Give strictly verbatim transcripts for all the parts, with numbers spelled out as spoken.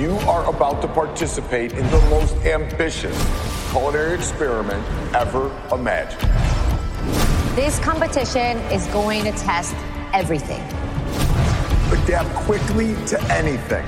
You are about to participate in the most ambitious culinary experiment ever imagined. This competition is going to test everything. Adapt quickly to anything.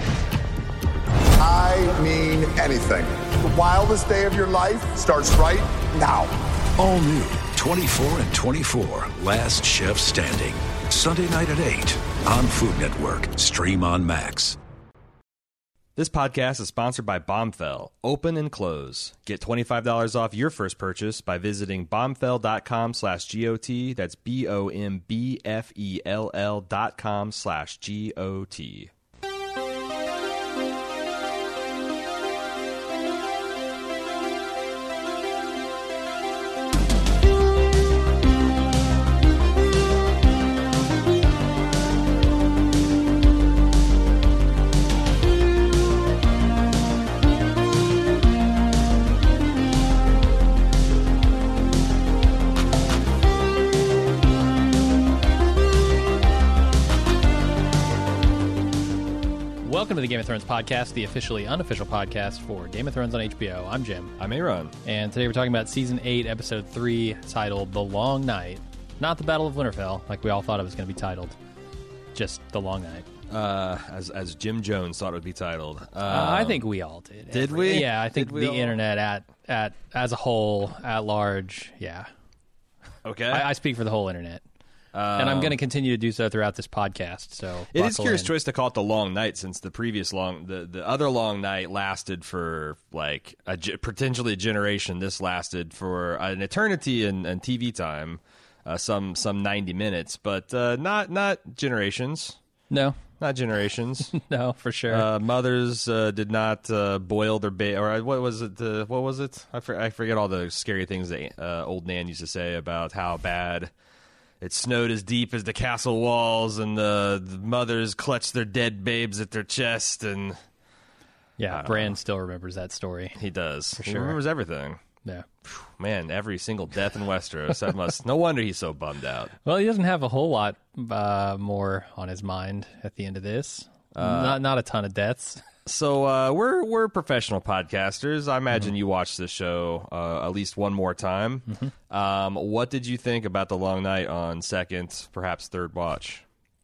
I mean anything. The wildest day of your life starts right now. All new, twenty-four and twenty-four, Last Chef Standing. Sunday night at eight on Food Network. Stream on Max. This podcast is sponsored by Bombfell. Open and close. Get twenty-five dollars off your first purchase by visiting bombfell.com slash GOT. That's B O M B F E L L dot com slash G O T. Welcome to the Game of Thrones podcast, the officially unofficial podcast for Game of Thrones on H B O. I'm Jim. I'm Aaron. And today we're talking about Season eight, Episode three, titled The Long Night. Not the Battle of Winterfell, like we all thought it was going to be titled. Just The Long Night. Uh, as as Jim Jones thought it would be titled. Um, uh, I think we all did. Did Every, we? Yeah, I think Did we the all? internet at, at as a whole, at large, yeah. Okay. I, I speak for the whole internet. Um, And I'm going to continue to do so throughout this podcast. So It is buckle curious in. choice to call it the long night, since the previous long, the, the other long night lasted for like a, ge- potentially a generation. This lasted for an eternity in, in T V time, uh, some some ninety minutes, but uh, not not generations, No, not generations. no, for sure. Uh, mothers uh, did not uh, boil their baby, or what was it? Uh, what was it? I, for- I forget all the scary things that uh, old Nan used to say about how bad. It snowed as deep as the castle walls, and the, the mothers clutched their dead babes at their chest, and yeah, Bran still remembers that story. he does. He sure. remembers everything. Yeah. Man, every single death in Westeros. That must. No wonder he's so bummed out. Well, he doesn't have a whole lot uh, more on his mind at the end of this. Uh, not not a ton of deaths. So uh, we're we're professional podcasters. I imagine mm-hmm. you watched this show uh, at least one more time. Mm-hmm. Um, what did you think about the long night on second, perhaps third watch?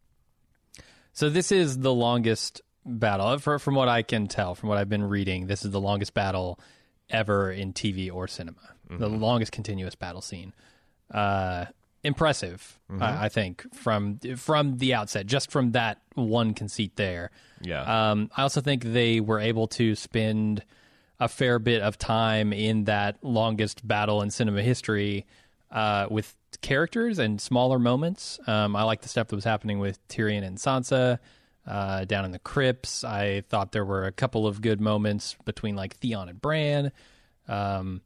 So this is the longest battle, for, from what I can tell, from what I've been reading. This is the longest battle ever in T V or cinema. Mm-hmm. The longest continuous battle scene. Uh, impressive, mm-hmm. I, I think, from from the outset, just from that one conceit there. Yeah. Um, I also think they were able to spend a fair bit of time in that longest battle in cinema history uh, with characters and smaller moments. Um, I like the stuff that was happening with Tyrion and Sansa uh, down in the crypts. I thought there were a couple of good moments between like Theon and Bran. Um,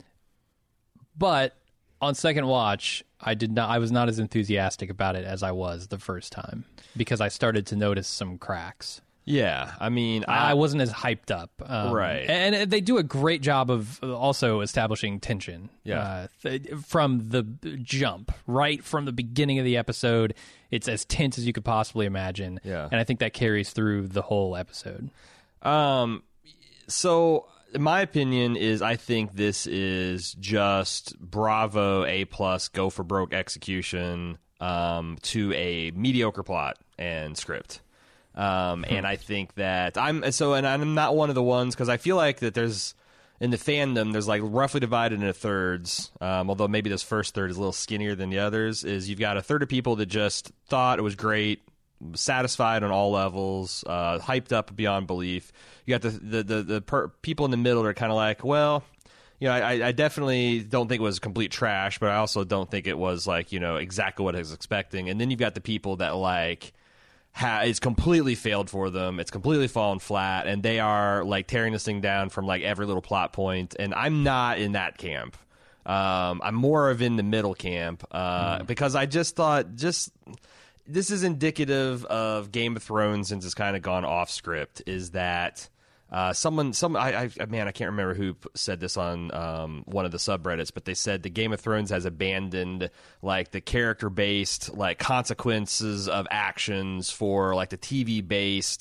but on second watch, I did not. I was not as enthusiastic about it as I was the first time because I started to notice some cracks. Yeah, I mean, I, I wasn't as hyped up, um, right? And they do a great job of also establishing tension. Yeah, uh, th- from the jump, right from the beginning of the episode, it's as tense as you could possibly imagine. Yeah, and I think that carries through the whole episode. Um, so. My opinion is I think this is just bravo, A plus, go for broke execution um, to a mediocre plot and script. Um, hmm. And I think that I'm so, and I'm not one of the ones because I feel like that there's in the fandom there's like roughly divided into thirds. Um, although maybe this first third is a little skinnier than the others. Is you've got a third of people that just thought it was great, satisfied on all levels, uh, hyped up beyond belief. You got the the the, the per- people in the middle that are kind of like, well, you know, I, I definitely don't think it was complete trash, but I also don't think it was like, you know, exactly what I was expecting. And then you've got the people that like, ha- it's completely failed for them. It's completely fallen flat, and they are like tearing this thing down from like every little plot point. And I'm not in that camp. Um, I'm more of in the middle camp uh, mm. because I just thought just. This is indicative of Game of Thrones since it's kind of gone off script. Is that uh, someone? Some I, I man, I can't remember who said this on um, one of the subreddits, but they said the Game of Thrones has abandoned like the character based like consequences of actions for like the T V based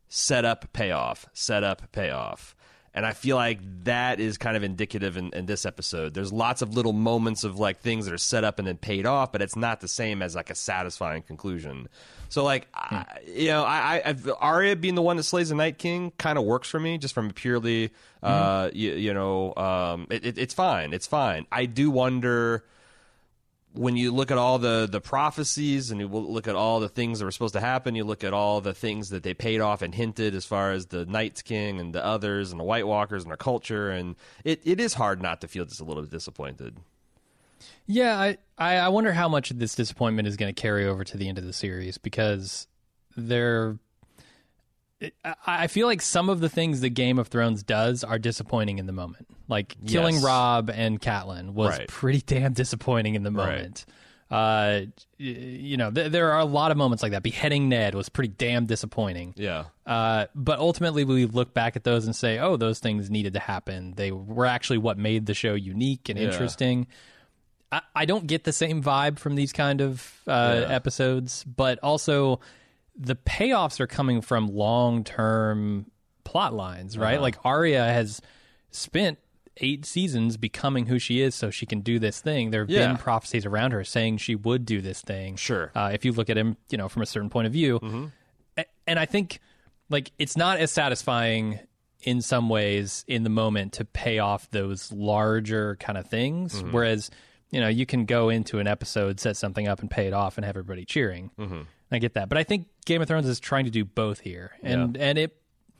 set up, payoff, set up, payoff. And I feel like that is kind of indicative in, in this episode. There's lots of little moments of like things that are set up and then paid off, but it's not the same as like a satisfying conclusion. So like, hmm. I, you know, I, I Arya being the one that slays the Night King kind of works for me, just from a purely, uh, mm-hmm. you, you know, um, it, it, it's fine, it's fine. I do wonder, when you look at all the, the prophecies and you look at all the things that were supposed to happen, you look at all the things that they paid off and hinted as far as the Night King and the others and the White Walkers and their culture, and it, it is hard not to feel just a little bit disappointed. Yeah, I, I, I wonder how much of this disappointment is going to carry over to the end of the series, because they're... I feel like some of the things that Game of Thrones does are disappointing in the moment. Like killing yes. Robb and Catelyn was right. pretty damn disappointing in the moment. Right. Uh, you know, th- there are a lot of moments like that. Beheading Ned was pretty damn disappointing. Yeah. Uh, but ultimately, we look back at those and say, oh, those things needed to happen. They were actually what made the show unique and yeah. interesting. I-, I don't get the same vibe from these kind of uh, yeah. episodes, but also... the payoffs are coming from long-term plot lines, right? Uh-huh. Like Arya has spent eight seasons becoming who she is so she can do this thing. There have yeah. been prophecies around her saying she would do this thing. Sure. Uh, if you look at him, you know, from a certain point of view. Mm-hmm. A- and I think like it's not as satisfying in some ways in the moment to pay off those larger kind of things. Mm-hmm. Whereas, you know, you can go into an episode, set something up and pay it off and have everybody cheering. Mm-hmm. I get that. But I think Game of Thrones is trying to do both here. And yeah. and it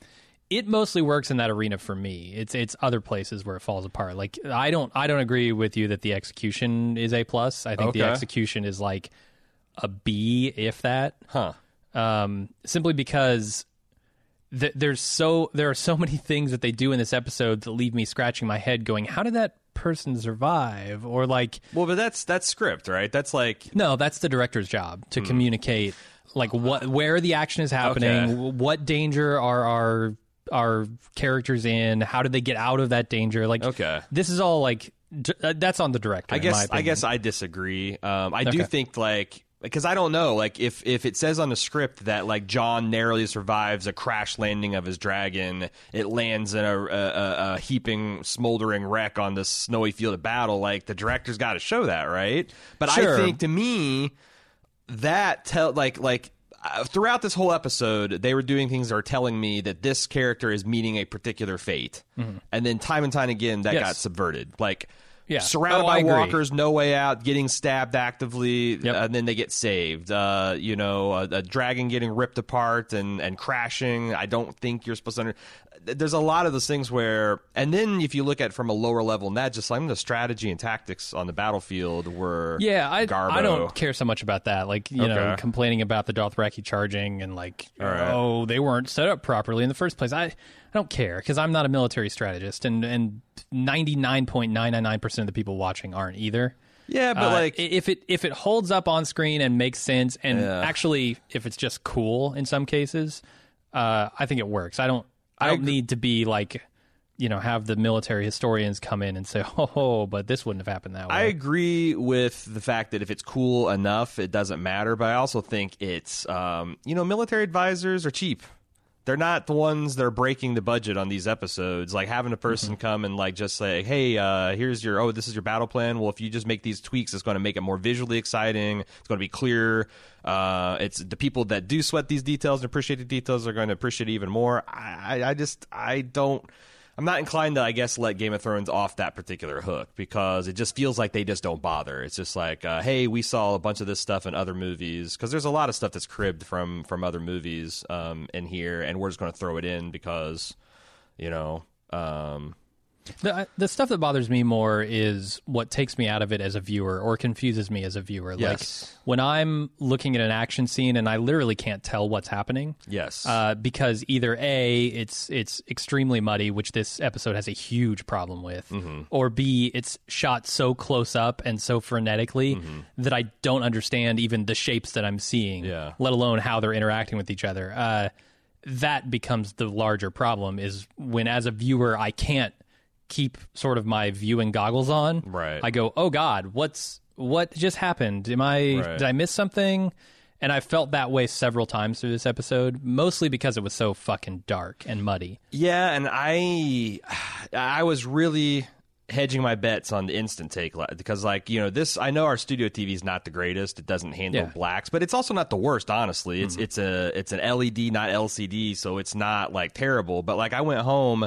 it mostly works in that arena for me. It's it's other places where it falls apart. Like I don't I don't agree with you that the execution is A plus. I think okay. the execution is like a B, if that. Huh. Um, simply because th- there's so there are so many things that they do in this episode that leave me scratching my head going, how did that person survive? Or like, well, but that's that's script, right? That's like, no, that's the director's job to hmm. communicate like what where the action is happening, okay. what danger are our our characters in, how did they get out of that danger? Like, okay, this is all like d- that's on the director. I in guess my opinion. I guess I disagree. Um, I okay. do think like. Because I don't know, like, if, if it says on the script that, like, Jon narrowly survives a crash landing of his dragon, it lands in a, a, a heaping, smoldering wreck on this snowy field of battle, like, the director's got to show that, right? But sure. I think, to me, that, tell like, like, uh, throughout this whole episode, they were doing things that are telling me that this character is meeting a particular fate. Mm-hmm. And then time and time again, that yes. got subverted. Like... Yeah. Surrounded oh, by walkers, no way out, getting stabbed actively, yep. and then they get saved. Uh, you know, a, a dragon getting ripped apart and, and crashing. I don't think you're supposed to... Under- There's a lot of those things where... And then if you look at from a lower level, and that just like the strategy and tactics on the battlefield were Yeah, I, garbo. I don't care so much about that. Like, you okay. know, complaining about the Dothraki charging and like, right. oh, they weren't set up properly in the first place. I, I don't care because I'm not a military strategist, and, and ninety-nine point nine nine nine percent of the people watching aren't either. Yeah, but uh, like... If it, if it holds up on screen and makes sense, and yeah. actually if it's just cool in some cases, uh, I think it works. I don't... I don't I need to be like, you know, have the military historians come in and say, oh, oh, but this wouldn't have happened that way. I agree with the fact that if it's cool enough, it doesn't matter. But I also think it's, um, you know, military advisors are cheap. They're not the ones that are breaking the budget on these episodes. Like having a person mm-hmm. come and like just say, hey, uh, here's your, oh, this is your battle plan. Well, if you just make these tweaks, it's going to make it more visually exciting. It's going to be clear. Uh, it's the people that do sweat these details and appreciate the details are going to appreciate it even more. I, I just, I don't, I'm not inclined to, I guess, let Game of Thrones off that particular hook because it just feels like they just don't bother. It's just like, uh, hey, we saw a bunch of this stuff in other movies because there's a lot of stuff that's cribbed from from other movies um, in here, and we're just going to throw it in because, you know. Um, The the stuff that bothers me more is what takes me out of it as a viewer or confuses me as a viewer. Yes. Like when I'm looking at an action scene and I literally can't tell what's happening. Yes. Uh, because either A, it's it's extremely muddy, which this episode has a huge problem with, mm-hmm. or B, it's shot so close up and so frenetically mm-hmm. that I don't understand even the shapes that I'm seeing, yeah. let alone how they're interacting with each other. Uh, that becomes the larger problem is when as a viewer I can't keep sort of my viewing goggles on. Right. I go, oh God, what's what just happened? Am I right. did I miss something? And I felt that way several times through this episode, mostly because it was so fucking dark and muddy. Yeah, and I I was really hedging my bets on the instant take because, like, you know, this, I know our studio T V is not the greatest. It doesn't handle Yeah. blacks, but it's also not the worst, honestly. It's mm-hmm. it's a it's an L E D, not L C D, so it's not like terrible. But like I went home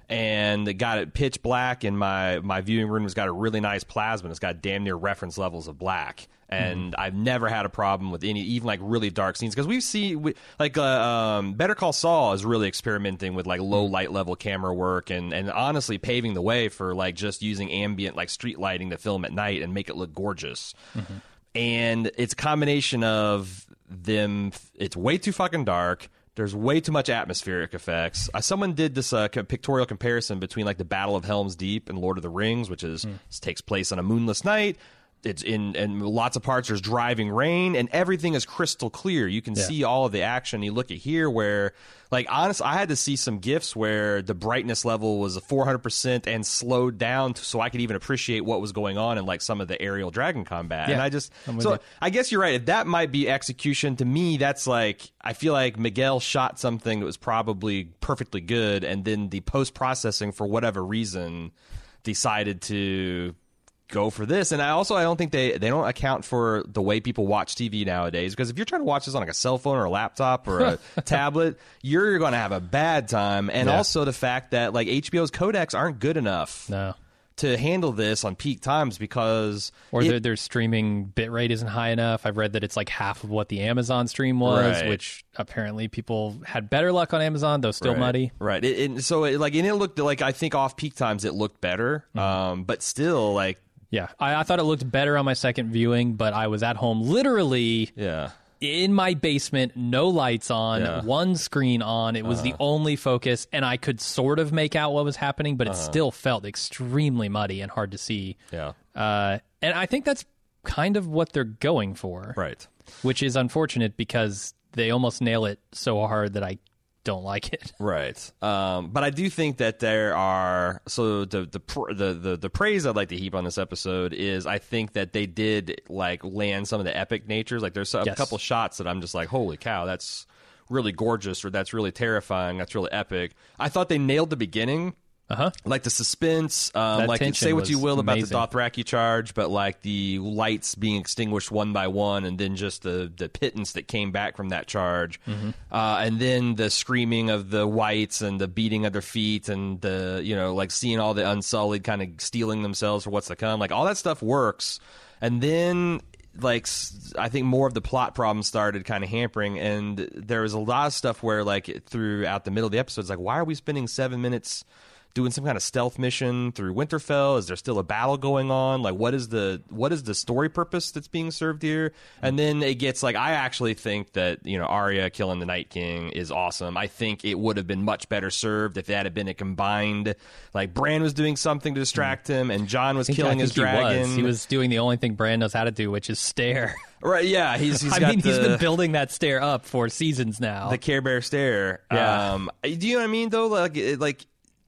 and got it pitch black, and my my viewing room has got a really nice plasma. It's got damn near reference levels of black. And mm-hmm. I've never had a problem with any, even like really dark scenes, because we've seen we, like uh, um, Better Call Saul is really experimenting with like low light level camera work, and and honestly paving the way for like just using ambient like street lighting to film at night and make it look gorgeous. Mm-hmm. And it's a combination of them. It's way too fucking dark. There's way too much atmospheric effects. Uh, someone did this uh, pictorial comparison between like the Battle of Helm's Deep and Lord of the Rings, which is mm. takes place on a moonless night. It's in, and lots of parts there's driving rain, and everything is crystal clear. You can yeah. see all of the action. You look at here where, like, honestly, I had to see some GIFs where the brightness level was four hundred percent and slowed down to, so I could even appreciate what was going on in like some of the aerial dragon combat. Yeah, and I just, so you. I guess you're right. If that might be execution, to me, that's like, I feel like Miguel shot something that was probably perfectly good, and then the post processing for whatever reason decided to go for this. And I also I don't think they they don't account for the way people watch T V nowadays, because if you're trying to watch this on like a cell phone or a laptop or a tablet, you're going to have a bad time. And yeah. also the fact that like H B O's codecs aren't good enough no. to handle this on peak times, because or it, their, their streaming bitrate isn't high enough. I've read that it's like half of what the Amazon stream was, right. which apparently people had better luck on Amazon, though still right. muddy. Right. It, it, so it, like and it looked like, I think off peak times it looked better, mm-hmm. um, but still like. Yeah, I, I thought it looked better on my second viewing, but I was at home literally yeah. in my basement, no lights on, yeah. one screen on. It was uh-huh. the only focus, and I could sort of make out what was happening, but it uh-huh. still felt extremely muddy and hard to see. Yeah, uh, and I think that's kind of what they're going for. Right. Which is unfortunate, because they almost nail it so hard that I don't like it. Right. Um, but I do think that there are, so the the, the the the praise I'd like to heap on this episode is I think that they did like land some of the epic natures. Like there's a yes. couple shots that I'm just like, holy cow, that's really gorgeous, or that's really terrifying, that's really epic. I thought they nailed the beginning. Uh-huh. Like the suspense, um, like say what you will amazing. about the Dothraki charge, but like the lights being extinguished one by one, and then just the the pittance that came back from that charge, mm-hmm. uh, and then the screaming of the whites and the beating of their feet, and the, you know, like seeing all the Unsullied kind of steeling themselves for what's to come. Like all that stuff works, and then like I think more of the plot problems started kind of hampering, and there was a lot of stuff where like throughout the middle of the episodes, like why are we spending seven minutes doing some kind of stealth mission through Winterfell? Is there still a battle going on? Like, what is the what is the story purpose that's being served here? And then it gets like, I actually think that, you know, Arya killing the Night King is awesome. I think it would have been much better served if that had been a combined, like Bran was doing something to distract him, and Jon was killing his he dragon. Was. He was doing the only thing Bran knows how to do, which is stare. Right, yeah, he's. he's I got mean, the, he's been building that stare up for seasons now. The Care Bear stare. Yeah. Um, do you know what I mean? Though, like, it, like.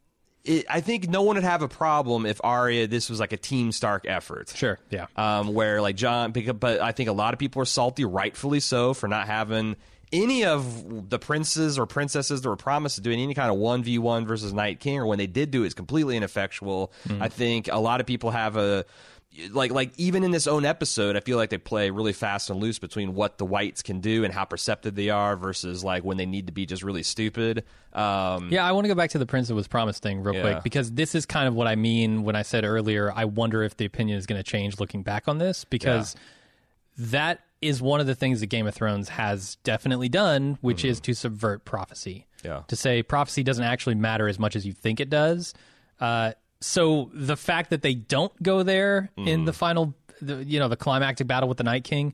It, I think no one would have a problem if Arya, this was like a Team Stark effort. Sure, yeah. Um, where like Jon, but I think a lot of people are salty, rightfully so, for not having any of the princes or princesses that were promised to doing any kind of one v one versus Night King, or when they did do it, it's completely ineffectual. Mm. I think a lot of people have a... Like, like even in this own episode, I feel like they play really fast and loose between what the whites can do and how perceptive they are versus like when they need to be just really stupid. Um, yeah, I want to go back to the Prince that was promised thing real yeah. quick, because this is kind of what I mean when I said earlier, I wonder if the opinion is going to change looking back on this, because yeah. that is one of the things that Game of Thrones has definitely done, which mm-hmm. is to subvert prophecy. Yeah. To say prophecy doesn't actually matter as much as you think it does. Uh, So the fact that they don't go there mm. in the final, the, you know, the climactic battle with the Night King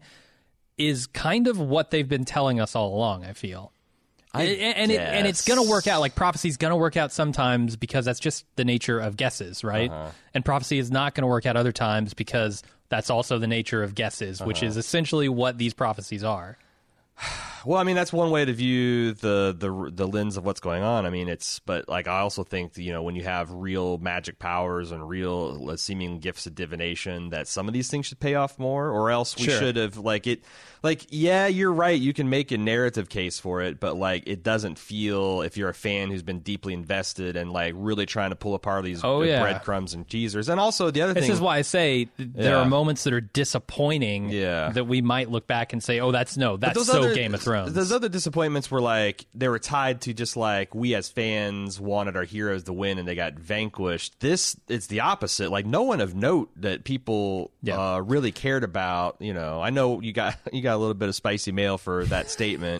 is kind of what they've been telling us all along, I feel. I and, and, it, and it's going to work out. Like, prophecy's going to work out sometimes because that's just the nature of guesses, right? Uh-huh. And prophecy is not going to work out other times because that's also the nature of guesses, uh-huh. which is essentially what these prophecies are. Well, I mean, that's one way to view the, the the lens of what's going on. I mean, it's, but like, I also think, you know, when you have real magic powers and real uh, seeming gifts of divination, that some of these things should pay off more, or else we Sure. should have, like, it, like, yeah, you're right. You can make a narrative case for it, but like, it doesn't feel, if you're a fan who's been deeply invested and like really trying to pull apart these Oh, yeah. breadcrumbs and teasers. And also the other This thing is why I say th- there Yeah. are moments that are disappointing Yeah. that we might look back and say, oh, that's no, But that's those so other- Game of Thrones. Those other disappointments were like, they were tied to just like, we as fans wanted our heroes to win and they got vanquished. This, it's the opposite. Like, no one of note that people Yeah. uh, really cared about. You know, I know you got you got a little bit of spicy mail for that statement,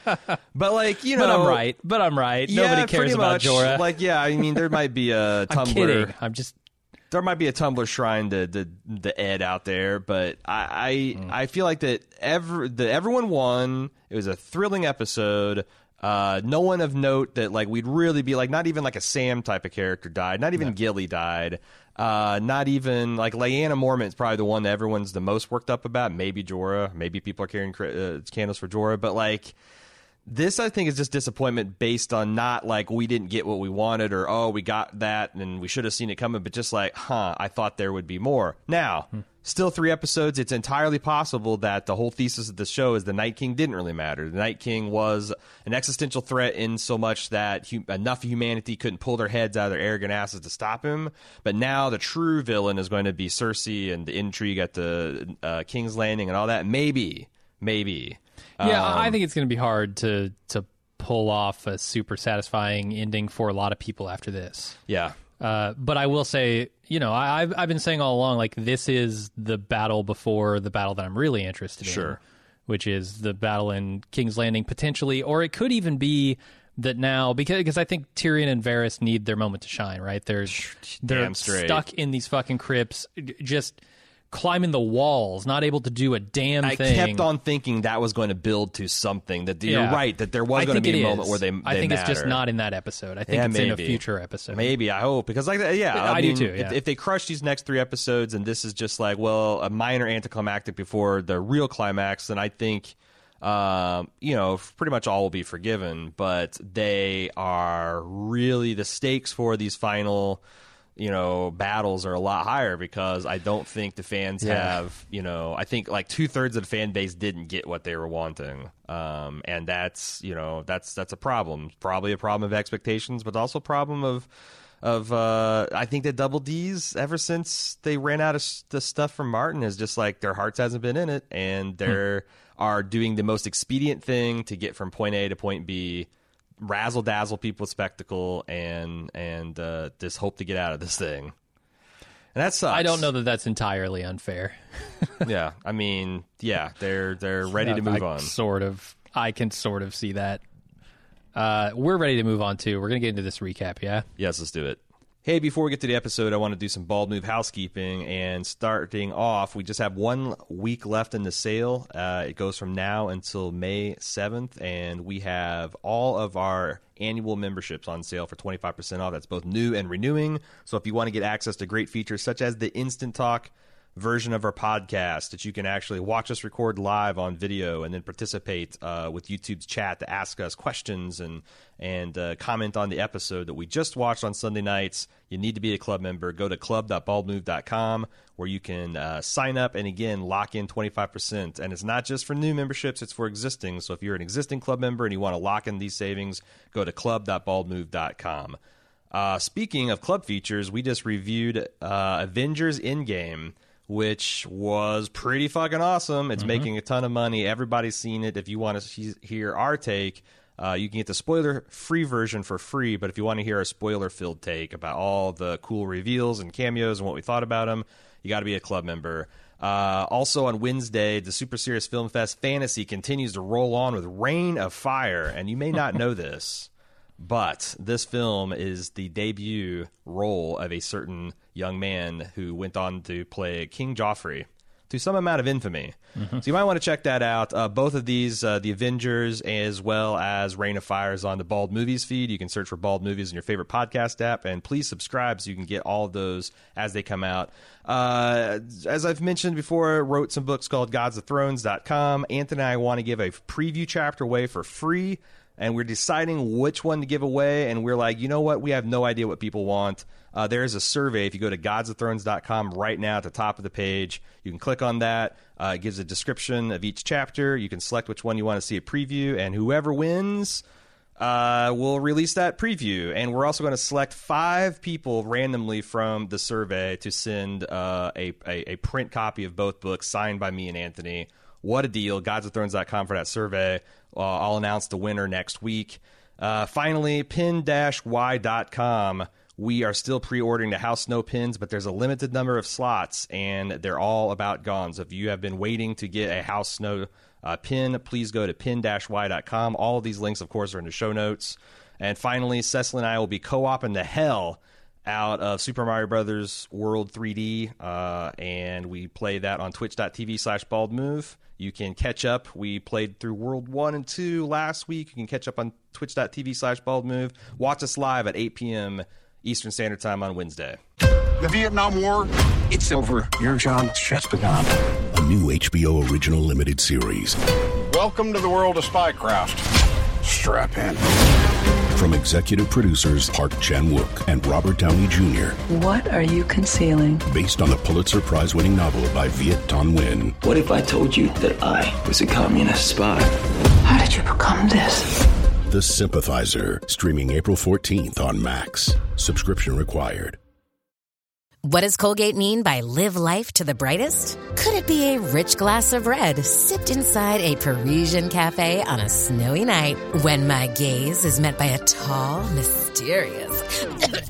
but like, you know, but I'm right. But I'm right. Yeah, Nobody cares pretty about much. Jorah. Like, yeah, I mean, there might be a I'm Tumblr. kidding. I'm just. There might be a Tumblr shrine to the the Ed out there, but I I, Mm. I feel like that every the everyone won. It was a thrilling episode. Uh, no one of note that like we'd really be like, not even like a Sam type of character died. Not even Gilly died. Uh, not even like Lyanna Mormont is probably the one that everyone's the most worked up about. Maybe Jorah. Maybe people are carrying uh, candles for Jorah, but like. This, I think, is just disappointment based on not like we didn't get what we wanted or, oh, we got that and we should have seen it coming, but just like, huh, I thought there would be more. Now, hmm. still three episodes. It's entirely possible that the whole thesis of the show is the Night King didn't really matter. The Night King was an existential threat in so much that hu- enough humanity couldn't pull their heads out of their arrogant asses to stop him. But now the true villain is going to be Cersei and the intrigue at the uh, King's Landing and all that. Maybe, maybe. Yeah, Um, I think it's going to be hard to to pull off a super satisfying ending for a lot of people after this. Yeah. Uh, but I will say, you know, I, I've I've been saying all along, like, this is the battle before the battle that I'm really interested in, Sure. which is the battle in King's Landing potentially, or it could even be that now, because because I think Tyrion and Varys need their moment to shine, right? They're they're Damn straight. stuck in these fucking crypts, just climbing the walls, not able to do a damn I thing. kept on thinking that was going to build to something. That you're Yeah. right. That there was I going to think be it a moment is. where they. I they think it's just matter. not in that episode. I think Yeah, it's in a maybe. future episode. Maybe, I hope, because like yeah, I I, do mean, too, if- yeah. If, they crush these next three episodes and this is just like, well, a minor anticlimactic before the real climax, then I think, um, you know, pretty much all will be forgiven. But they are really the stakes for these final. You know, battles are a lot higher because I don't think the fans Yeah. have, you know, I think like two thirds of the fan base didn't get what they were wanting. Um, and that's, you know, that's, that's a problem. Probably a problem of expectations, but also a problem of, of, uh, I think that Double D's ever since they ran out of s- the stuff from Martin is just like their hearts hasn't been in it and they're, are doing the most expedient thing to get from point A to point B. Razzle dazzle people with spectacle and and uh, just hope to get out of this thing, and that sucks. I don't know that that's entirely unfair. Yeah, I mean, yeah, they're they're ready to Yeah, move I on. Sort of. I can sort of see that. Uh, we're ready to move on too. We're gonna get into this recap. Yeah. Yes, let's do it. Hey, before we get to the episode, I want to do some Bald Move housekeeping. And starting off, we just have one week left in the sale. Uh, it goes from now until May seventh, and we have all of our annual memberships on sale for twenty-five percent off. That's both new and renewing. So if you want to get access to great features such as the Instant Talk version of our podcast that you can actually watch us record live on video and then participate uh, with YouTube's chat to ask us questions and and uh, comment on the episode that we just watched on Sunday nights. You need to be a club member. Go to club dot bald move dot com where you can uh, sign up and, again, lock in twenty-five percent. And it's not just for new memberships, it's for existing. So if you're an existing club member and you want to lock in these savings, go to club dot bald move dot com. Uh, speaking of club features, we just reviewed uh, Avengers Endgame, which was pretty fucking awesome. It's mm-hmm. making a ton of money. Everybody's seen it. If you want to see, hear our take, uh, you can get the spoiler-free version for free. But if you want to hear a spoiler-filled take about all the cool reveals and cameos and what we thought about them, you got to be a club member. Uh, also on Wednesday, the Super Serious Film Fest Fantasy continues to roll on with Reign of Fire. And you may not know this, but this film is the debut role of a certain young man who went on to play King Joffrey to some amount of infamy. Mm-hmm. So you might want to check that out. Uh, both of these, uh, The Avengers as well as Reign of Fire, is on the Bald Movies feed. You can search for Bald Movies in your favorite podcast app, and please subscribe so you can get all of those as they come out. Uh, as I've mentioned before, I wrote some books called gods of thrones dot com. Anthony and I want to give a preview chapter away for free, and we're deciding which one to give away, and we're like, you know what? We have no idea what people want. Uh, there is a survey. If you go to gods of thrones dot com right now at the top of the page, you can click on that. Uh, it gives a description of each chapter. You can select which one you want to see a preview, and whoever wins uh, will release that preview. And we're also going to select five people randomly from the survey to send uh, a, a, a print copy of both books signed by me and Anthony. What a deal. gods of thrones dot com for that survey. Uh, I'll announce the winner next week. Uh, finally, pin dash y dot com. We are still pre-ordering the House Snow pins, but there's a limited number of slots, and they're all about gone. So if you have been waiting to get a House Snow uh, pin, please go to pin dash y dot com. All of these links, of course, are in the show notes. And finally, Cecily and I will be co-oping the hell out of Super Mario Brothers World three D, uh, and we play that on twitch dot t v slash bald move. You can catch up. We played through World one and two last week. You can catch up on twitch dot t v slash bald move. Watch us live at eight p.m. Eastern Standard Time on Wednesday. The Vietnam War, it's over. Your job has just begun. A new H B O original limited series. Welcome to the world of spycraft. Strap in. From executive producers Park Chan-wook and Robert Downey Junior What are you concealing? Based on the Pulitzer Prize-winning novel by Viet Thanh Nguyen. What if I told you that I was a communist spy? How did you become this? The Sympathizer, streaming April fourteenth on Max. Subscription required. What does Colgate mean by live life to the brightest? Could it be a rich glass of red sipped inside a Parisian cafe on a snowy night when my gaze is met by a tall, mysterious...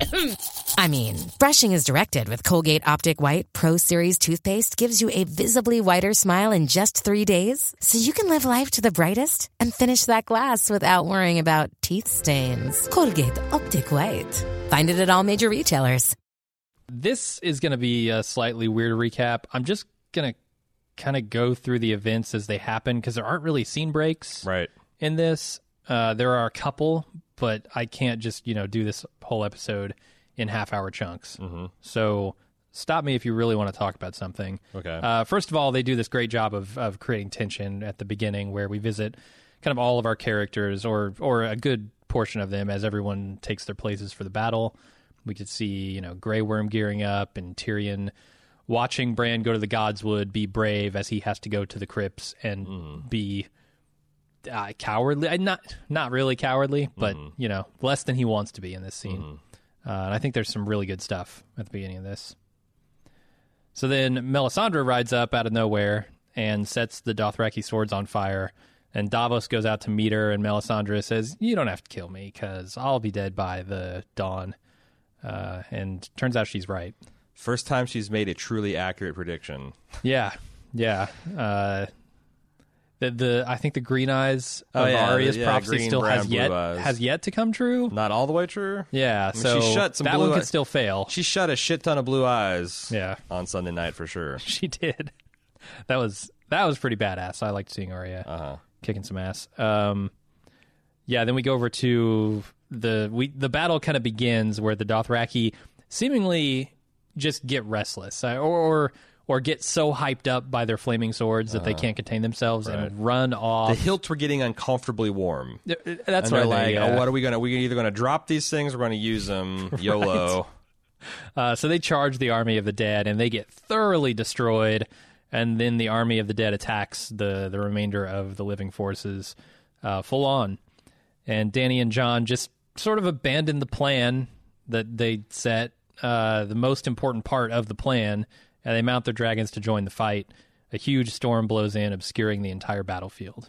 I mean, brushing is directed with Colgate Optic White Pro Series toothpaste gives you a visibly whiter smile in just three days, so you can live life to the brightest and finish that glass without worrying about teeth stains. Colgate Optic White. Find it at all major retailers. This is going to be a slightly weird recap. I'm just going to kind of go through the events as they happen because there aren't really scene breaks right. in this. Uh, there are a couple, but I can't just, you know, do this whole episode in half-hour chunks. Mm-hmm. So stop me if you really want to talk about something. Okay. Uh, first of all, they do this great job of, of creating tension at the beginning where we visit kind of all of our characters or or a good portion of them as everyone takes their places for the battle. We could see, you know, Grey Worm gearing up and Tyrion watching Bran go to the Godswood, be brave as he has to go to the crypts and mm. be uh, cowardly. Not not really cowardly, but, mm. you know, less than he wants to be in this scene. Mm. Uh, and I think there's some really good stuff at the beginning of this. So then Melisandre rides up out of nowhere and sets the Dothraki swords on fire. And Davos goes out to meet her, and Melisandre says, "You don't have to kill me, because I'll be dead by the dawn." Uh, and turns out she's right. First time she's made a truly accurate prediction. Yeah, yeah. Uh, the the I think the green eyes of oh, yeah, Arya's yeah, prophecy green, still brown, has yet eyes. has yet to come true. Not all the way true. Yeah, I mean, so she shut some that blue one could eye- still fail. She shut a shit ton of blue eyes. Yeah. On Sunday night for sure. She did. That was that was pretty badass. I liked seeing Arya uh-huh. kicking some ass. Um, yeah. Then we go over to the we the battle kind of begins where the Dothraki seemingly just get restless or. or Or get so hyped up by their flaming swords that uh, they can't contain themselves right. and run off. The hilts were getting uncomfortably warm. That's and right. Like, yeah. oh, what are we gonna? We're either gonna drop these things, or we're gonna use them. YOLO. right. uh, so they charge the army of the dead, and they get thoroughly destroyed. And then the army of the dead attacks the the remainder of the living forces, uh, full on. And Dany and Jon just sort of abandon the plan that they set. Uh, the most important part of the plan. And they mount their dragons to join the fight. A huge storm blows in, obscuring the entire battlefield.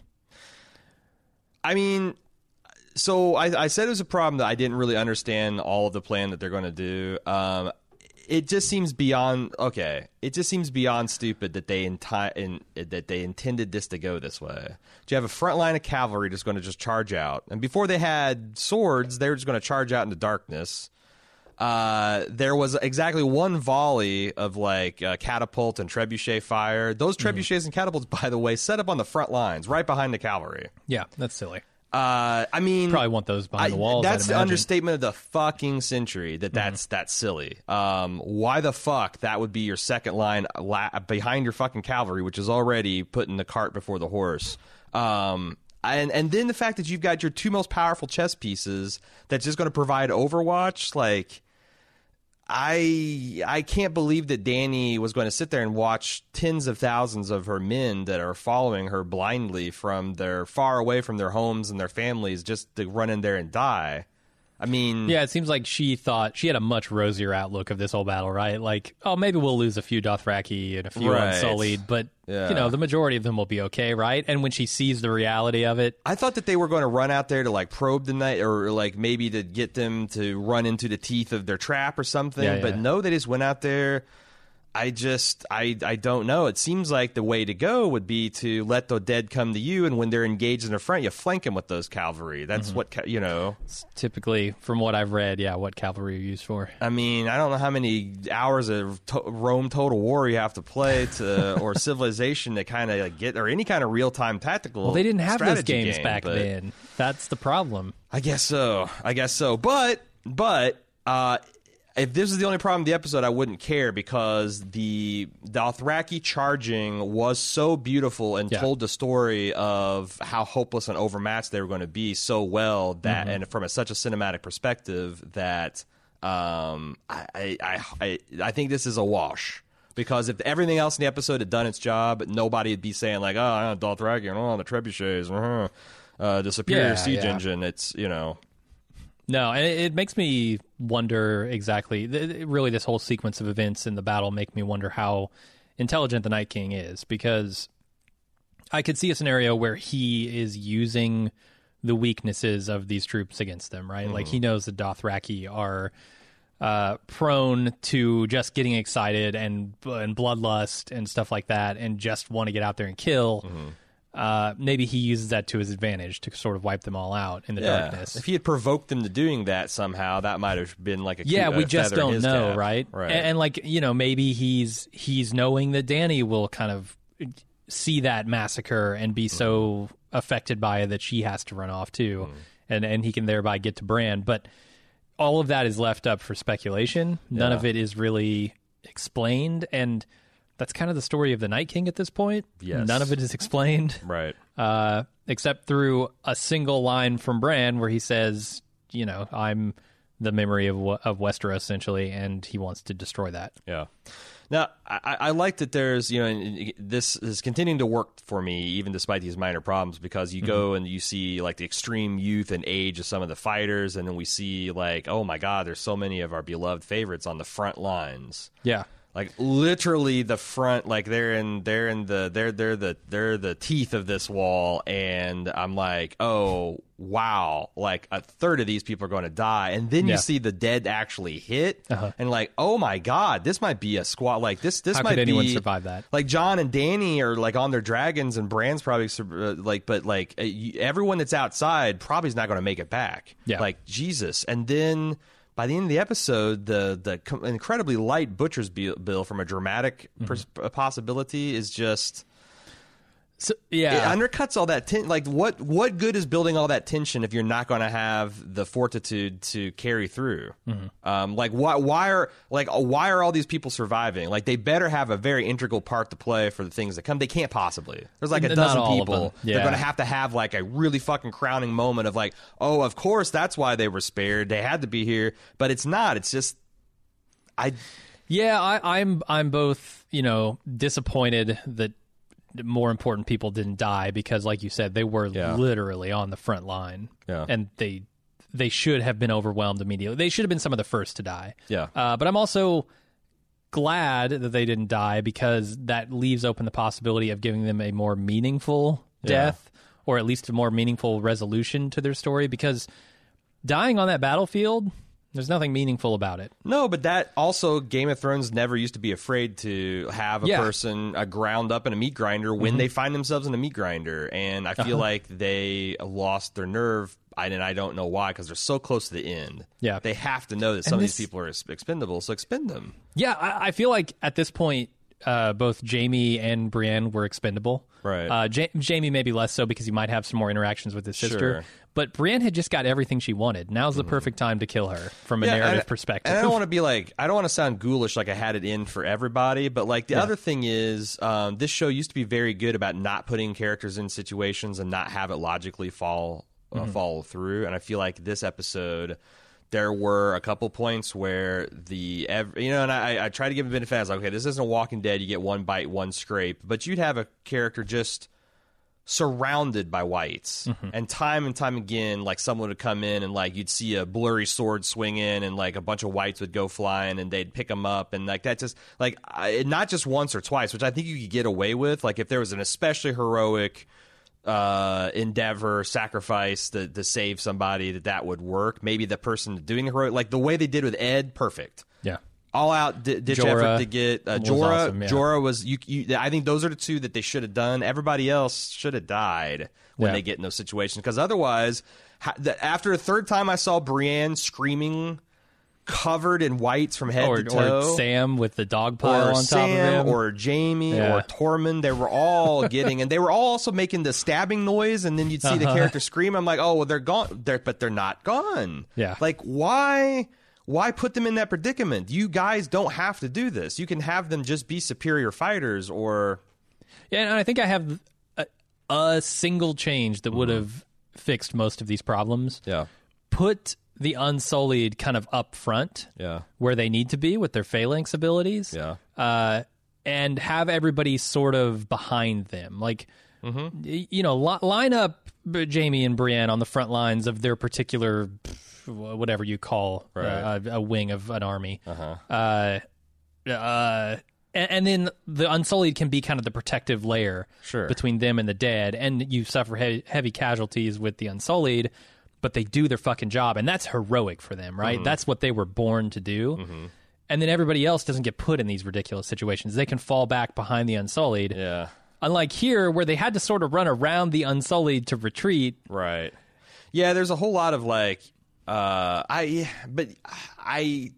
I mean, so I, I said it was a problem that I didn't really understand all of the plan that they're going to do. Um, it just seems beyond okay. It just seems beyond stupid that they enti- in, that they intended this to go this way. Do you have a front line of cavalry that's going to just charge out? And before they had swords, they were just going to charge out into darkness. Uh, there was exactly one volley of like uh, catapult and trebuchet fire. Those trebuchets mm. and catapults, by the way, set up on the front lines, right behind the cavalry. Yeah, that's silly. Uh, I mean, probably want those behind I, the walls. That's the understatement of the fucking century. That that's mm. that's silly. Um, why the fuck that would be your second line la- behind your fucking cavalry, which is already putting the cart before the horse. Um, and and then the fact that you've got your two most powerful chess pieces that's just going to provide Overwatch, like. I I can't believe that Dany was going to sit there and watch tens of thousands of her men that are following her blindly from their far away from their homes and their families just to run in there and die. I mean... Yeah, it seems like she thought... She had a much rosier outlook of this whole battle, right? Like, oh, maybe we'll lose a few Dothraki and a few right. Unsullied, but, yeah. you know, the majority of them will be okay, right? And when she sees the reality of it... I thought that they were going to run out there to, like, probe the night, or, like, maybe to get them to run into the teeth of their trap or something, yeah, yeah. but no, they just went out there... I just, I, I don't know. It seems like the way to go would be to let the dead come to you, and when they're engaged in the front, you flank them with those cavalry. That's mm-hmm. what, you know. It's typically, from what I've read, yeah, what cavalry are used for. I mean, I don't know how many hours of to- Rome Total War you have to play to, or Civilization to kind of like get, or any kind of real-time tactical Well, they didn't have those games game, back then. That's the problem. I guess so. I guess so. But, but, uh... if this is the only problem with the episode, I wouldn't care, because the Dothraki charging was so beautiful and yeah. told the story of how hopeless and overmatched they were going to be so well that, mm-hmm. and from a, such a cinematic perspective that um, I, I, I, I think this is a wash. Because if everything else in the episode had done its job, nobody would be saying like, "Oh, Dothraki, oh, the trebuchets, uh-huh, uh, the superior yeah, siege yeah. engine." It's, you know. No, and it makes me wonder exactly. Really, this whole sequence of events in the battle make me wonder how intelligent the Night King is, because I could see a scenario where he is using the weaknesses of these troops against them, right? Mm. Like, he knows the Dothraki are uh, prone to just getting excited and and bloodlust and stuff like that, and just want to get out there and kill. Mm-hmm. Uh, maybe he uses that to his advantage to sort of wipe them all out in the yeah. darkness. If he had provoked them to doing that somehow, that might have been like a yeah. a We just don't know, cap. right? Right. And, and like, you know, maybe he's he's knowing that Dany will kind of see that massacre and be mm. so affected by it that she has to run off too, mm. and and he can thereby get to Bran. But all of that is left up for speculation. None yeah. of it is really explained, and that's kind of the story of the Night King at this point. Yes. None of it is explained. Right. Uh, except through a single line from Bran where he says, you know, I'm the memory of of Westeros, essentially, and he wants to destroy that. Yeah. Now, I, I like that there's, you know, this is continuing to work for me, even despite these minor problems, because you mm-hmm. go and you see, like, the extreme youth and age of some of the fighters, and then we see, like, oh, my God, there's so many of our beloved favorites on the front lines. Yeah. Like, literally the front, like they're in they're in the they're they're the they're the teeth of this wall, and I'm like, oh wow, like a third of these people are going to die, and then yeah. you see the dead actually hit, uh-huh. and like, oh my God, this might be a squad. Like this this How might could anyone be survive that? Like Jon and Dany are like on their dragons, and Bran's probably uh, like, but like uh, you, everyone that's outside probably is not going to make it back. Yeah, like Jesus, and then. By the end of the episode, the the incredibly light butcher's bill from a dramatic mm-hmm. pers- possibility is just so, yeah. It undercuts all that ten- like what what good is building all that tension if you're not going to have the fortitude to carry through? Mm-hmm. Um, like why why are like why are all these people surviving? Like they better have a very integral part to play for the things that come. They can't possibly. There's like a Not dozen all people. Yeah. They're going to have to have like a really fucking crowning moment of like, oh, of course that's why they were spared. They had to be here, but it's not. It's just I. Yeah, I, I'm I'm both you know disappointed that more important people didn't die, because like you said, they were yeah. literally on the front line, yeah. and they they should have been overwhelmed immediately. They should have been some of the first to die. Yeah. Uh, but I'm also glad that they didn't die, because that leaves open the possibility of giving them a more meaningful death, yeah. or at least a more meaningful resolution to their story, because dying on that battlefield, There's nothing meaningful about it. No, but that also, Game of Thrones never used to be afraid to have a Yeah. person uh, ground up in a meat grinder when Mhm. they find themselves in a meat grinder. And I feel Uh-huh. like they lost their nerve, I- and I don't know why, because they're so close to the end. Yeah. They have to know that some And of this- these people are ex- expendable, so expend them. Yeah, I, I feel like at this point, uh, both Jamie and Brienne were expendable. Right. Uh, ja- Jamie maybe less so because he might have some more interactions with his sister. Sure. But Brienne had just got everything she wanted. Now's the perfect time to kill her from a Yeah, narrative and- perspective. And I don't want to be like, I don't want to sound ghoulish like I had it in for everybody, but like the Yeah. other thing is, um, this show used to be very good about not putting characters in situations and not have it logically fall uh, Mhm. follow through. And I feel like this episode, there were a couple points where the, ev- you know, and I, I try to give a benefit. I was like, okay, this isn't a Walking Dead. You get one bite, one scrape, but you'd have a character just surrounded by whites, Mm-hmm. and time and time again, like someone would come in and like you'd see a blurry sword swing in, and like a bunch of whites would go flying, and they'd pick them up, and like that just like I, not just once or twice, which I think you could get away with. Like if there was an especially heroic uh, endeavor, sacrifice to, to save somebody, that that would work. Maybe the person doing the heroic, like the way they did with Ed, perfect. Yeah. All out d- ditch Jorah effort to get uh, was Jorah. awesome, yeah. Jorah was you, you. I think those are the two that they should have done. Everybody else should have died when Yeah. they get in those situations, because otherwise, ha, the, after the third time I saw Brienne screaming, covered in whites from head or, to toe, or Sam with the dog pile or on top Sam, of him. or Jamie, Yeah. or Tormund, they were all getting, and they were all also making the stabbing noise, and then you'd see the Uh-huh. character scream. I'm like, oh, well, they're gone, they're, but they're not gone. Yeah. Like, why? Why put them in that predicament? You guys don't have to do this. You can have them just be superior fighters, or Yeah, and I think I have a, a single change that would have fixed most of these problems. Yeah. Put the Unsullied kind of up front, Yeah. where they need to be with their phalanx abilities. Yeah. Uh, and have everybody sort of behind them. Like, Mm-hmm. y- you know, li- line up uh, Jamie and Brienne on the front lines of their particular, pff, whatever you call Right. uh, a, a wing of an army. Uh-huh. Uh, uh, and, and then the Unsullied can be kind of the protective layer Sure. between them and the dead, and you suffer he- heavy casualties with the Unsullied, but they do their fucking job, and that's heroic for them, right? Mhm. That's what they were born to do. Mm-hmm. And then everybody else doesn't get put in these ridiculous situations. They can fall back behind the Unsullied. Yeah. Unlike here, where they had to sort of run around the Unsullied to retreat. Right. Yeah, there's a whole lot of like uh I but I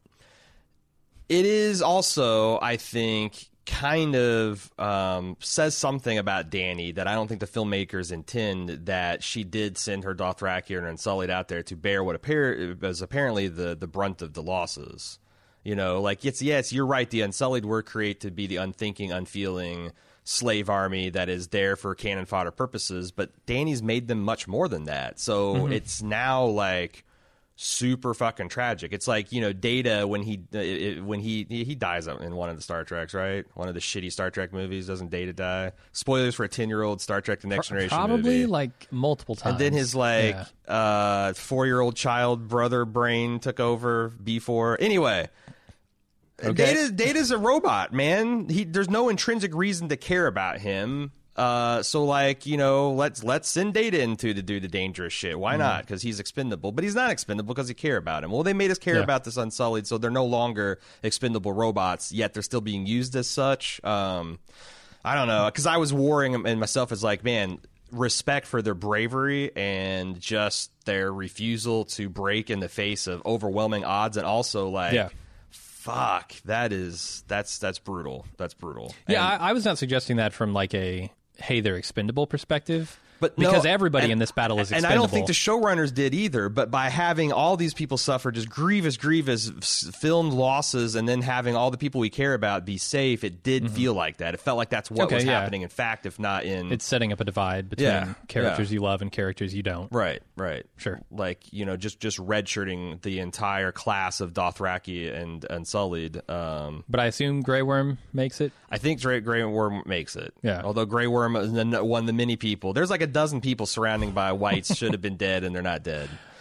it is also, I think, kind of um says something about Dany that I don't think the filmmakers intend, that she did send her Dothraki and Unsullied out there to bear what appear was apparently the the brunt of the losses. You know, like it's yes, you're right, the Unsullied were created to be the unthinking, unfeeling slave army that is there for cannon fodder purposes, but Dany's made them much more than that. So Mhm. it's now like super fucking tragic. It's like, you know, Data when he uh, it, when he he dies in one of the Star Treks, right? One of the shitty Star Trek movies. Doesn't Data die? Spoilers for a ten-year-old Star Trek: The Next Pro- Generation Probably movie. like multiple times. And then his like Yeah. uh, four-year-old child brother brain took over B four. Anyway, Okay. Data Data's a robot, man. He there's no intrinsic reason to care about him. Uh, so like, you know, let's let's send Data into to do the dangerous shit. Why Mm. not? Because he's expendable, but he's not expendable because you care about him. Well, they made us care Yeah. about this Unsullied, so they're no longer expendable robots. Yet they're still being used as such. Um, I don't know, because I was warring in myself as like, man, respect for their bravery and just their refusal to break in the face of overwhelming odds, and also like, Yeah. fuck, that is that's that's brutal. That's brutal. Yeah, And- I, I was not suggesting that from like a hey, they're expendable perspective. But no, because everybody and- in this battle is and expendable. I don't think the showrunners did either. But by having all these people suffer just grievous, grievous s- filmed losses, and then having all the people we care about be safe, it did feel like that. It felt like that's what Okay, was yeah. happening. In fact, if not in It's setting up a divide between Yeah, characters yeah. you love and characters you don't. right, right, Sure. like you know, just just redshirting the entire class of Dothraki and Unsullied. Um, But I assume Grey Worm makes it. I think Grey, Grey Worm makes it. Yeah. Although Grey Worm is the- one of the many people. There's like a dozen people surrounding by whites should have been dead, and they're not dead.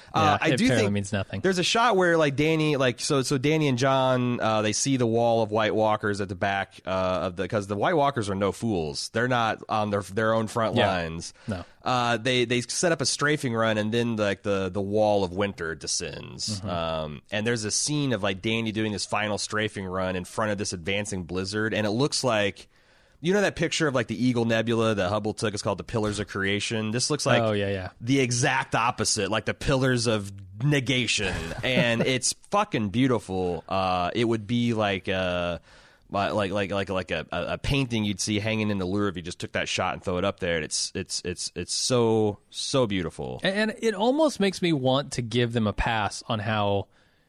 Uh, yeah, I it do apparently think means nothing. There's a shot where like Danny, like so, so Danny and John, uh, they see the wall of White Walkers at the back uh, of the because the White Walkers are no fools. They're not on their their own front Yeah. lines. No. Uh, they they set up a strafing run, and then like the the wall of winter descends. Mm-hmm. Um, and there's a scene of like Danny doing this final strafing run in front of this advancing blizzard, and it looks like. You know that picture of like the Eagle Nebula that Hubble took? It's called the Pillars of Creation. This looks like Oh, yeah, yeah. the exact opposite, like the Pillars of Negation, and it's fucking beautiful. Uh, it would be like a, like like like like a, a painting you'd see hanging in the Louvre if you just took that shot and throw it up there. And it's it's it's it's so so beautiful. And it almost makes me want to give them a pass on how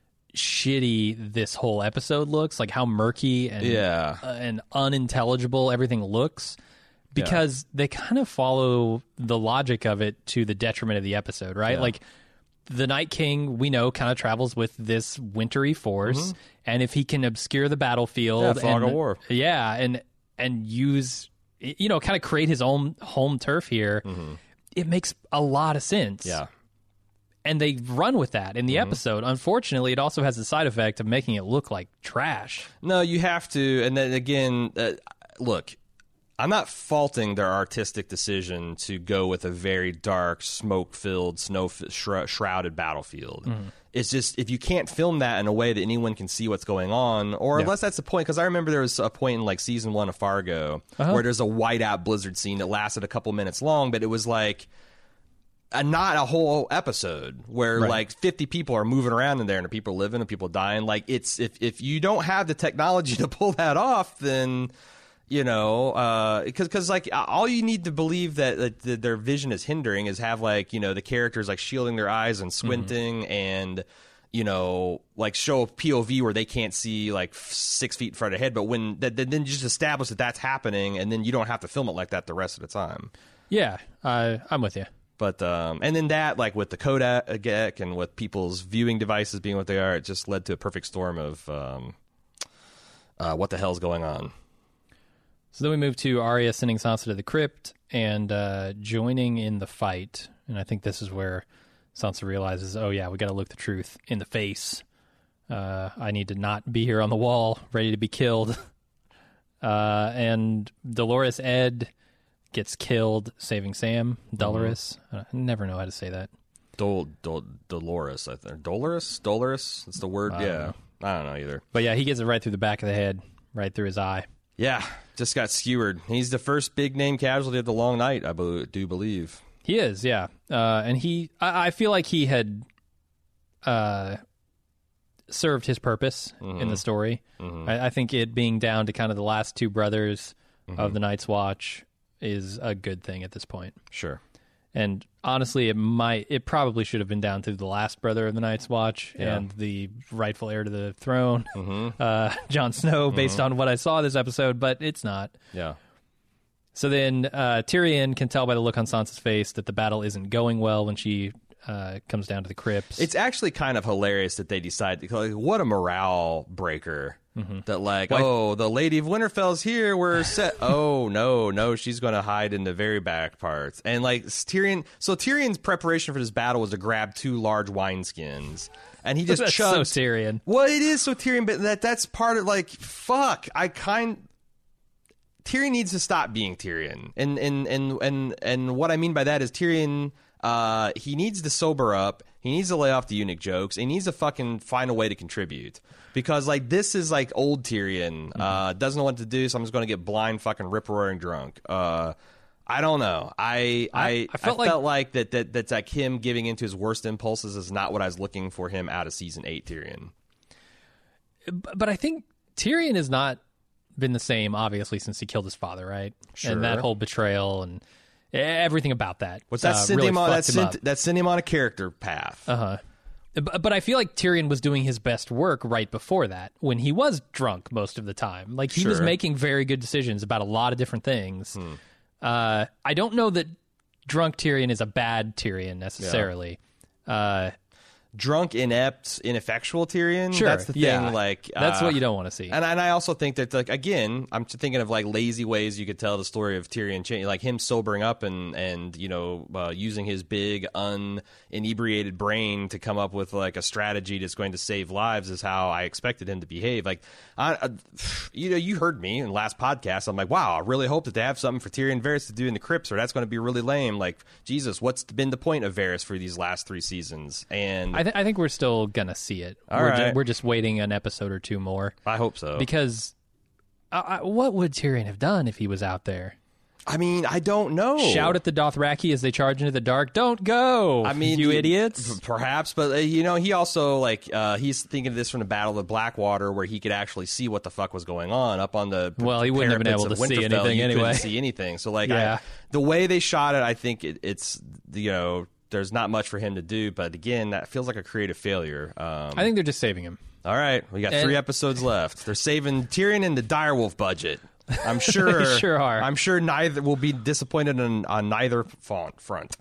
shitty this whole episode looks, like how murky and Yeah. uh, and unintelligible everything looks, because they kind of follow the logic of it to the detriment of the episode, right? Yeah. Like the Night King, we know, kind of travels with this wintry force, and if he can obscure the battlefield, Yeah, fog and, of war. yeah, and and use, you know, kind of create his own home turf here, it makes a lot of sense. Yeah. And they run with that in the episode. Unfortunately, it also has the side effect of making it look like trash. No, you have to. And then again, uh, look, I'm not faulting their artistic decision to go with a very dark, smoke-filled, snow-shrouded battlefield. Mm-hmm. It's just, if you can't film that in a way that anyone can see what's going on, or Yeah. unless that's the point, because I remember there was a point in like season one of Fargo Uh-huh. where there's a whiteout blizzard scene that lasted a couple minutes long, but it was like, Uh, not a whole episode where Right. like fifty people are moving around in there and people living and people dying. Like it's if if you don't have the technology to pull that off, then you know because because like all you need to believe that, that, that their vision is hindering is have like you know the characters like shielding their eyes and squinting Mm-hmm. and you know like show a P O V where they can't see like six feet in front of their head. But when that then just establish that that's happening, and then you don't have to film it like that the rest of the time. Yeah, uh, I'm with you. But um, and then that, like with the Kodak and with people's viewing devices being what they are, it just led to a perfect storm of um, uh, what the hell's going on. So then we move to Arya sending Sansa to the crypt and uh, joining in the fight. And I think this is where Sansa realizes, oh yeah, we got to look the truth in the face. Uh, I need to not be here on the wall, ready to be killed. Uh, and Dolores Ed gets killed, saving Sam. Dolores. Mm-hmm. I never know how to say that. Dol, Dol, Dolores, I think. Dolores? Dolores? That's the word? I yeah. don't know. I don't know either. But yeah, he gets it right through the back of the head, right through his eye. Yeah, just got skewered. He's the first big name casualty of the long night, I be- do believe. He is, yeah. Uh, and he, I, I feel like he had uh, served his purpose Mm-hmm. in the story. Mm-hmm. I, I think it being down to kind of the last two brothers Mm-hmm. of the Night's Watch is a good thing at this point. Sure. And honestly, it might, it probably should have been down to the last brother of the Night's Watch Yeah. and the rightful heir to the throne, Mm-hmm. uh, Jon Snow, based on what I saw this episode, but it's not. Yeah. So then uh, Tyrion can tell by the look on Sansa's face that the battle isn't going well when she uh, comes down to the crypts. It's actually kind of hilarious that they decide to, like, what a morale breaker. Mm-hmm. That like, Like- oh, the Lady of Winterfell's here. We're set. Oh no, no, she's going to hide in the very back parts. And like Tyrion, so Tyrion's preparation for this battle was to grab two large wineskins, and he just That's chugged. so Tyrion. Well, it is so Tyrion, but that that's part of like, fuck. I kind. Tyrion needs to stop being Tyrion, and and and and and what I mean by that is Tyrion. Uh, he needs to sober up. He needs to lay off the eunuch jokes. He needs to fucking find a way to contribute. Because, like, this is, like, old Tyrion. Mm-hmm. Uh, doesn't know what to do, so I'm just going to get blind fucking rip-roaring drunk. Uh, I don't know. I I, I- I felt I like- felt like that, that that's like him giving into his worst impulses is not what I was looking for him out of season eight Tyrion. But I think Tyrion has not been the same, obviously, since he killed his father, right? Sure. And that whole betrayal and everything about that. What's that uh, sent really him on? That fucked him sent, up. that sent him on a character path. Uh-huh. But, but I feel like Tyrion was doing his best work right before that, when he was drunk most of the time. Like, he was Sure. making very good decisions about a lot of different things. Hmm. Uh, I don't know that drunk Tyrion is a bad Tyrion, necessarily. Uh, drunk, inept, ineffectual Tyrion. Sure, that's the thing. yeah. Like that's uh, what you don't want to see. And, and I also think that, like, again, I'm thinking of like lazy ways you could tell the story of Tyrion, change, like him sobering up and and you know uh, using his big uninebriated brain to come up with like a strategy that's going to save lives is how I expected him to behave. Like, I, I, you know, you heard me in the last podcast. I'm like, wow, I really hope that they have something for Tyrion Varys to do in the crypts, or that's going to be really lame. Like, Jesus, what's been the point of Varys for these last three seasons? And I, th- I think we're still gonna see it. All we're, right. ju- we're just waiting an episode or two more. I hope so. Because I, I, what would Tyrion have done if he was out there? I mean, I don't know. Shout at the Dothraki as they charge into the dark. Don't go. I mean, you he, idiots. Perhaps, but uh, you know, he also like uh, he's thinking of this from the Battle of Blackwater, where he could actually see what the fuck was going on up on the. Well, he wouldn't have been able to see anything you anyway. Couldn't see anything. So, like, yeah. I, the way they shot it, I think it, it's you know, there's not much for him to do. But again, that feels like a creative failure. Um, I think they're just saving him. All right, we got and, three episodes left. They're saving Tyrion in the Direwolf budget. I'm sure. They sure are. I'm sure neither will be disappointed on, on neither font front.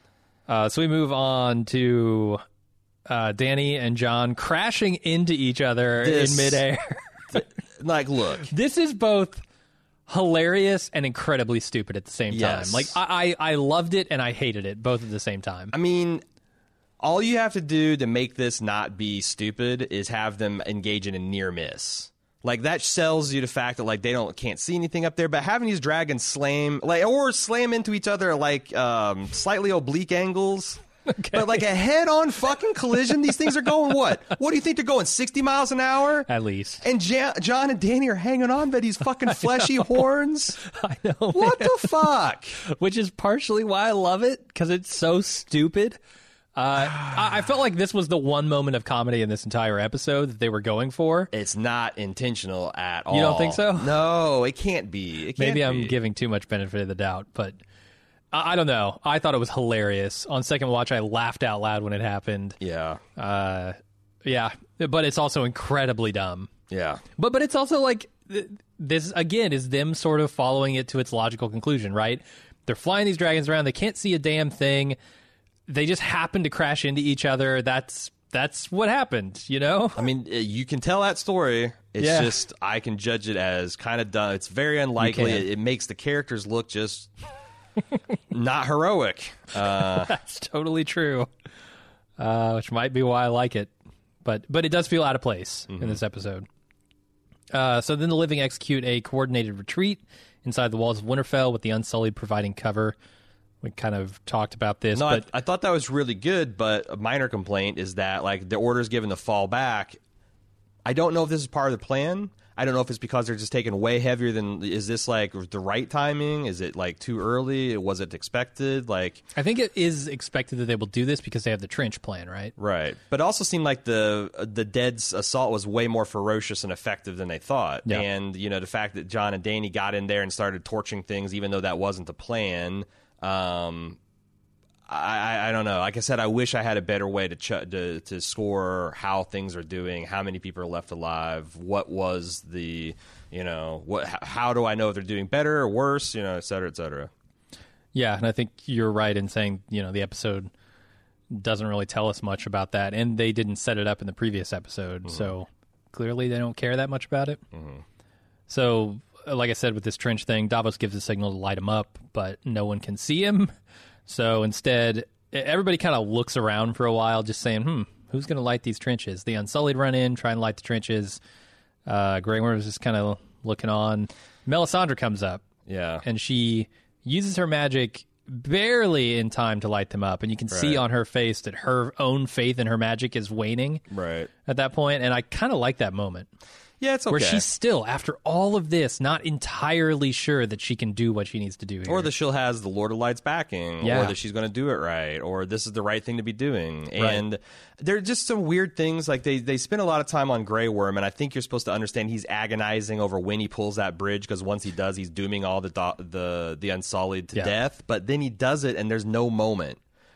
Uh, so we move on to uh, Dany and Jon crashing into each other This, in midair. th- like, look, this is both hilarious and incredibly stupid at the same yes. time. Like, I, I, I loved it and I hated it both at the same time. I mean, all you have to do to make this not be stupid is have them engage in a near miss. Like, that sells you the fact that, like, they don't can't see anything up there. But having these dragons slam, like, or slam into each other, like, um, slightly oblique angles. Okay. But, like, a head-on fucking collision, these things are going what? What do you think they're going, sixty miles an hour? At least. And Jan- Jon and Dany are hanging on by these fucking fleshy horns? I know, What man. the fuck? Which is partially why I love it, because it's so stupid. Uh, I, I felt like this was the one moment of comedy in this entire episode that they were going for. It's not intentional at all. You don't think so? No, it can't be. It can't Maybe I'm be. giving too much benefit of the doubt, but I, I don't know. I thought it was hilarious. On second watch, I laughed out loud when it happened. Yeah. Uh, yeah, but it's also incredibly dumb. Yeah. But but it's also like th- this again is them sort of following it to its logical conclusion, right? They're flying these dragons around. They can't see a damn thing. They just happen to crash into each other. That's that's what happened, you know? I mean, you can tell that story. It's Yeah. just, I can judge it as kind of dumb. It's very unlikely. can. It, it makes the characters look just not heroic. Uh, That's totally true, uh, which might be why I like it. But but it does feel out of place Mm-hmm. in this episode. Uh, so then the Living execute a coordinated retreat inside the walls of Winterfell with the Unsullied providing cover. We kind of talked about this. no, but I, I thought that was really good, but a minor complaint is that, like, the order's given to fall back. I don't know if this is part of the plan. I don't know if it's because they're just taking way heavier than. Is this like the right timing? Is it like too early? Was it expected? Like, I think it is expected that they will do this because they have the trench plan, right? right. But it also seemed like the the Dead's assault was way more ferocious and effective than they thought. Yeah. And you know, the fact that Jon and Dany got in there and started torching things, even though that wasn't the plan. Um, I, I don't know. Like I said, I wish I had a better way to, ch- to to score how things are doing, how many people are left alive, what was the, you know, what, how do I know if they're doing better or worse, you know, et cetera, et cetera. Yeah, and I think you're right in saying, you know, the episode doesn't really tell us much about that, and they didn't set it up in the previous episode, mm-hmm. so clearly they don't care that much about it. Mm-hmm. So, like I said, with this trench thing, Davos gives a signal to light him up, but no one can see him. So instead, everybody kind of looks around for a while, just saying, hmm, who's going to light these trenches? The Unsullied run in, try and light the trenches. Uh, Grey Worm is just kind of looking on. Melisandre comes up. Yeah. And she uses her magic barely in time to light them up. And you can Right. see on her face that her own faith in her magic is waning Right. at that point. And I kind of like that moment. Yeah, it's okay. Where she's still, after all of this, not entirely sure that she can do what she needs to do here. Or that she'll has the Lord of Light's backing, Yeah. or that she's going to do it right, or this is the right thing to be doing. Right. And there are just some weird things. Like they, they spend a lot of time on Grey Worm, and I think you're supposed to understand he's agonizing over when he pulls that bridge, because once he does, he's dooming all the do- the the Unsullied to Yeah. death. But then he does it, and there's no moment.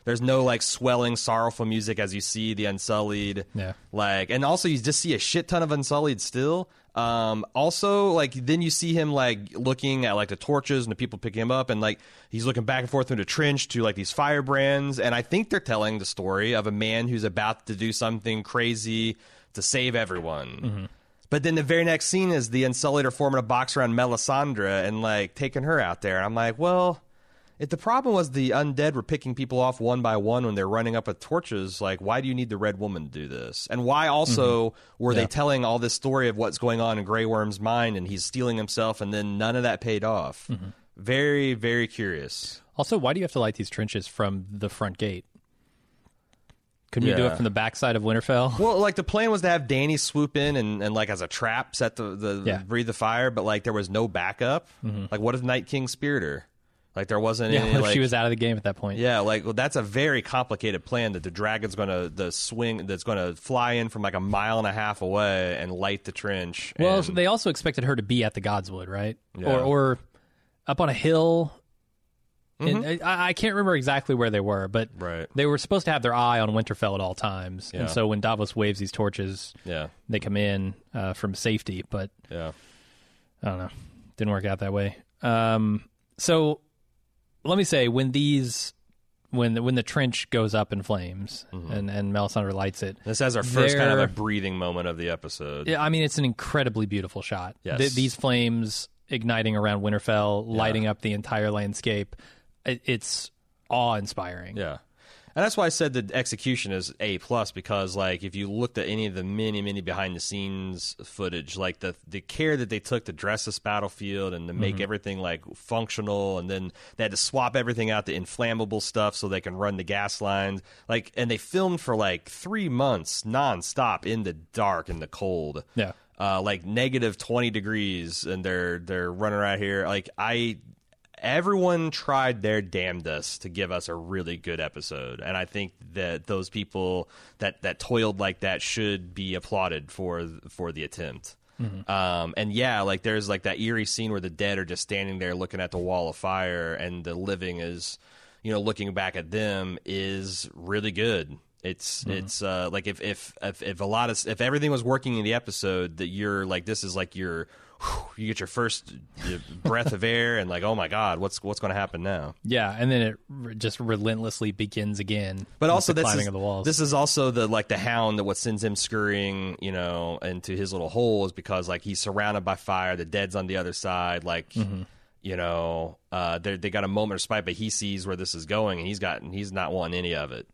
There's no like swelling, sorrowful music as you see the Unsullied. Yeah. Like, and also you just see a shit ton of Unsullied still. Um, also, like, then you see him like looking at like the torches and the people picking him up, and like he's looking back and forth through the trench to like these firebrands. And I think they're telling the story of a man who's about to do something crazy to save everyone. Mm-hmm. But then the very next scene is the Unsullied are forming a box around Melisandre and like taking her out there. And I'm like, well, if the problem was the undead were picking people off one by one when they're running up with torches, like, why do you need the Red Woman to do this? And why also mm-hmm. were yeah. they telling all this story of what's going on in Grey Worm's mind and he's stealing himself and then none of that paid off? Mm-hmm. Very, very curious. Also, why do you have to light these trenches from the front gate? Couldn't yeah. you do it from the backside of Winterfell? Well, like the plan was to have Dany swoop in and, and like as a trap set the, the yeah. breathe the fire, but like there was no backup. Mm-hmm. Like what if Night King speared her? Like there wasn't yeah, any. Like, she was out of the game at that point. Yeah, like well, that's a very complicated plan that the dragon's going to the swing that's going to fly in from like a mile and a half away and light the trench. Well, and, they also expected her to be at the Godswood, right? Yeah. Or or up on a hill. Mm-hmm. And I, I can't remember exactly where they were, but right. they were supposed to have their eye on Winterfell at all times. Yeah. And so when Davos waves these torches, yeah. they come in uh, from safety. But yeah. I don't know. Didn't work out that way. Um, so let me say, when these, when the, when the trench goes up in flames mm-hmm. and, and Melisandre lights it. This has our first kind of a breathing moment of the episode. Yeah, I mean, it's an incredibly beautiful shot. Yes. Th- these flames igniting around Winterfell, yeah. lighting up the entire landscape. It, it's awe-inspiring. Yeah. And that's why I said the execution is A plus, because like if you looked at any of the many, many behind the scenes footage, like the the care that they took to dress this battlefield and to make mm-hmm. everything like functional, and then they had to swap everything out, the inflammable stuff, so they can run the gas lines. Like, and they filmed for like three months nonstop in the dark and the cold. Yeah. Uh, like negative twenty degrees, and they're they're running around here. Like I. Everyone tried their damnedest to give us a really good episode, and I think that those people that, that toiled like that should be applauded for for the attempt. Mm-hmm. Um, and yeah, like there's like that eerie scene where the dead are just standing there looking at the wall of fire, and the living is, you know, looking back at them is really good. It's mm-hmm. it's uh, like if, if if if a lot of if everything was working in the episode, that you're like this is like your you get your first breath of air and like, oh my God, what's what's going to happen now? Yeah, and then it re- just relentlessly begins again. But also, the this climbing is, of the walls. This is also the like the hound that what sends him scurrying, you know, into his little hole is because like he's surrounded by fire. The dead's on the other side, like. Mm-hmm. You know, uh, they they got a moment of spite, but he sees where this is going, and he's got he's not wanting any of it.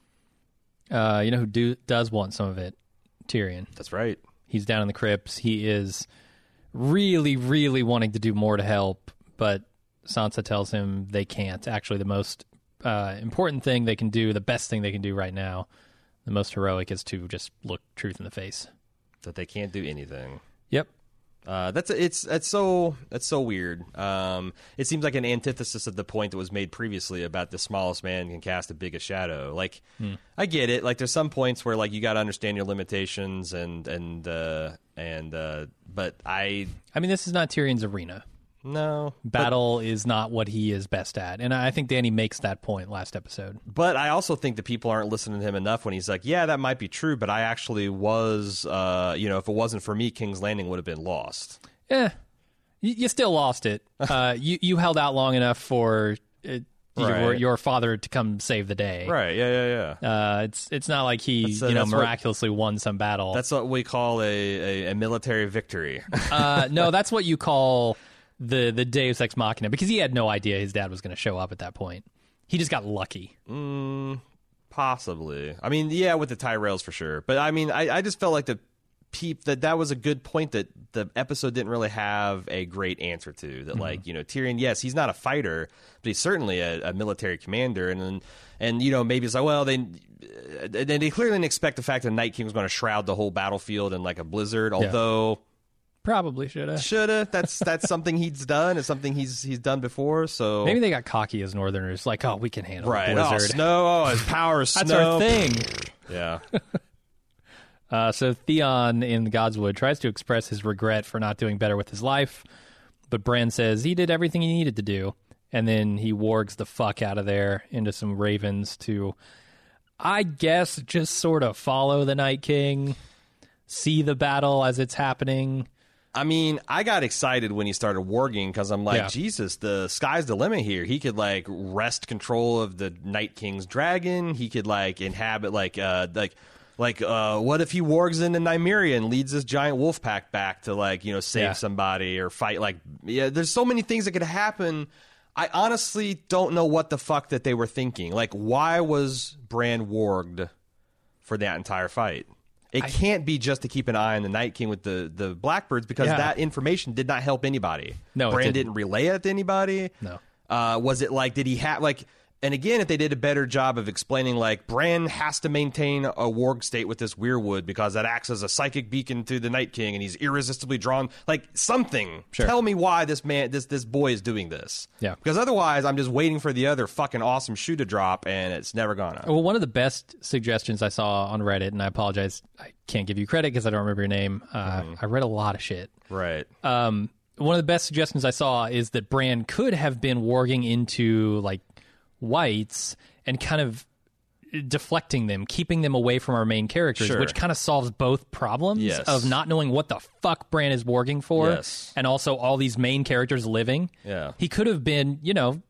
Uh, you know who do, does want some of it? Tyrion. That's right. He's down in the crypts. He is really, really wanting to do more to help, but Sansa tells him they can't. Actually, the most uh, important thing they can do, the best thing they can do right now, the most heroic, is to just look truth in the face. That they can't do anything. Yep. Uh, that's it's it's so that's so weird. Um, it seems like an antithesis of the point that was made previously about the smallest man can cast the biggest shadow. Like, hmm. I get it. Like, there's some points where like you got to understand your limitations and and uh, and uh, but I I mean, this is not Tyrion's arena. No, battle but, is not what he is best at, and I think Dany makes that point last episode. But I also think that people aren't listening to him enough when he's like, "Yeah, that might be true, but I actually was, uh, you know, if it wasn't for me, King's Landing would have been lost." Yeah, you, you still lost it. uh, you you held out long enough for it, right. your your father to come save the day. Right? Yeah, yeah, yeah. Uh, it's it's not like he uh, you know miraculously what, won some battle. That's what we call a a, a military victory. uh, no, that's what you call. The the Deus Ex Machina, because he had no idea his dad was going to show up at that point. He just got lucky. Mm, possibly. I mean, yeah, with the Tyrells for sure. But I mean, I, I just felt like the peep that that was a good point that the episode didn't really have a great answer to. That mm-hmm. like, you know, Tyrion, yes, he's not a fighter, but he's certainly a, a military commander. And, and and you know, maybe it's like, well, they they clearly didn't expect the fact that Night King was going to shroud the whole battlefield in like a blizzard, although. Yeah. Probably shoulda. Shoulda. That's that's something he's done. It's something he's he's done before. So maybe they got cocky as Northerners, like, oh, we can handle right. a blizzard. Oh, snow. Oh, his power is That's snow. our thing. Yeah. uh, so Theon in Godswood tries to express his regret for not doing better with his life, but Bran says he did everything he needed to do, and then he wargs the fuck out of there into some ravens to, I guess, just sort of follow the Night King, see the battle as it's happening. I mean, I got excited when he started warging because I'm like, Yeah. Jesus, the sky's the limit here. He could like wrest control of the Night King's dragon. He could like inhabit like uh like like uh what if he wargs into Nymeria and leads this giant wolf pack back to like, you know, save Yeah. somebody or fight like yeah, there's so many things that could happen. I honestly don't know what the fuck that they were thinking. Like, why was Bran warged for that entire fight? It I, can't be just to keep an eye on the Night King with the, the Blackbirds because yeah. that information did not help anybody. No, Bran it didn't. didn't relay it to anybody. No. Uh, was it like, did he have, like, and again, if they did a better job of explaining, like, Bran has to maintain a warg state with this weirwood because that acts as a psychic beacon to the Night King and he's irresistibly drawn, like, something. Sure. Tell me why this man, this this boy is doing this. Yeah. Because otherwise, I'm just waiting for the other fucking awesome shoe to drop and it's never gonna. Well, one of the best suggestions I saw on Reddit, and I apologize, I can't give you credit because I don't remember your name. Uh, mm. I read a lot of shit. Right. Um, one of the best suggestions I saw is that Bran could have been warging into, like, whites and kind of deflecting them, keeping them away from our main characters, sure. which kind of solves both problems yes. of not knowing what the fuck Bran is warging for, yes. and also all these main characters living. Yeah. He could have been, you know,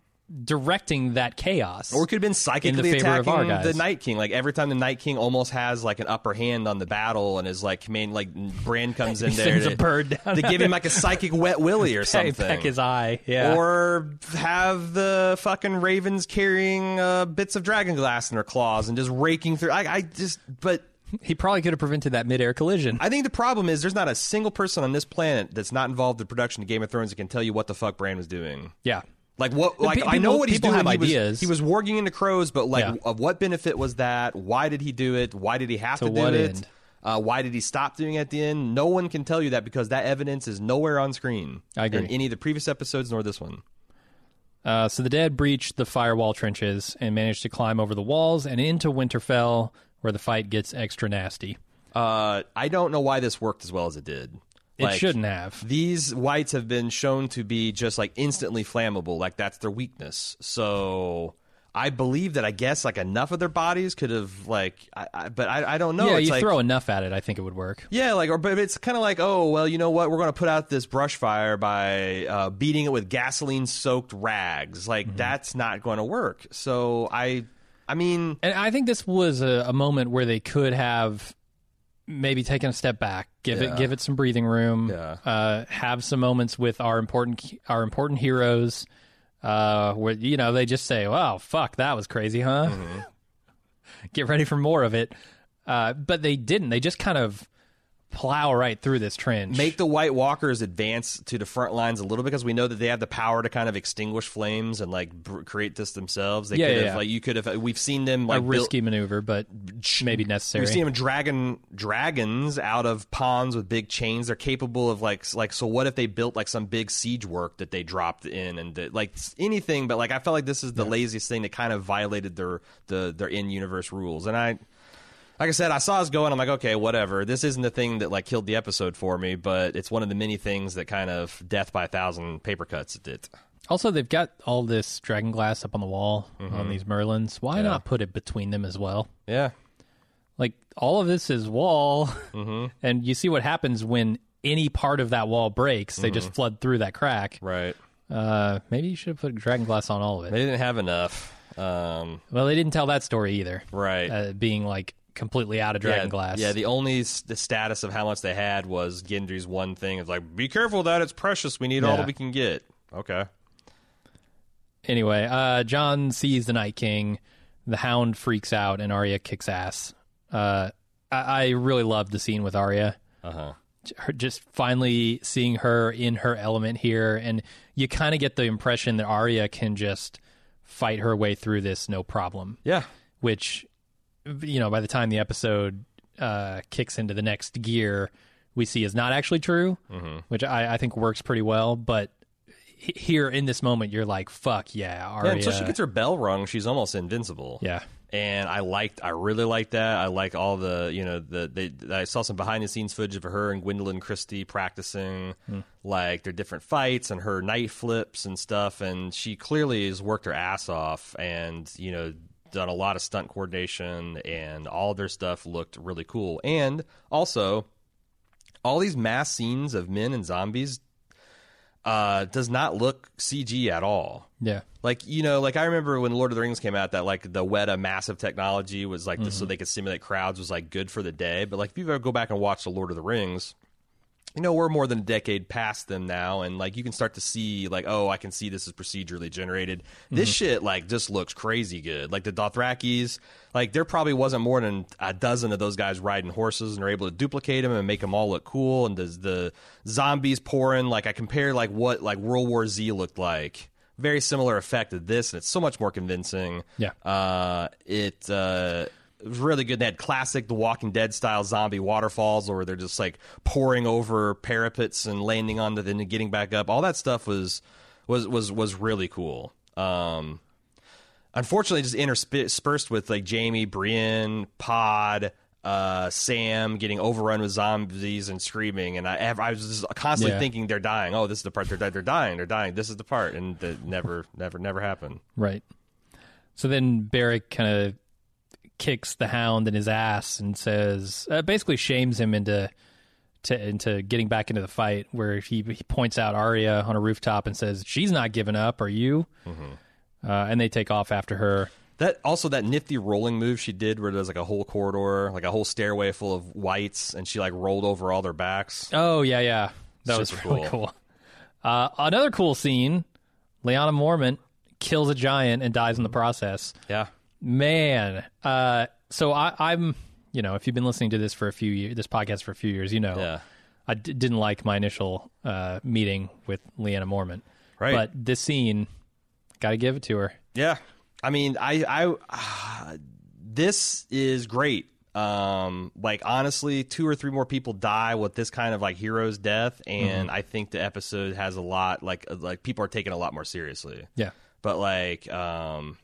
directing that chaos. Or it could have been psychically in the favor attacking of our guys. the Night King. Like every time the Night King almost has like an upper hand on the battle and is like command, like Bran comes in he there sends to, a bird down to give him like a psychic wet willy or something. Peck his eye, yeah. Or have the fucking ravens carrying uh, bits of dragon glass in their claws and just raking through. I, I just, but. He probably could have prevented that mid-air collision. I think the problem is there's not a single person on this planet that's not involved in the production of Game of Thrones that can tell you what the fuck Bran was doing. Yeah. Like what? Like people, I know what he's doing. Have he ideas. was he was warging into crows, but like, Yeah. of what benefit was that? Why did he do it? Why did he have To to, do what it? end? Uh, why did he stop doing it at the end? No one can tell you that because that evidence is nowhere on screen. I agree. In any of the previous episodes nor this one. Uh, so the dead breach the firewall trenches and manage to climb over the walls and into Winterfell, where the fight gets extra nasty. Uh, I don't know why this worked as well as it did. It Like, shouldn't have. These whites have been shown to be just like instantly flammable, like that's their weakness. So I believe that I guess like enough of their bodies could have like, I, I, but I, I don't know. Yeah, it's you like, throw enough at it, I think it would work. Yeah, like, or but it's kind of like, oh well, you know what? We're going to put out this brush fire by uh, beating it with gasoline-soaked rags. Like mm-hmm. that's not going to work. So I, I mean, and I think this was a, a moment where they could have maybe taken a step back, give Yeah. it give it some breathing room, Yeah. uh, have some moments with our important our important heroes, uh, where you know they just say, "Wow, fuck, that was crazy, huh?" Mm-hmm. Get ready for more of it. Uh, but they didn't. They just kind of plow right through this trench. make the White Walkers advance to the front lines a little bit because we know that they have the power to kind of extinguish flames and like br- create this themselves. They Yeah, could yeah, have yeah. like you could have. We've seen them like a risky build, maneuver, but maybe necessary. We've seen them dragon dragons out of ponds with big chains. They're capable of like like. So what if they built like some big siege work that they dropped in and that, like anything? But like I felt like this is the yeah. laziest thing that kind of violated their the their in universe rules. And I. Like I said, I saw us go, and I'm like, okay, whatever. This isn't the thing that like killed the episode for me, but it's one of the many things that kind of death by a thousand paper cuts it did. Also, they've got all this dragon glass up on the wall Mm-hmm. on these Merlins. Why Yeah. not put it between them as well? Yeah. Like, all of this is wall, Mm-hmm. and you see what happens when any part of that wall breaks. They just flood through that crack. Right. Uh, maybe you should have put dragon glass on all of it. They didn't have enough. Um, Well, they didn't tell that story either. right. Uh, being, like, completely out of dragon yeah, glass. Yeah, the only s- the status of how much they had was Gendry's one thing of like, be careful that it's precious. We need all Yeah. that we can get. Okay. Anyway, uh, Jon sees the Night King. The Hound freaks out, and Arya kicks ass. Uh, I, I really loved the scene with Arya. Uh-huh. Her, just finally seeing her in her element here, and you kind of get the impression that Arya can just fight her way through this no problem. Yeah. Which, you know, by the time the episode uh, kicks into the next gear, we see is not actually true, mm-hmm. which I, I think works pretty well. But h- here in this moment, you're like, fuck yeah, Arya. Yeah, until she gets her bell rung, she's almost invincible. Yeah. And I liked, I really liked that. I like all the, you know, the they. I saw some behind the scenes footage of her and Gwendolyn Christie practicing, hmm. like their different fights and her knife flips and stuff. And she clearly has worked her ass off, and you know, done a lot of stunt coordination, and all of their stuff looked really cool. And also, all these mass scenes of men and zombies uh, does not look C G at all. Yeah. Like, you know, like I remember when Lord of the Rings came out, that like the Weta massive technology was like, mm-hmm. this, so they could simulate crowds, was like good for the day. But like if you ever go back and watch the Lord of the Rings, you know, we're more than a decade past them now, and like you can start to see like, oh, I can see this is procedurally generated. Mm-hmm. This shit like just looks crazy good. Like the Dothrakis, like there probably wasn't more than a dozen of those guys riding horses, and they're able to duplicate them and make them all look cool. And the, the zombies pouring, like I compare like what like World War Z looked like. Very similar effect to this, and it's so much more convincing. Yeah, uh, it uh, it was really good. They had classic The Walking Dead style zombie waterfalls, where they're just like pouring over parapets and landing on them and getting back up. All that stuff was was was was really cool. Um, unfortunately, just interspersed with like Jamie, Brienne, Pod. Uh, Sam getting overrun with zombies and screaming, and I, I was just constantly yeah. thinking they're dying. Oh, this is the part they're they're dying, they're dying. This is the part, and that never, never, never happened. Right. So then Barrick kind of kicks the Hound in his ass and says, uh, basically shames him into to, into getting back into the fight. Where he he points out Arya on a rooftop and says, "She's not giving up. Are you?" Mm-hmm. Uh, and they take off after her. That also that nifty rolling move she did, where there's like a whole corridor, like a whole stairway full of whites, and she like rolled over all their backs. Oh yeah, yeah, that Super was really cool. cool. Uh, another cool scene: Lyanna Mormont kills a giant and dies in the process. Yeah, man. Uh, so I, I'm, you know, if you've been listening to this for a few years, this podcast for a few years, you know, yeah. I d- didn't like my initial uh, meeting with Lyanna Mormont, right? But this scene, got to give it to her. Yeah. I mean, I, I, uh, this is great. Um, like honestly, two or three more people die with this kind of like hero's death, and mm-hmm. I think the episode has a lot like like people are taking it a lot more seriously. Yeah, but like, um,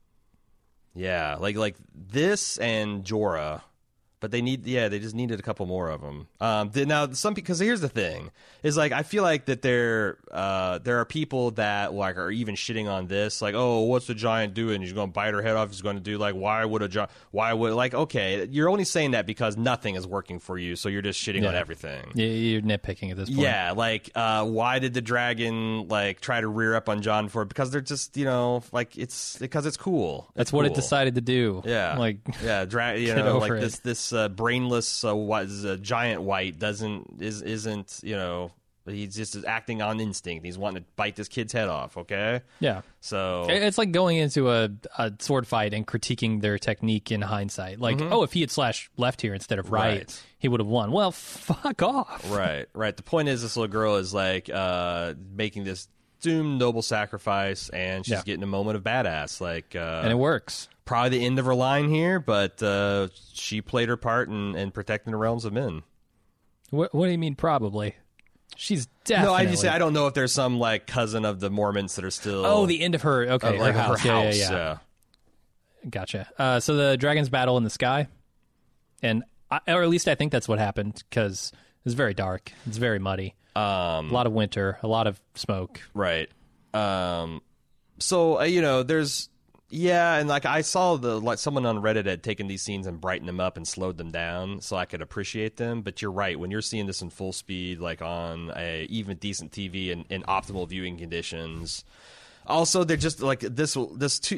yeah, like like this and Jorah. But they need, yeah, they just needed a couple more of them. Um, now, some because here's the thing is like I feel like that there, uh, there are people that like are even shitting on this, like, oh, what's the giant doing? He's going to bite her head off. He's going to do like, why would a giant? Why would like? Okay, you're only saying that because nothing is working for you, so you're just shitting yeah. on everything. Yeah, you're nitpicking at this point. Yeah, like, uh, why did the dragon like try to rear up on Jon for? Because they're just, you know, like it's because it's cool. It's That's what cool. it decided to do. Yeah, like yeah, dra- you know, like this it. this. Uh, brainless uh, was a giant white doesn't is isn't you know he's just acting on instinct. He's wanting to bite this kid's head off. Okay, yeah. So it's like going into a, a sword fight and critiquing their technique in hindsight. Like, mm-hmm. oh, if he had slashed left here instead of right, right, he would have won. Well, fuck off. Right, right. The point is, this little girl is like uh, making this doomed noble sacrifice, and she's yeah. getting a moment of badass. Like, uh, and it works. Probably the end of her line here, but uh, she played her part in, in protecting the realms of men. What, what do you mean, probably? She's definitely... No, I just say I don't know if there's some like cousin of the Mormonts that are still... Oh, the end of her... Okay, of, like, her house. Her house. Yeah, yeah, yeah. yeah. Gotcha. Uh, so the dragons battle in the sky, and I, or at least I think that's what happened, because it's very dark. It's very muddy. Um, a lot of winter, a lot of smoke. Right. Um, so, uh, you know, there's... Yeah, and like I saw the like someone on Reddit had taken these scenes and brightened them up and slowed them down so I could appreciate them. But you're right, when you're seeing this in full speed, like on a even decent T V and in optimal viewing conditions. Also, they're just like this. This too.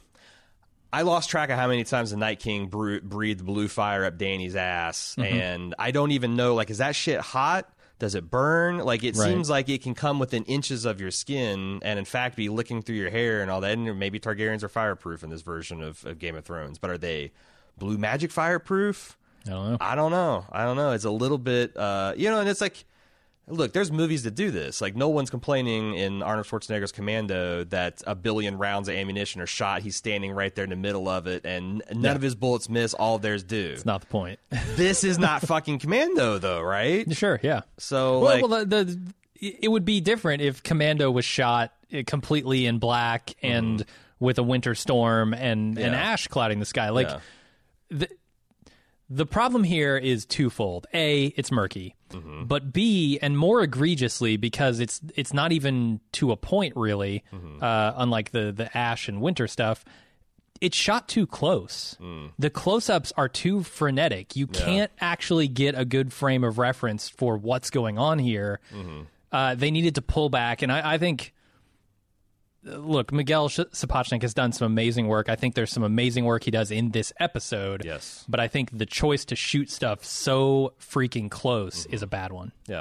I lost track of how many times the Night King breathed blue fire up Dany's ass, mm-hmm. and I don't even know. Like, is that shit hot? Does it burn? Like, it right. seems like it can come within inches of your skin and, in fact, be licking through your hair and all that. And maybe Targaryens are fireproof in this version of, of Game of Thrones. But are they blue magic fireproof? I don't know. I don't know. I don't know. It's a little bit, uh, you know, and it's like, look, there's movies that do this. Like, no one's complaining in Arnold Schwarzenegger's Commando that a billion rounds of ammunition are shot. He's standing right there in the middle of it, and none yeah. of his bullets miss. All of theirs do. It's not the point. This is not fucking Commando, though, right? Sure, yeah. So, well, like... well the, the, it would be different if Commando was shot completely in black and... Mm-hmm. with a winter storm and, Yeah. and ash clouding the sky. Like, Yeah. the, the problem here is twofold. A, it's murky. Mm-hmm. But B, and more egregiously, because it's it's not even to a point, really, Mm-hmm. uh, unlike the, the ash and winter stuff, it's shot too close. Mm. The close-ups are too frenetic. You Yeah. can't actually get a good frame of reference for what's going on here. Mm-hmm. Uh, they needed to pull back, and I, I think... Look, Miguel Sapochnik has done some amazing work. I think there's some amazing work he does in this episode. Yes. But I think the choice to shoot stuff so freaking close mm-hmm. is a bad one. Yeah.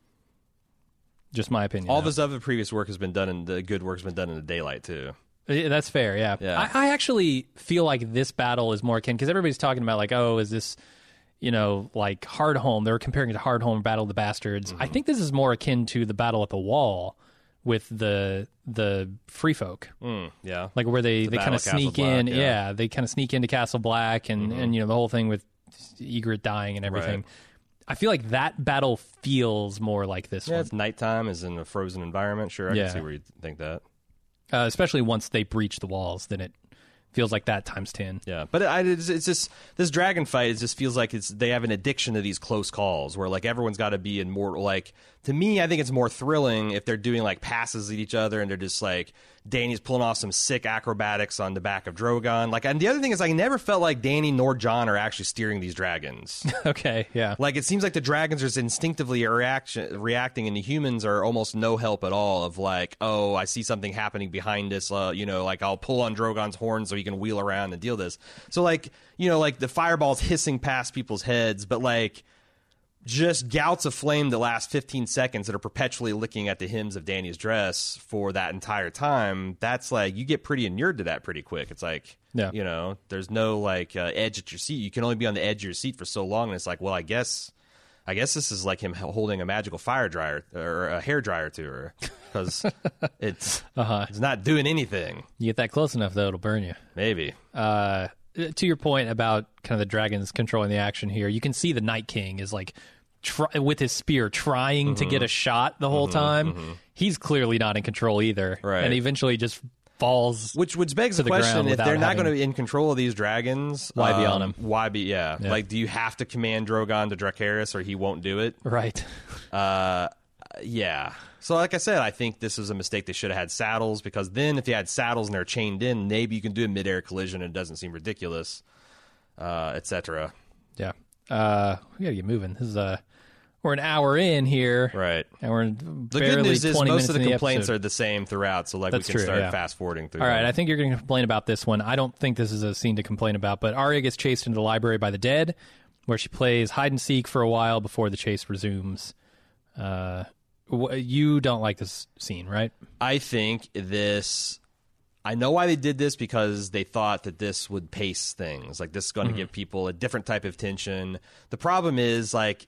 Just my opinion. All though. this other previous work has been done in the good work's been done in the daylight too. Yeah, that's fair, yeah. Yeah. I, I actually feel like this battle is more akin, because everybody's talking about, like, oh, is this, you know, like Hardhome? They're comparing it to Hardhome, Battle of the Bastards. Mm-hmm. I think this is more akin to the Battle at the Wall with the the free folk. Mm, yeah. Like where they, The they kind Battle of of Castle sneak in. Black, Yeah. yeah. they kind of sneak into Castle Black and, Mhm. and, you know, the whole thing with Ygritte dying and everything. Right. I feel like that battle feels more like this Yeah, one. it's nighttime, is in a frozen environment. Sure, I Yeah. can see where you think that. Uh, especially once they breach the walls, then it feels like that times ten. Yeah, but I, it's, it's just this dragon fight. It just feels like it's they have an addiction to these close calls where like everyone's got to be in more like. To me, I think it's more thrilling if they're doing like passes at each other and they're just like Dany's pulling off some sick acrobatics on the back of Drogon. Like, and the other thing is, I never felt like Dany nor Jon are actually steering these dragons. Okay, yeah. Like, it seems like the dragons are just instinctively reaction, reacting, and the humans are almost no help at all. Of like, oh, I see something happening behind us. Uh, you know, like I'll pull on Drogon's horn so he can wheel around and deal this. So, like, you know, like the fireballs hissing past people's heads, but like just gouts of flame that last fifteen seconds that are perpetually licking at the hems of Dany's dress for that entire time. That's like, you get pretty inured to that pretty quick. It's like, Yeah. you know, there's no like uh, edge at your seat. You can only be on the edge of your seat for so long. And it's like, well, I guess, I guess this is like him holding a magical fire dryer or a hair dryer to her because it's, Uh-huh. it's not doing anything. You get that close enough, though, it'll burn you. Maybe. Uh, to your point about kind of the dragons controlling the action here, you can see the Night King is like try, with his spear trying Mm-hmm. to get a shot the whole Mhm, time. mhm. He's clearly not in control either, Right. and eventually just falls. Which which begs to the the question: ground if without they're not having- going to be in control of these dragons, Why be on um, them? Why be? Yeah. Yeah. Like, do you have to command Drogon to Dracarys, or he won't do it? Right. Uh, yeah. So, like I said, I think this is a mistake. They should have had saddles, because then if you had saddles and they're chained in, maybe you can do a midair collision and it doesn't seem ridiculous, uh, et cetera. Yeah. Uh, we gotta get moving. This is uh we're an hour in here, right? And we're The barely good news is twenty most of the minutes in complaints episode. are the same throughout, so like That's we can true, start yeah. fast forwarding through. All right, them. I think you're going to complain about this one. I don't think this is a scene to complain about, but Arya gets chased into the library by the dead, where she plays hide and seek for a while before the chase resumes. Uh, wh- you don't like this scene, right? I think this. I know why they did this, because they thought that this would pace things. Like, this is going to Mhm. give people a different type of tension. The problem is, like,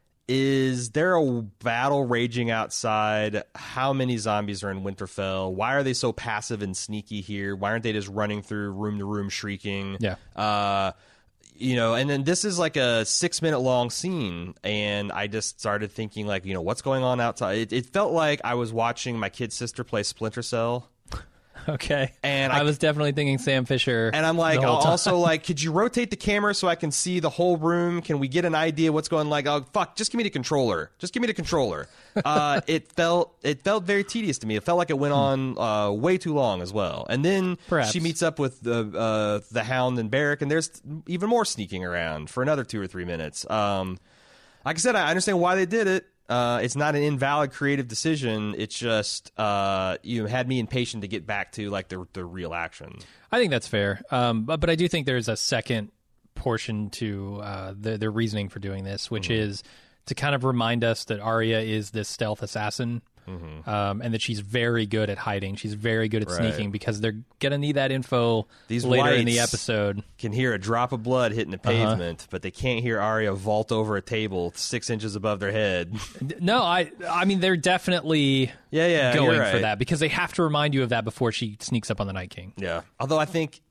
is there a battle raging outside? How many zombies are in Winterfell? Why are they so passive and sneaky here? Why aren't they just running through room to room shrieking? Yeah. Uh, you know, and then this is like a six minute long scene, and I just started thinking, like, you know, what's going on outside? It, it felt like I was watching my kid sister play Splinter Cell. Okay. And I, I, was definitely thinking Sam Fisher. and I'm like, the whole also, time. like, could you rotate the camera so I can see the whole room? Can we get an idea what's going? Like, oh fuck, just give me the controller. Just give me the controller. Uh, it felt it felt very tedious to me. It felt like it went on uh, way too long as well. And then Perhaps. she meets up with the uh, the Hound and Barrack, and there's even more sneaking around for another two or three minutes. Um, like I said, I understand why they did it. Uh, it's not an invalid creative decision. It's just uh, you had me impatient to get back to like the the real action. I think that's fair. Um, but, but I do think there's a second portion to uh, the, their reasoning for doing this, which Mhm. is to kind of remind us that Arya is this stealth assassin, Mhm. um, and that she's very good at hiding. She's very good at Right. sneaking, because they're going to need that info These later in the whites episode. Can hear a drop of blood hitting the Uh-huh. pavement, but they can't hear Arya vault over a table six inches above their head. No, I I mean, they're definitely Yeah, yeah, going you're for right. that, because they have to remind you of that before she sneaks up on the Night King. Yeah. Although I think,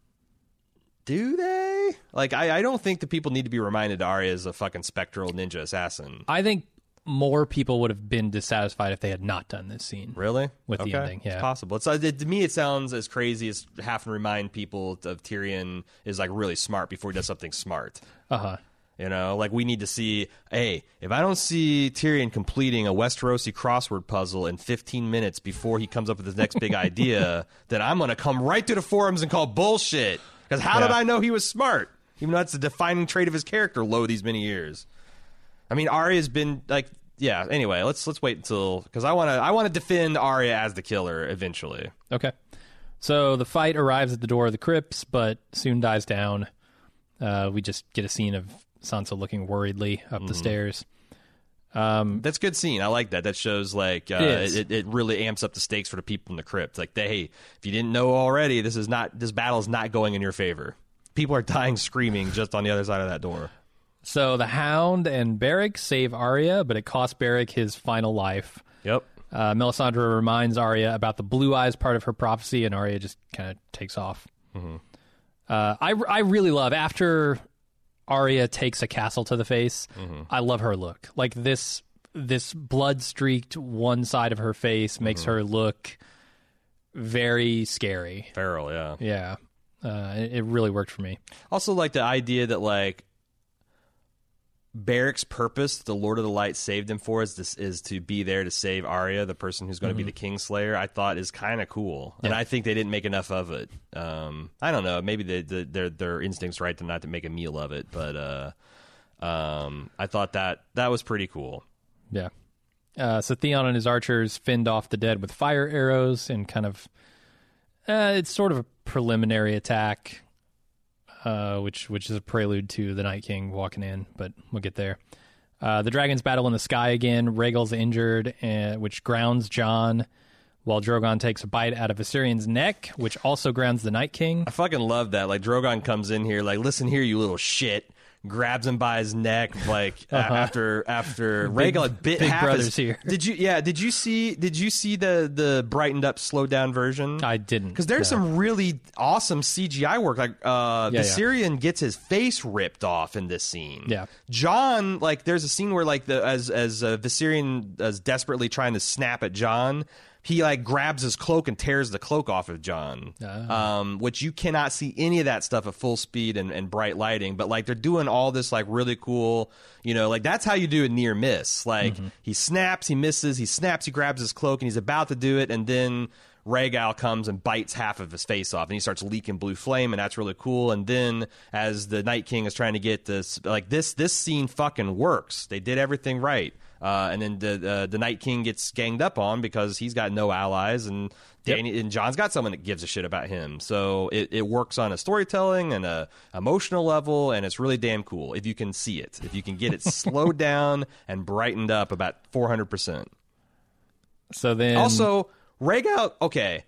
do they? Like, I, I don't think that people need to be reminded Arya is a fucking spectral ninja assassin. I think more people would have been dissatisfied if they had not done this scene. Really? With okay. the ending, yeah. It's possible. It's, uh, it, to me, it sounds as crazy as having to remind people of Tyrion is like really smart before he does something smart. Uh-huh. You know, like we need to see, hey, if I don't see Tyrion completing a Westerosi crossword puzzle in fifteen minutes before he comes up with his next big idea, then I'm going to come right to the forums and call bullshit. Because how Yeah. did I know he was smart? Even though that's the defining trait of his character, lo, these many years. I mean, Arya's been like, yeah. Anyway, let's let's wait until because I want to I want to defend Arya as the killer eventually. Okay. So the fight arrives at the door of the crypts, but soon dies down. Uh, we just get a scene of Sansa looking worriedly up mm-hmm. the stairs. Um, That's a good scene. I like that. That shows like uh, it, it, it really amps up the stakes for the people in the crypt. Like, they, hey, if you didn't know already, this is not this battle is not going in your favor. People are dying screaming just on the other side of that door. So the Hound and Beric save Arya, but it costs Beric his final life. Yep. Uh, Melisandre reminds Arya about the blue eyes part of her prophecy, and Arya just kind of takes off. Mm-hmm. Uh, I, I really love, after Arya takes a castle to the face, mm-hmm. I love her look. Like, this this blood-streaked one side of her face makes mm-hmm. her look very scary. Feral, yeah. Yeah. Uh, it, it really worked for me. Also, like, the idea that, like, Beric's purpose, the Lord of the Light saved him for, is this is to be there to save Arya, the person who's going to mm-hmm. be the Kingslayer. I thought is kind of cool, yeah. and I think they didn't make enough of it. Um, I don't know, maybe they, they, their their instincts right to not to make a meal of it, but uh, um, I thought that that was pretty cool. Yeah. Uh, so Theon and his archers finned off the dead with fire arrows, and kind of uh, it's sort of a preliminary attack. Uh, which which is a prelude to the Night King walking in, but we'll get there. Uh, the dragons battle in the sky again. Rhaegal's injured, uh, which grounds Jon, while Drogon takes a bite out of Viserion's neck, which also grounds the Night King. I fucking love that. Like, Drogon comes in here, like, listen here, you little shit. Grabs him by his neck, like uh-huh. after after Rhaegal had bit big half brothers his. Here. Did you? Yeah. Did you see? Did you see the the brightened up, slowed down version? I didn't. Because there's no. some really awesome C G I work. Like uh, yeah, Viserion yeah. gets his face ripped off in this scene. Yeah. Jon, like, there's a scene where like the as as uh, Viserion is desperately trying to snap at Jon. He, like, grabs his cloak and tears the cloak off of Jon, oh. um, which you cannot see any of that stuff at full speed and, and bright lighting. But, like, they're doing all this, like, really cool, you know, like, that's how you do a near miss. Like, mm-hmm. he snaps, he misses, he snaps, he grabs his cloak, and he's about to do it, and then Rhaegal comes and bites half of his face off, and he starts leaking blue flame, and that's really cool. And then as the Night King is trying to get this, like, this this scene fucking works. They did everything right. Uh, and then the uh, the Night King gets ganged up on because he's got no allies, and Danny, yep. and Jon's got someone that gives a shit about him. So it, it works on a storytelling and a emotional level, and it's really damn cool if you can see it. If you can get it slowed down and brightened up about four hundred percent. So then... Also, Rhaegal, okay...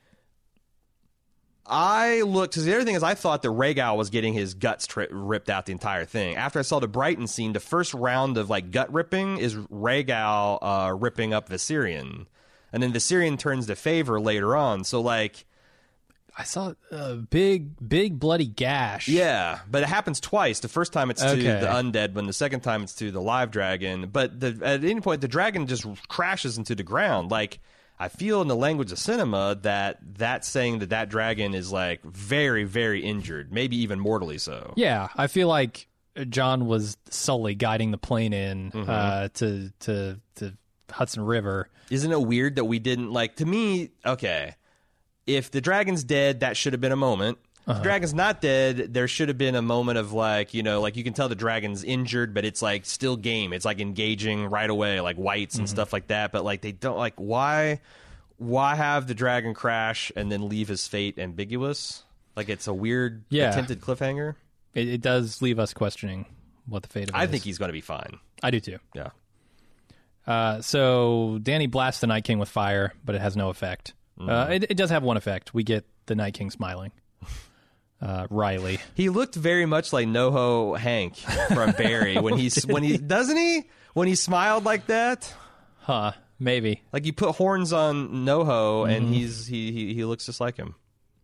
I looked, because the other thing is I thought that Rhaegal was getting his guts tri- ripped out the entire thing. After I saw the Brighton scene, the first round of, like, gut ripping is Rhaegal uh, ripping up Viserion. And then Viserion turns to favor later on. So, like... I saw a big, big bloody gash. Yeah, but it happens twice. The first time it's to okay. the undead, when the second time it's to the live dragon. But the, at any point, the dragon just crashes into the ground. Like... I feel in the language of cinema that that's saying that that dragon is, like, very, very injured, maybe even mortally so. Yeah, I feel like Jon was Sully guiding the plane in mm-hmm. uh, to to to Hudson River. Isn't it weird that we didn't, like, to me, okay, if the dragon's dead, that should have been a moment. Uh-huh. If the dragon's not dead, there should have been a moment of, like, you know, like, you can tell the dragon's injured, but it's, like, still game. It's, like, engaging right away, like, whites and mm-hmm. stuff like that. But, like, they don't, like, why why have the dragon crash and then leave his fate ambiguous? Like, it's a weird yeah. attempted cliffhanger. It, it does leave us questioning what the fate of it I is. think he's going to be fine. I do, too. Yeah. Uh, so, Dany blasts the Night King with fire, but it has no effect. Mm. Uh, it, it does have one effect. We get the Night King smiling. Uh, Riley. He looked very much like NoHo Hank from Barry when he's when he doesn't he when he smiled like that. Huh? Maybe. Like, you put horns on NoHo, and mm-hmm. he's he, he he looks just like him.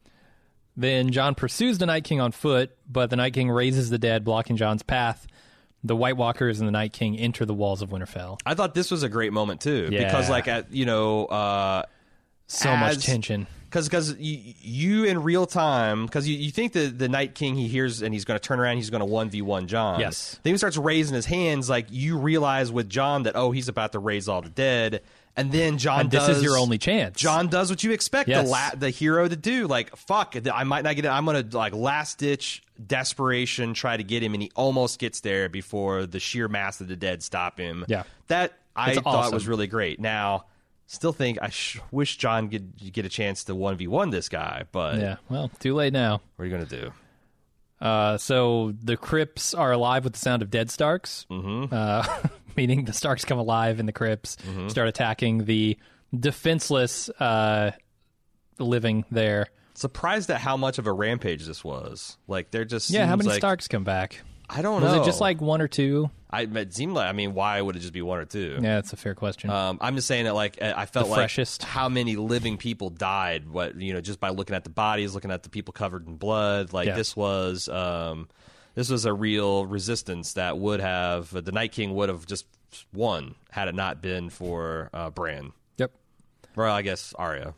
Then Jon pursues the Night King on foot, but the Night King raises the dead, blocking Jon's path. the White Walkers and the Night King enter the walls of Winterfell. I thought this was a great moment too, Yeah. because like at you know, uh, So as, much tension. Because because you, you in real time, because you, you think the, the Night King, he hears and he's going to turn around, he's going to one v one Jon. Yes. Then he starts raising his hands, like you realize with Jon that, oh, he's about to raise all the dead. And then Jon And does... this is your only chance. Jon does what you expect Yes. the la- the hero to do. Like, fuck, I might not get it. I'm going to, like, last-ditch desperation try to get him, and he almost gets there before the sheer mass of the dead stop him. Yeah. That, I It's thought awesome. was really great. Now... Still think I sh- wish Jon could get a chance to one v one this guy, but Yeah, well, too late now. what are you going to do? Uh, so the crypts are alive with the sound of dead Starks, mm-hmm. uh, meaning the Starks come alive in the crypts, Mm-hmm. start attacking the defenseless uh, living there. Surprised at how much of a rampage this was. Like, they're just Yeah, how seems many like, Starks come back? I don't Was know. it just like one or two? I, it seemed like, I mean, why would it just be one or two? Yeah, that's a fair question. Um, I'm just saying that, like, I felt The like freshest. how many living people died. What you know, just by looking at the bodies, looking at the people covered in blood. Like Yeah. this was, um, this was a real resistance that would have the Night King would have just won had it not been for uh, Bran. Yep. Well, I guess Arya.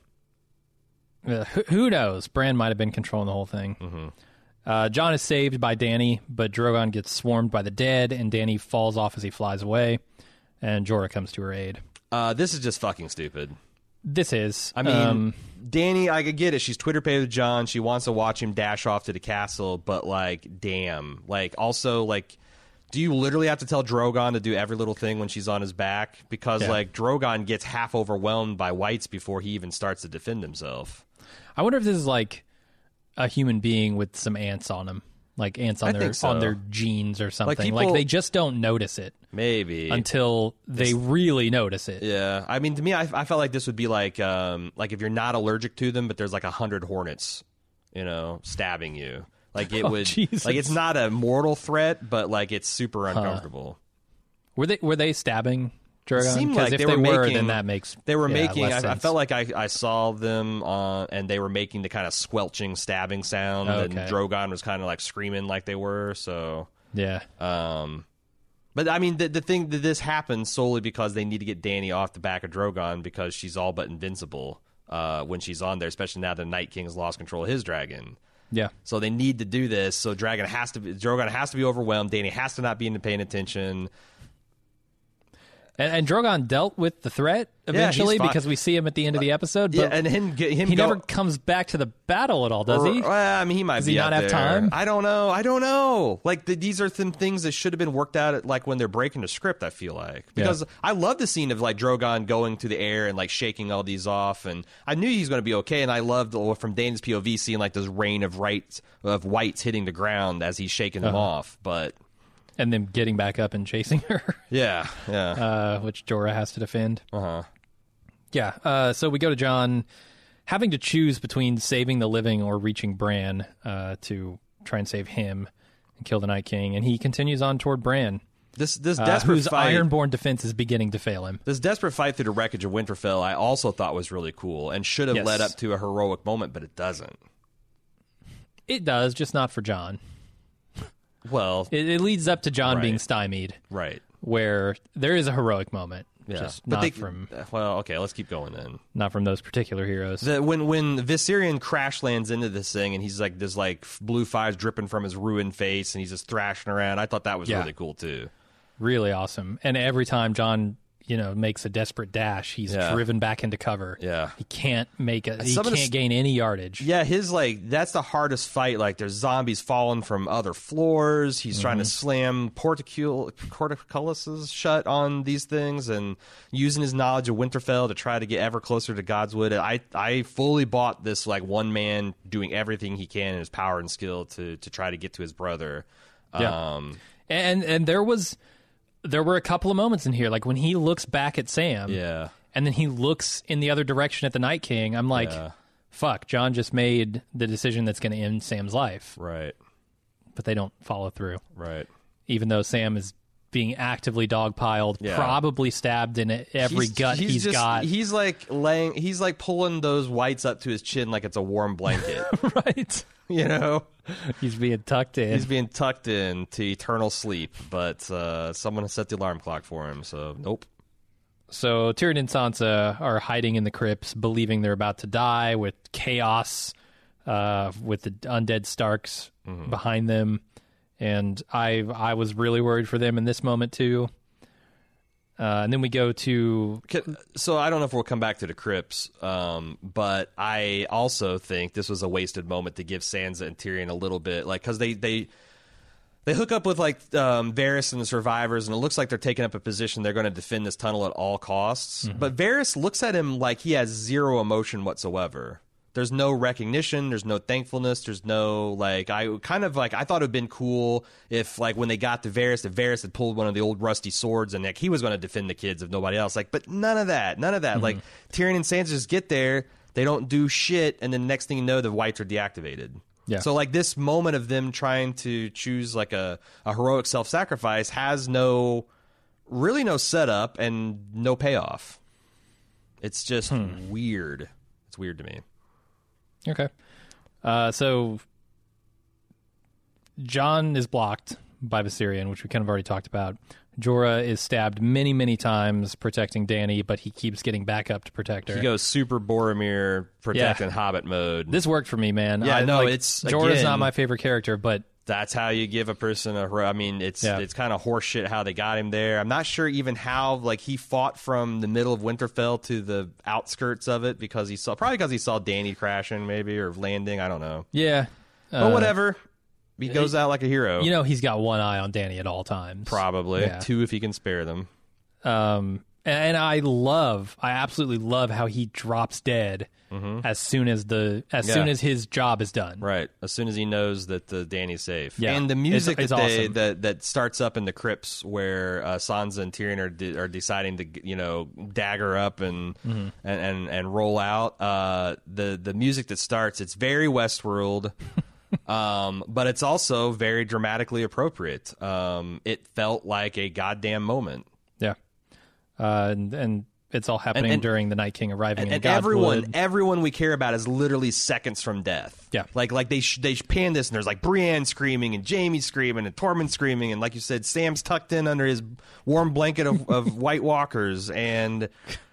Uh, who, who knows? Bran might have been controlling the whole thing. Mm-hmm. Uh, Jon is saved by Dany, but Drogon gets swarmed by the dead, and Dany falls off as he flies away, and Jorah comes to her aid. Uh, this is just fucking stupid. This is. I mean, um, Dany, I could get it. She's Twitter paid with Jon. She wants to watch him dash off to the castle, but, like, damn. Like, also, like, do you literally have to tell Drogon to do every little thing when she's on his back? Because, Yeah. like, Drogon gets half overwhelmed by whites before he even starts to defend himself. I wonder if this is like a human being with some ants on him, like ants on I their think so. on their genes or something. Like, people- they just don't notice it Maybe. until they really notice it. Yeah. I mean, to me, I, I felt like this would be like, um, like if you're not allergic to them, but there's like a hundred hornets, you know, stabbing you. Like it Oh, would, Jesus. like it's not a mortal threat, but like it's super uncomfortable. Were they were they stabbing Drogon? Seemed 'Cause like if they they were were, making- then that makes They were yeah, making. less I, I sense. felt like I, I saw them, uh, and they were making the kind of squelching, stabbing sound, and Okay. Drogon was kind of like screaming like they were. So, yeah. um, but I mean, the the thing that this happens solely because they need to get Dany off the back of Drogon because she's all but invincible uh, when she's on there, especially now that Night King's lost control of his dragon. Yeah. So they need to do this. So Dragon has to be, Drogon has to be overwhelmed. Dany has to not be paying attention. And, and Drogon dealt with the threat eventually fine. because we see him at the end of the episode. But Yeah, and him, get- him he go, never comes back to the battle at all, does he? Well, I mean, he might Does be he out not have there. time? I don't know. I don't know. Like the, these are some things that should have been worked out, at, like when they're breaking the script. I feel like because I love the scene of like Drogon going to the air and like shaking all these off, and I knew he's going to be okay. And I loved uh, from Dany's P O V seeing like this rain of rights of whites hitting the ground as he's shaking them Uh-huh. off. But And then getting back up and chasing her, yeah, yeah, uh, which Jorah has to defend. uh huh. Yeah. Uh, so we go to Jon having to choose between saving the living or reaching Bran uh, to try and save him and kill the Night King. And he continues on toward Bran, This this uh, desperate whose fight. Ironborn defense is beginning to fail him. This desperate fight through the wreckage of Winterfell, I also thought was really cool and should have Yes. led up to a heroic moment, but it doesn't. It does, just not for Jon. Well, It, it leads up to Jon Right. being stymied, right. where there is a heroic moment. Yeah. Just But not they, from well, okay, let's keep going then. not from those particular heroes. The, when when Viserion crash lands into this thing and he's like there's like blue fires dripping from his ruined face and he's just thrashing around, I thought that was Yeah. really cool too. Really awesome. And every time Jon, you know, makes a desperate dash, he's Yeah. driven back into cover. Yeah. He can't make it. He Some of can't the s- gain any yardage. Yeah, his like that's the hardest fight. Like there's zombies falling from other floors. He's trying to Mm-hmm. slam porticul- portcullises shut on these things and using his knowledge of Winterfell to try to get ever closer to Godswood. I I fully bought this like one man doing everything he can in his power and skill to to try to get to his brother. Yeah. Um, And and there was there were a couple of moments in here, like when he looks back at Sam, yeah. and then he looks in the other direction at the Night King. I'm like, Yeah. fuck, Jon just made the decision that's going to end Sam's life, Right. but they don't follow through. Right. Even though Sam is being actively dogpiled, Yeah. probably stabbed in every He's- gut he's, just, got. He's like laying. He's like pulling those whites up to his chin like it's a warm blanket. Right. You know. He's being tucked in. He's being tucked in to eternal sleep, but uh, someone has set the alarm clock for him, so nope. So Tyrion and Sansa are hiding in the crypts, believing they're about to die, with chaos, uh, with the undead Starks mm-hmm. behind them. And I I was really worried for them in this moment, too. Uh, and then we go to... So I don't know if we'll come back to the crypts, um, but I also think this was a wasted moment to give Sansa and Tyrion a little bit, like, because they, they they hook up with, like, um, Varys and the survivors, and it looks like they're taking up a position they're going to defend this tunnel at all costs. Mm-hmm. But Varys looks at him like he has zero emotion whatsoever. There's no recognition. There's no thankfulness. There's no, like, I kind of, like, I thought it would have been cool if, like, when they got to Varys, if Varys had pulled one of the old rusty swords and, like, he was going to defend the kids if nobody else. Like, but none of that. None of that. Mm-hmm. Like, Tyrion and Sansa just get there, they don't do shit, and then the next thing you know, the whites are deactivated. Yeah. So, like, this moment of them trying to choose, like, a, a heroic self-sacrifice has no, really no setup and no payoff. It's just hmm. weird. It's weird to me. Okay. Uh, so Jon is blocked by Viserion, which we kind of already talked about. Jorah is stabbed many, many times protecting Dany, but he keeps getting back up to protect her. He goes super Boromir protecting yeah. Hobbit mode. This worked for me, man. Yeah, I, no, like, it's... Jorah's again, not my favorite character, but... That's how you give a person a... I mean, it's yeah. it's kind of horseshit how they got him there. I'm not sure even how, like, he fought from the middle of Winterfell to the outskirts of it because he saw... Probably because he saw Dany crashing, maybe, or landing. I don't know. Yeah. But uh, whatever. He goes out like a hero. You know he's got one eye on Dany at all times. Probably. Yeah. Two if he can spare them. Um, and I love... I absolutely love how he drops dead... Mm-hmm. As soon as the as yeah. soon as his job is done, right? As soon as he knows that the Dany's safe, yeah. And the music it's, it's that they awesome. that that starts up in the crypts where uh, Sansa and Tyrion are de- are deciding to you know dagger up and mm-hmm. and, and and roll out. Uh, the the music that starts, it's very Westworld, um, but it's also very dramatically appropriate. Um, it felt like a goddamn moment. Yeah, uh, and and. It's all happening and, and, during the Night King arriving and, in and Godwood. everyone, everyone we care about is literally seconds from death. Yeah, like like they sh- they pan this and there's like Brienne screaming and Jaime screaming and Tormund screaming and like you said, Sam's tucked in under his warm blanket of, of White Walkers, and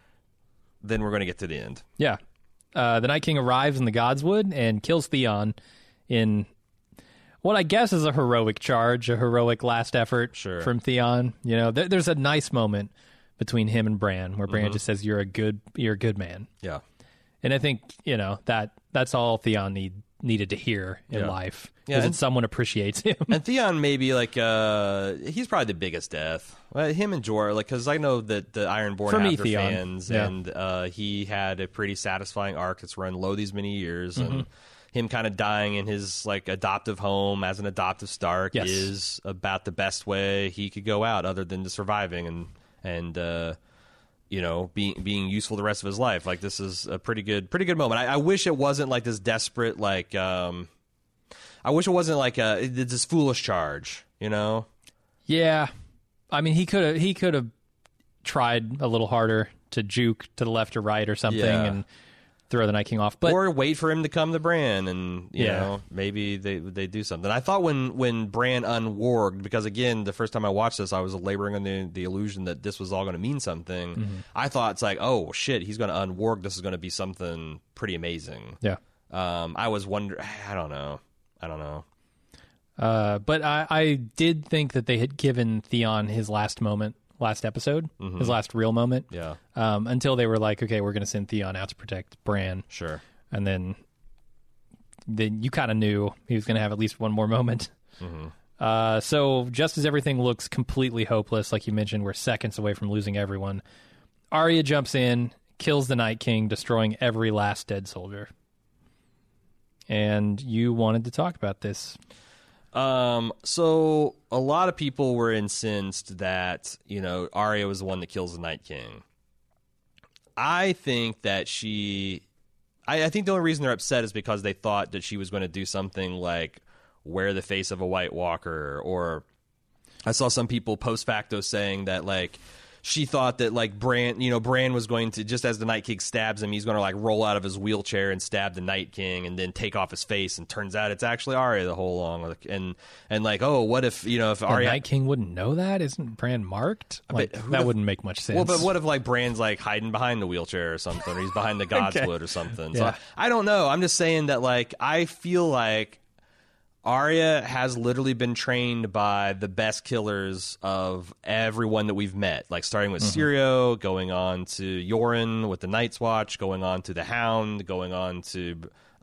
then we're going to get to the end. Yeah, uh, the Night King arrives in the Godswood and kills Theon in what I guess is a heroic charge, a heroic last effort sure. from Theon. You know, there, there's a nice moment between him and Bran, where Bran mm-hmm. just says, "You're a good, you're a good man." Yeah, and I think you know that that's all Theon need needed to hear in yeah. life. Yeah, is that someone appreciates him. And Theon maybe like uh, he's probably the biggest death. Well, him and Jorah, like because I know that the Ironborn For have me, their Theon. fans, yeah. and uh, he had a pretty satisfying arc that's run low these many years, mm-hmm. and him kind of dying in his like adoptive home as an adoptive Stark yes. is about the best way he could go out, other than to surviving and and. Uh, you know, being being useful the rest of his life. Like, this is a pretty good pretty good moment. I, I wish it wasn't like this desperate, like, um, I wish it wasn't like a, it's this foolish charge, you know? Yeah. I mean, he could have he could have tried a little harder to juke to the left or right or something yeah. and throw the Night King off. But or wait for him to come to Bran and, you yeah. know, maybe they they do something. I thought when, when Bran unwarged, because, again, the first time I watched this, I was laboring on the, the illusion that this was all going to mean something. Mm-hmm. I thought it's like, oh, shit, he's going to unwarg. This is going to be something pretty amazing. Yeah. Um, I was wondering, I don't know. I don't know. Uh, but I, I did think that they had given Theon his last moment. Last episode, mm-hmm. his last real moment. Yeah. Um, until they were like, okay, we're going to send Theon out to protect Bran. Sure. And then, then you kind of knew he was going to have at least one more moment. Mm-hmm. Uh, so just as everything looks completely hopeless, like you mentioned, we're seconds away from losing everyone. Arya jumps in, kills the Night King, destroying every last dead soldier. And you wanted to talk about this. Um, so a lot of people were incensed that, you know, Arya was the one that kills the Night King. I think that she, I, I think the only reason they're upset is because they thought that she was going to do something like wear the face of a White Walker, or I saw some people post facto saying that, like, she thought that like Bran, you know, Bran was going to, just as the Night King stabs him, he's going to like roll out of his wheelchair and stab the Night King and then take off his face. And turns out it's actually Arya the whole long. And and like, oh, what if, you know, if the Arya, Night King wouldn't know that? Isn't Bran marked? Like, but that the, wouldn't make much sense. Well, but what if like Bran's like hiding behind the wheelchair or something, or he's behind the Godswood okay. or something? Yeah. So I, I don't know. I'm just saying that like I feel like Arya has literally been trained by the best killers of everyone that we've met, like starting with mm-hmm. Syrio, going on to Yoren with the Night's Watch, going on to the Hound, going on to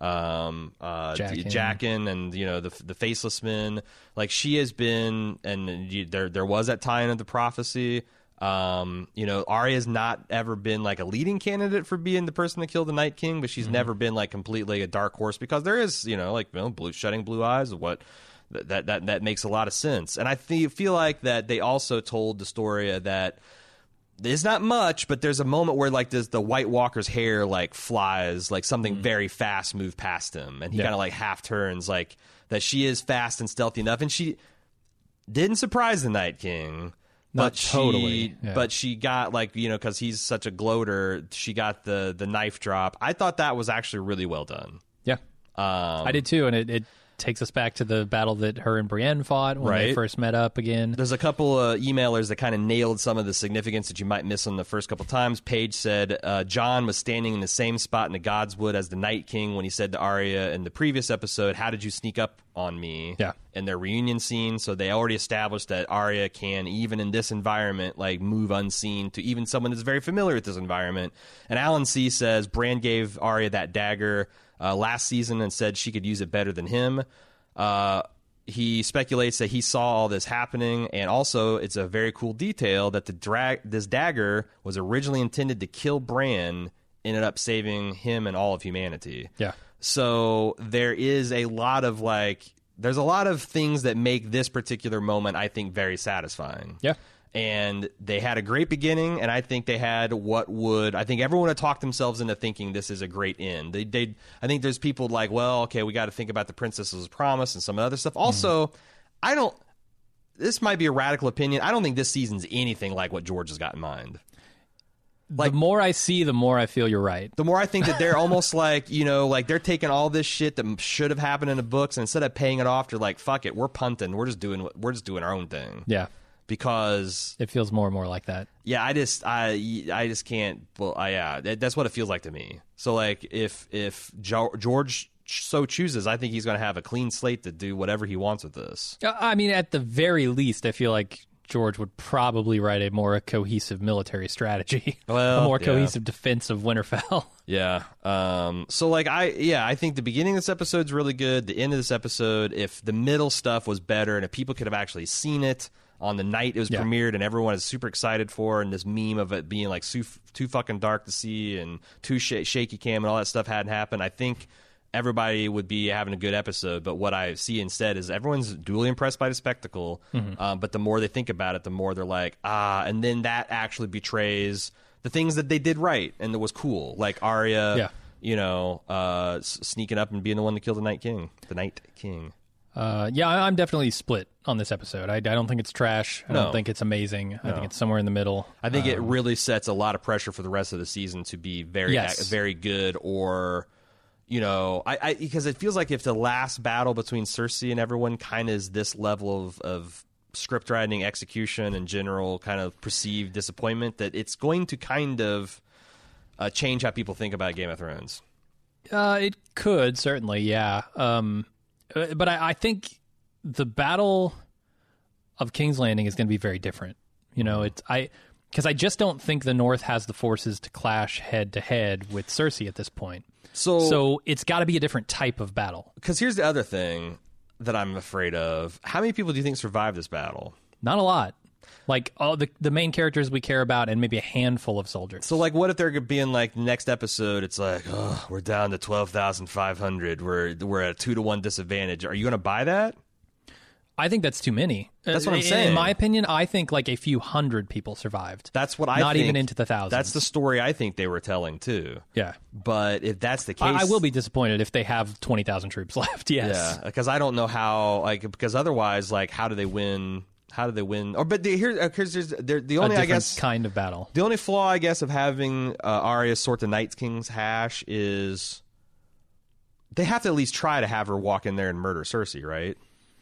um, uh, Jaqen. Jaqen, and you know the the Faceless Men. Like she has been, and you, there there was that tie-in of the prophecy. Um, you know, Arya's not ever been like a leading candidate for being the person to kill the Night King, but she's mm-hmm. never been like completely a dark horse, because there is, you know, like you know, blue shedding blue eyes, what that that that makes a lot of sense. And I th- feel like that they also told the story that there's not much, but there's a moment where like this, the White Walker's hair like flies, like something mm-hmm. very fast moved past him, and he yeah. kind of like half turns, like that she is fast and stealthy enough, and she didn't surprise the Night King. Not but totally, she, yeah. but she got like, you know, because he's such a gloater, she got the the knife drop. I thought that was actually really well done. Yeah, um, I did too, and it, it takes us back to the battle that her and Brienne fought when right? they first met up again. There's a couple of emailers that kind of nailed some of the significance that you might miss on the first couple times. Paige said uh, Jon was standing in the same spot in the Godswood as the Night King when he said to Arya in the previous episode, "How did you sneak up on me?" Yeah. In their reunion scene. So they already established that Arya can, even in this environment, like move unseen to even someone that's very familiar with this environment. And Alan C says Bran gave Arya that dagger uh, last season and said she could use it better than him. Uh, he speculates that he saw all this happening, and also it's a very cool detail that the dra- this dagger was originally intended to kill Bran, ended up saving him and all of humanity. Yeah. So there is a lot of like, there's a lot of things that make this particular moment, I think, very satisfying. Yeah. And they had a great beginning, and I think they had what would, I think everyone had talked themselves into thinking this is a great end. They, they, I think there's people like, well, okay, we got to think about the Princess's Promise and some other stuff. Also, mm. I don't, this might be a radical opinion, I don't think this season's anything like what George has got in mind. Like, the more I see, the more I feel you're right. The more I think that they're almost like, you know, like they're taking all this shit that should have happened in the books, and instead of paying it off, they're like, fuck it, we're punting. We're just doing, we're just doing our own thing. Yeah. Because it feels more and more like that. Yeah, I just, I, I just can't. Well, I, yeah, that, that's what it feels like to me. So, like, if if jo- George so chooses, I think he's going to have a clean slate to do whatever he wants with this. I mean, at the very least, I feel like George would probably write a more cohesive military strategy, well, a more yeah. cohesive defense of Winterfell. Yeah. Um, so, like, I, yeah, I think the beginning of this episode's really good. The end of this episode, if the middle stuff was better and if people could have actually seen it on the night it was yeah. premiered and everyone is super excited for, and this meme of it being like too, too fucking dark to see and too sh- shaky cam and all that stuff hadn't happened, I think everybody would be having a good episode. But what I see instead is everyone's duly impressed by the spectacle, mm-hmm. um, but the more they think about it, the more they're like, ah, and then that actually betrays the things that they did right and that was cool, like Arya, yeah. you know, uh, s- sneaking up and being the one to kill the Night King, the Night King. Uh, yeah, I'm definitely split on this episode. I, I don't think it's trash. I no. don't think it's amazing. I no. think it's somewhere in the middle. I think um, it really sets a lot of pressure for the rest of the season to be very, yes. very good, or, you know, I, I because it feels like if the last battle between Cersei and everyone kind of is this level of, of script writing, execution, and general kind of perceived disappointment, that it's going to kind of uh, change how people think about Game of Thrones. Uh, it could, certainly, yeah. Um, but I, I think the battle of King's Landing is going to be very different. You know, it's I because I just don't think the North has the forces to clash head to head with Cersei at this point. So, so it's got to be a different type of battle. Because here's the other thing that I'm afraid of. How many people do you think survived this battle? Not a lot. Like all the the main characters we care about, and maybe a handful of soldiers. So, like, what if they're being like next episode? It's like, oh, we're down to twelve thousand five hundred. We're we're at a two to one disadvantage. Are you going to buy that? I think that's too many. That's what I'm in, saying. In my opinion, I think like a few hundred people survived. That's what I Not think. even into the thousands. That's the story I think they were telling, too. Yeah. But if that's the case... I, I will be disappointed if they have twenty thousand troops left, yes. Yeah, because I don't know how... like because otherwise, like, how do they win... how did they win? Or but the, here, because there's the, the only a I guess kind of battle. The only flaw I guess of having uh, Arya sort the Night King's hash is they have to at least try to have her walk in there and murder Cersei, right?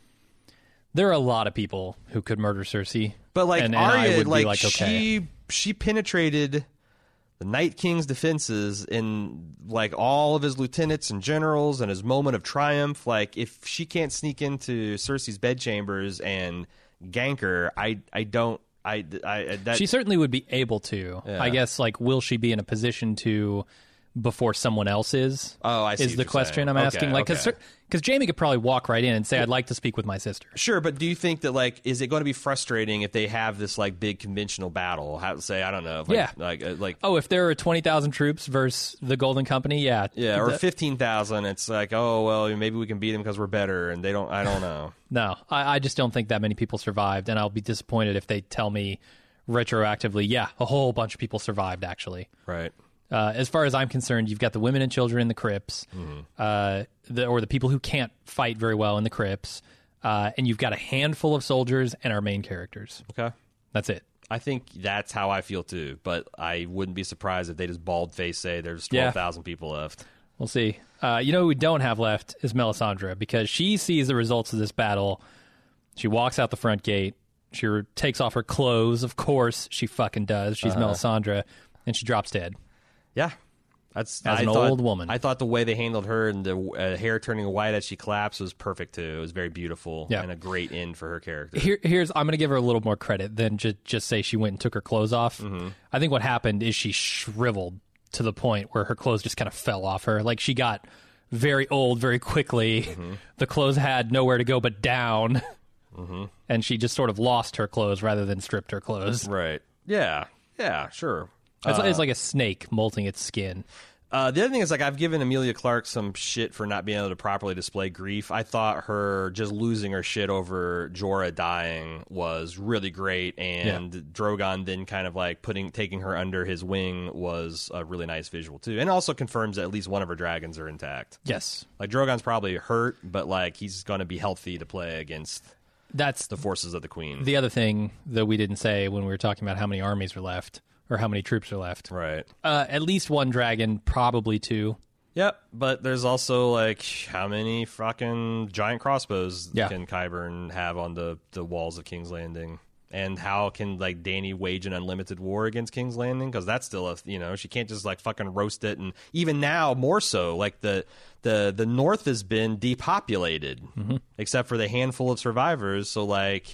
There are a lot of people who could murder Cersei, but like and, Arya, and I would like, be like okay. she she penetrated the Night King's defenses in like all of his lieutenants and generals and his moment of triumph. Like if she can't sneak into Cersei's bedchambers and gank her, I I don't I I that, she certainly would be able to. Yeah. I guess like will she be in a position to before someone else is? Oh, I see is what the you're question saying. I'm Okay, asking. Like because okay. because Jaime could probably walk right in and say, "I'd like to speak with my sister." Sure, but do you think that like is it going to be frustrating if they have this like big conventional battle? How to say I don't know. Like, Yeah. Like uh, like Oh, if there are twenty thousand troops versus the Golden Company, yeah, yeah, or The- fifteen thousand. It's like oh well, maybe we can beat them because we're better, and they don't. I don't know. No, I, I just don't think that many people survived, and I'll be disappointed if they tell me retroactively, yeah, a whole bunch of people survived, actually. Right. Uh, as far as I'm concerned, you've got the women and children in the crypts, Mm-hmm. uh, the, or the people who can't fight very well in the crypts, uh, and you've got a handful of soldiers and our main characters. Okay. That's it. I think that's how I feel too, but I wouldn't be surprised if they just bald face say there's Yeah. twelve thousand people left. We'll see. Uh, you know who we don't have left is Melisandre, because she sees the results of this battle. She walks out the front gate. She re- takes off her clothes. Of course, she fucking does. She's Uh-huh. Melisandre, and she drops dead. Yeah. That's As I an thought- old woman. I thought the way they handled her and the uh, hair turning white as she collapsed was perfect too. It was very beautiful Yeah. and a great end for her character. Here, here's I'm going to give her a little more credit than just just say she went and took her clothes off. Mm-hmm. I think what happened is she shriveled to the point where her clothes just kind of fell off her. Like she got very old very quickly. Mm-hmm. The clothes had nowhere to go but down, Mm-hmm. and she just sort of lost her clothes rather than stripped her clothes. Right. Yeah. Yeah, sure. It's, Uh, it's like a snake molting its skin. Uh, the other thing is, like, I've given Emilia Clarke some shit for not being able to properly display grief. I thought her just losing her shit over Jorah dying was really great, and Yeah. Drogon then kind of like putting taking her under his wing was a really nice visual too, and also confirms that at least one of her dragons are intact. Yes, like Drogon's probably hurt, but like he's going to be healthy to play against. That's the forces of the Queen. The other thing that we didn't say when we were talking about how many armies are left. Or how many troops are left. Right. Uh, at least one dragon, probably two. Yep, but there's also, like, how many fucking giant crossbows Yeah. can Qyburn have on the, the walls of King's Landing? And how can, like, Dany wage an unlimited war against King's Landing? Because that's still a, you know, she can't just, like, fucking roast it. And even now, more so, like, the the, the North has been depopulated, mm-hmm. except for the handful of survivors. So, like...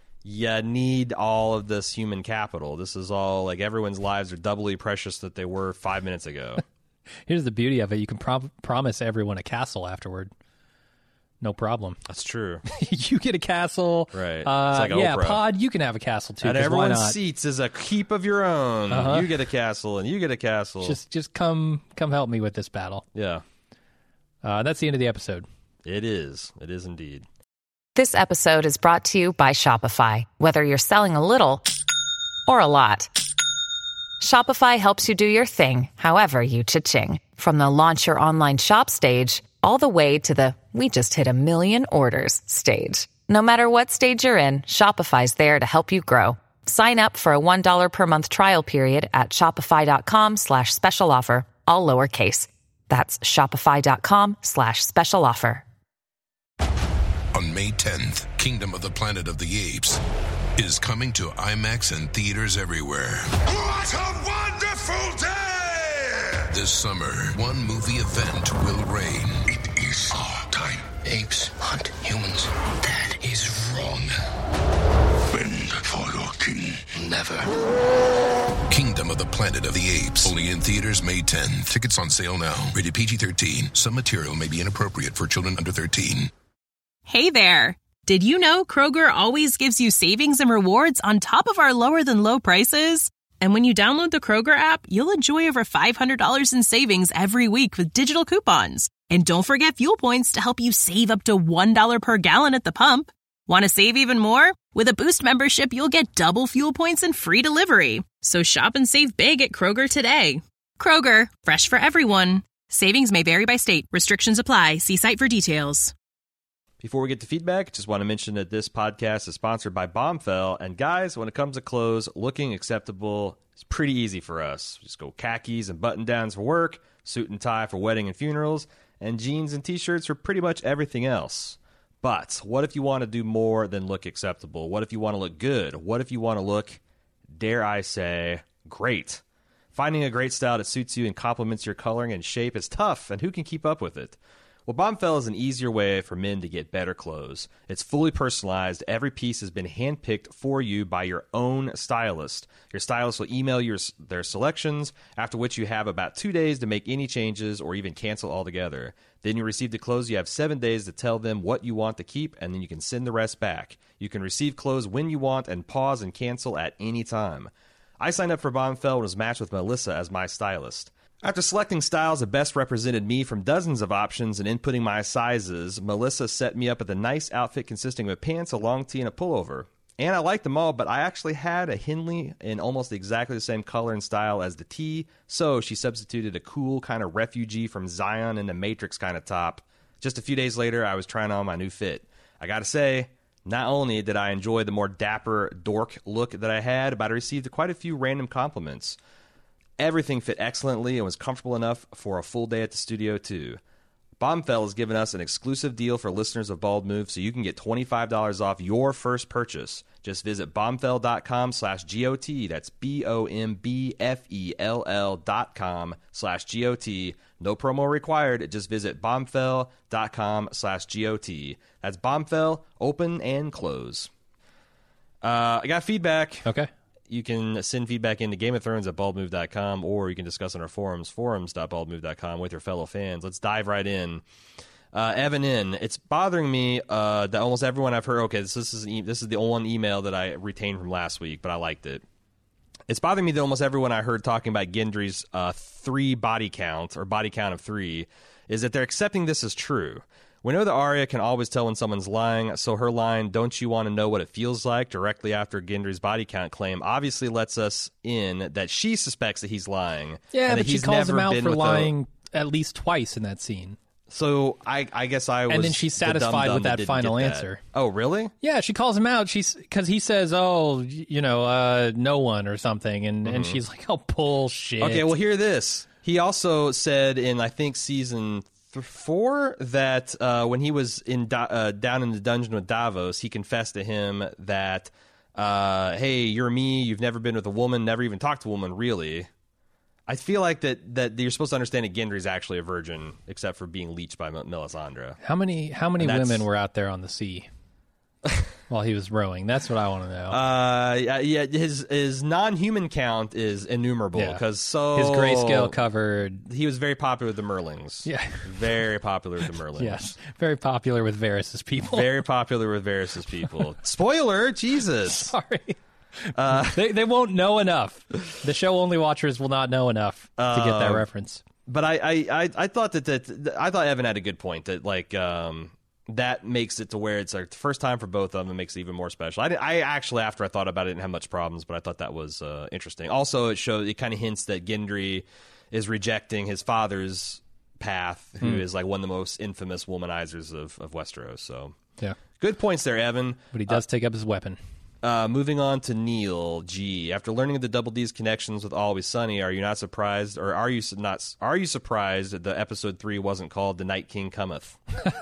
you need all of this human capital. This is all, like, everyone's lives are doubly precious that they were five minutes ago. Here's the beauty of it. You can pro- promise everyone a castle afterward. No problem. That's true. You get a castle. Right. Uh, it's like yeah, Oprah. Pod, you can have a castle too. And 'cause why everyone's not? seats is a keep of your own. Uh-huh. You get a castle, and you get a castle. Just just come come help me with this battle. Yeah. Uh, that's the end of the episode. It is. It is indeed. This episode is brought to you by Shopify. Whether you're selling a little or a lot, Shopify helps you do your thing, however you cha-ching. From the launch your online shop stage, all the way to the we just hit a million orders stage. No matter what stage you're in, Shopify's there to help you grow. Sign up for a one dollar per month trial period at shopify.com slash special offer, all lowercase. That's shopify.com slash special offer. On May tenth, Kingdom of the Planet of the Apes is coming to IMAX and theaters everywhere. What a wonderful day! This summer, one movie event will reign. It is our time. Apes hunt humans. That is wrong. Bend for your king. Never. Kingdom of the Planet of the Apes. Only in theaters May tenth. Tickets on sale now. Rated P G thirteen. Some material may be inappropriate for children under thirteen. Hey there. Did you know Kroger always gives you savings and rewards on top of our lower than low prices? And when you download the Kroger app, you'll enjoy over five hundred dollars in savings every week with digital coupons. And don't forget fuel points to help you save up to one dollar per gallon at the pump. Want to save even more? With a Boost membership, you'll get double fuel points and free delivery. So shop and save big at Kroger today. Kroger, fresh for everyone. Savings may vary by state. Restrictions apply. See site for details. Before we get to feedback, just want to mention that this podcast is sponsored by Bombfell. And guys, when it comes to clothes, looking acceptable is pretty easy for us. Just go khakis and button-downs for work, suit and tie for wedding and funerals, and jeans and t-shirts for pretty much everything else. But what if you want to do more than look acceptable? What if you want to look good? What if you want to look, dare I say, great? Finding a great style that suits you and complements your coloring and shape is tough, and who can keep up with it? Well, Bombfell is an easier way for men to get better clothes. It's fully personalized. Every piece has been handpicked for you by your own stylist. Your stylist will email you their selections, after which you have about two days to make any changes or even cancel altogether. Then you receive the clothes. You have seven days to tell them what you want to keep, and then you can send the rest back. You can receive clothes when you want and pause and cancel at any time. I signed up for Bombfell and was matched with Melissa as my stylist. After selecting styles that best represented me from dozens of options and inputting my sizes, Melissa set me up with a nice outfit consisting of pants, a long tee, and a pullover. And I liked them all, but I actually had a Henley in almost exactly the same color and style as the tee, so she substituted a cool kind of refugee from Zion and the Matrix kind of top. Just a few days later, I was trying on my new fit. I gotta say, not only did I enjoy the more dapper dork look that I had, but I received quite a few random compliments. Everything fit excellently and was comfortable enough for a full day at the studio, too. Bombfell has given us an exclusive deal for listeners of Bald Move, so you can get twenty-five dollars off your first purchase. Just visit bombfell.com slash G-O-T. That's B-O-M-B-F-E-L-L dot com slash G-O-T. No promo required. Just visit bombfell.com slash G-O-T. That's Bombfell, open and close. Uh, I got feedback. Okay. You can send feedback into Game of Thrones at bald move dot com, or you can discuss on our forums, forums dot bald move dot com, with your fellow fans. Let's dive right in. Uh, Evan in. It's bothering me uh, that almost everyone I've heard, okay, this, this, is, e- this is the one email that I retained from last week, but I liked it. It's bothering me that almost everyone I heard talking about Gendry's uh, three body count, or body count of three, is that they're accepting this as true. We know that Arya can always tell when someone's lying, so her line, "Don't you want to know what it feels like?" directly after Gendry's body count claim obviously lets us in that she suspects that he's lying. Yeah, and but that she he's calls him never out been for with lying a... at least twice in that scene. So I, I guess I was And then she's the satisfied dumb-dumb with that didn't final get that. answer. Oh, really? Yeah, she calls him out. She's because he says, "Oh, you know, uh, no one" or something, and, Mhm. and she's like, "Oh, bullshit." Okay, well, hear this. He also said in, I think, season th- four that uh, when he was in da- uh, down in the dungeon with Davos, he confessed to him that, uh, hey, you're me, you've never been with a woman, never even talked to a woman, really. I feel like that, that you're supposed to understand that Gendry's actually a virgin, except for being leached by Mel- Melisandre. How many how many women were out there on the sea while he was rowing? That's what I want to know. Uh, yeah, yeah, his his non-human count is innumerable Yeah. because so His grayscale covered. He was very popular with the Merlings. Yeah, very popular with the Merlings. Yes, very popular with Varys' people. Very popular with Varys' people. Spoiler, Jesus. Sorry. Uh, they they won't know enough. The show only watchers will not know enough to get that Um, reference. But I, I, I, I thought that, that that I thought Evan had a good point that like um that makes it to where it's like the first time for both of them. It makes it even more special. I, I actually after I thought about it didn't have much problems, but I thought that was uh, interesting. Also, it shows it kind of hints that Gendry is rejecting his father's path, who Hmm. is like one of the most infamous womanizers of, of Westeros. So Yeah. good points there, Evan. But he does Uh, take up his weapon. Uh, moving on to Neil G. After learning of the Double D's connections with Always Sunny, are you not surprised, or are you su- not? Are you surprised that the episode three wasn't called "The Night King Cometh"?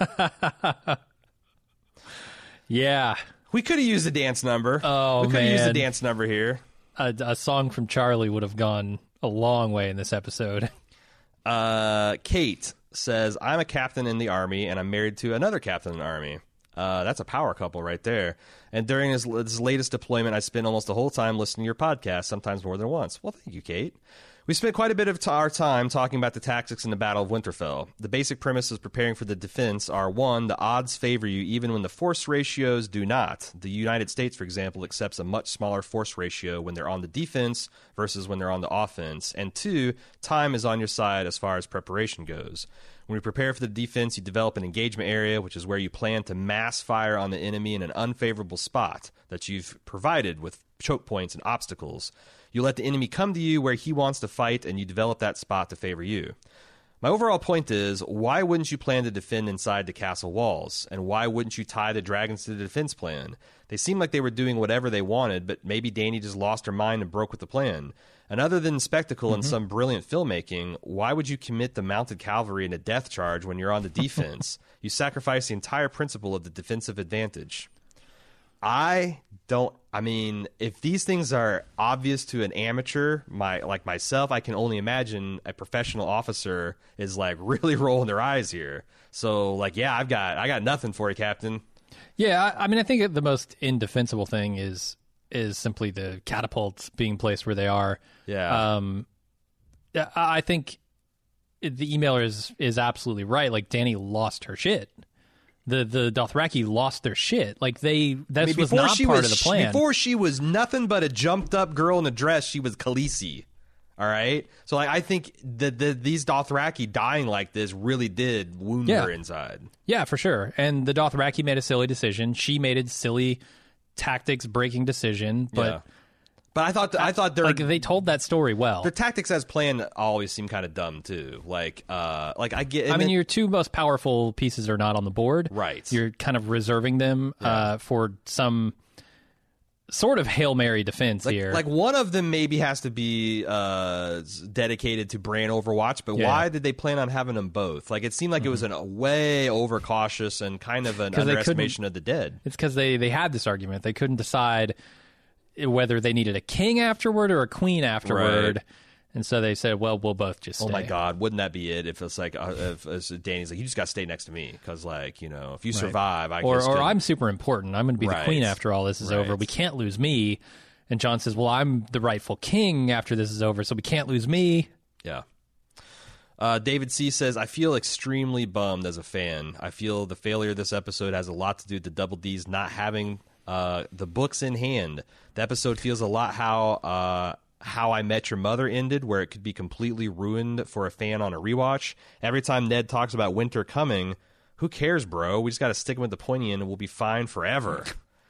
Yeah, we could have used a dance number. Oh we could man, have used a dance number here. A, a song from Charlie would have gone a long way in this episode. Uh, Kate says, "I'm a captain in the army, and I'm married to another captain in the army." Uh, that's a power couple right there. And during his, his latest deployment, I spent almost the whole time listening to your podcast, sometimes more than once. Well, thank you, Kate. We spent quite a bit of t- our time talking about the tactics in the Battle of Winterfell. The basic premises preparing for the defense are, one, the odds favor you even when the force ratios do not. The United States, for example, accepts a much smaller force ratio when they're on the defense versus when they're on the offense. And two, time is on your side as far as preparation goes. When you prepare for the defense, you develop an engagement area, which is where you plan to mass fire on the enemy in an unfavorable spot that you've provided with choke points and obstacles. You let the enemy come to you where he wants to fight, and you develop that spot to favor you. My overall point is, why wouldn't you plan to defend inside the castle walls? And why wouldn't you tie the dragons to the defense plan? They seemed like they were doing whatever they wanted, but maybe Dany just lost her mind and broke with the plan. And other than spectacle mm-hmm. and some brilliant filmmaking, why would you commit the mounted cavalry in a death charge when you're on the defense? You sacrifice the entire principle of the defensive advantage. I don't, I mean, if these things are obvious to an amateur, my like myself, I can only imagine a professional officer is like really rolling their eyes here. So like, yeah, I've got, I got nothing for you, Captain. Yeah. I, I mean, I think the most indefensible thing is, is simply the catapults being placed where they are. Yeah. Um, I think the emailer is, is absolutely right. Like Dany lost her shit. The the Dothraki lost their shit. Like they, that I mean, was not part was, of the plan. Before she was nothing but a jumped up girl in a dress, she was Khaleesi. All right, so like I think that the, these Dothraki dying like this really did wound yeah. her inside. Yeah, for sure. And the Dothraki made a silly decision. She made a silly tactics breaking decision, but. Yeah. But I thought I thought like they told that story well. Their tactics as planned always seem kind of dumb too. Like, uh, like I get. I mean, it, your two most powerful pieces are not on the board, right? You're kind of reserving them yeah. uh, for some sort of Hail Mary defense like, here. Like one of them maybe has to be uh, dedicated to Bran Overwatch, but yeah. why did they plan on having them both? Like it seemed like mm-hmm. it was an, a way overcautious and kind of an underestimation of the dead. It's because they they had this argument. They couldn't decide whether they needed a king afterward or a queen afterward. Right. And so they said, well, we'll both just stay. Oh, my God. Wouldn't that be it if it's like, uh, if, if Dany's like, you just got to stay next to me because, like, you know, if you survive, right. I or, guess. Or can... I'm super important. I'm going to be right. the queen after all this is right. over. We can't lose me. And Jon says, well, I'm the rightful king after this is over, so we can't lose me. Yeah. Uh, David C. says, I feel extremely bummed as a fan. I feel the failure of this episode has a lot to do with the Double D's not having uh, the books in hand. The episode feels a lot how uh, How I Met Your Mother ended, where it could be completely ruined for a fan on a rewatch. Every time Ned talks about winter coming, who cares, bro? We just got to stick him with the pointy end and we'll be fine forever.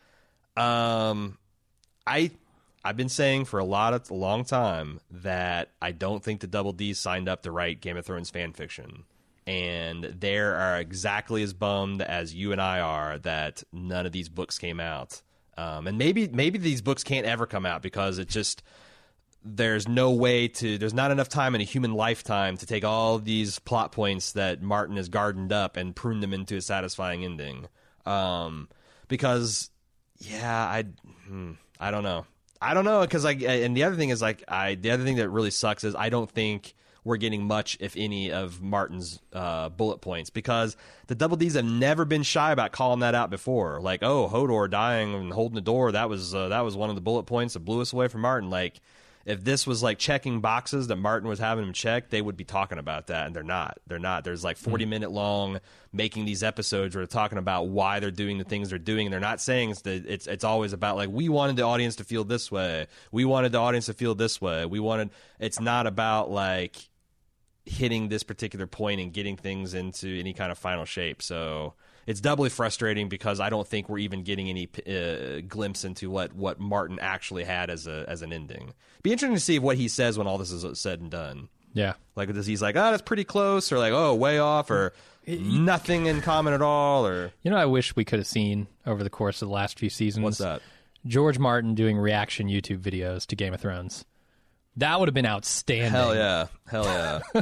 um, I... I've been saying for a lot of a long time that I don't think the Double D signed up to write Game of Thrones fan fiction, and they are exactly as bummed as you and I are that none of these books came out. Um, and maybe maybe these books can't ever come out because it just there's no way to there's not enough time in a human lifetime to take all these plot points that Martin has gardened up and prune them into a satisfying ending. Um, because yeah, I hmm, I don't know. I don't know, because like, and the other thing is like, I the other thing that really sucks is I don't think we're getting much, if any, of Martin's uh, bullet points, because the Double D's have never been shy about calling that out before. Like, oh, Hodor dying and holding the door, that was uh, that was one of the bullet points that blew us away from Martin. Like, if this was like checking boxes that Martin was having him check, they would be talking about that, and they're not. They're not. There's like forty minute long making these episodes where they're talking about why they're doing the things they're doing, and they're not saying it's the, it's it's always about like, we wanted the audience to feel this way, we wanted the audience to feel this way, we wanted. It's not about like hitting this particular point and getting things into any kind of final shape. So it's doubly frustrating because I don't think we're even getting any uh, glimpse into what, what Martin actually had as a as an ending. Be interesting to see what he says when all this is said and done. Yeah, like does he's like, oh, that's pretty close, or like, oh, way off, or nothing in common at all, or you know, I wish we could have seen over the course of the last few seasons. What's that? George Martin doing reaction YouTube videos to Game of Thrones. That would have been outstanding. Hell yeah, hell yeah.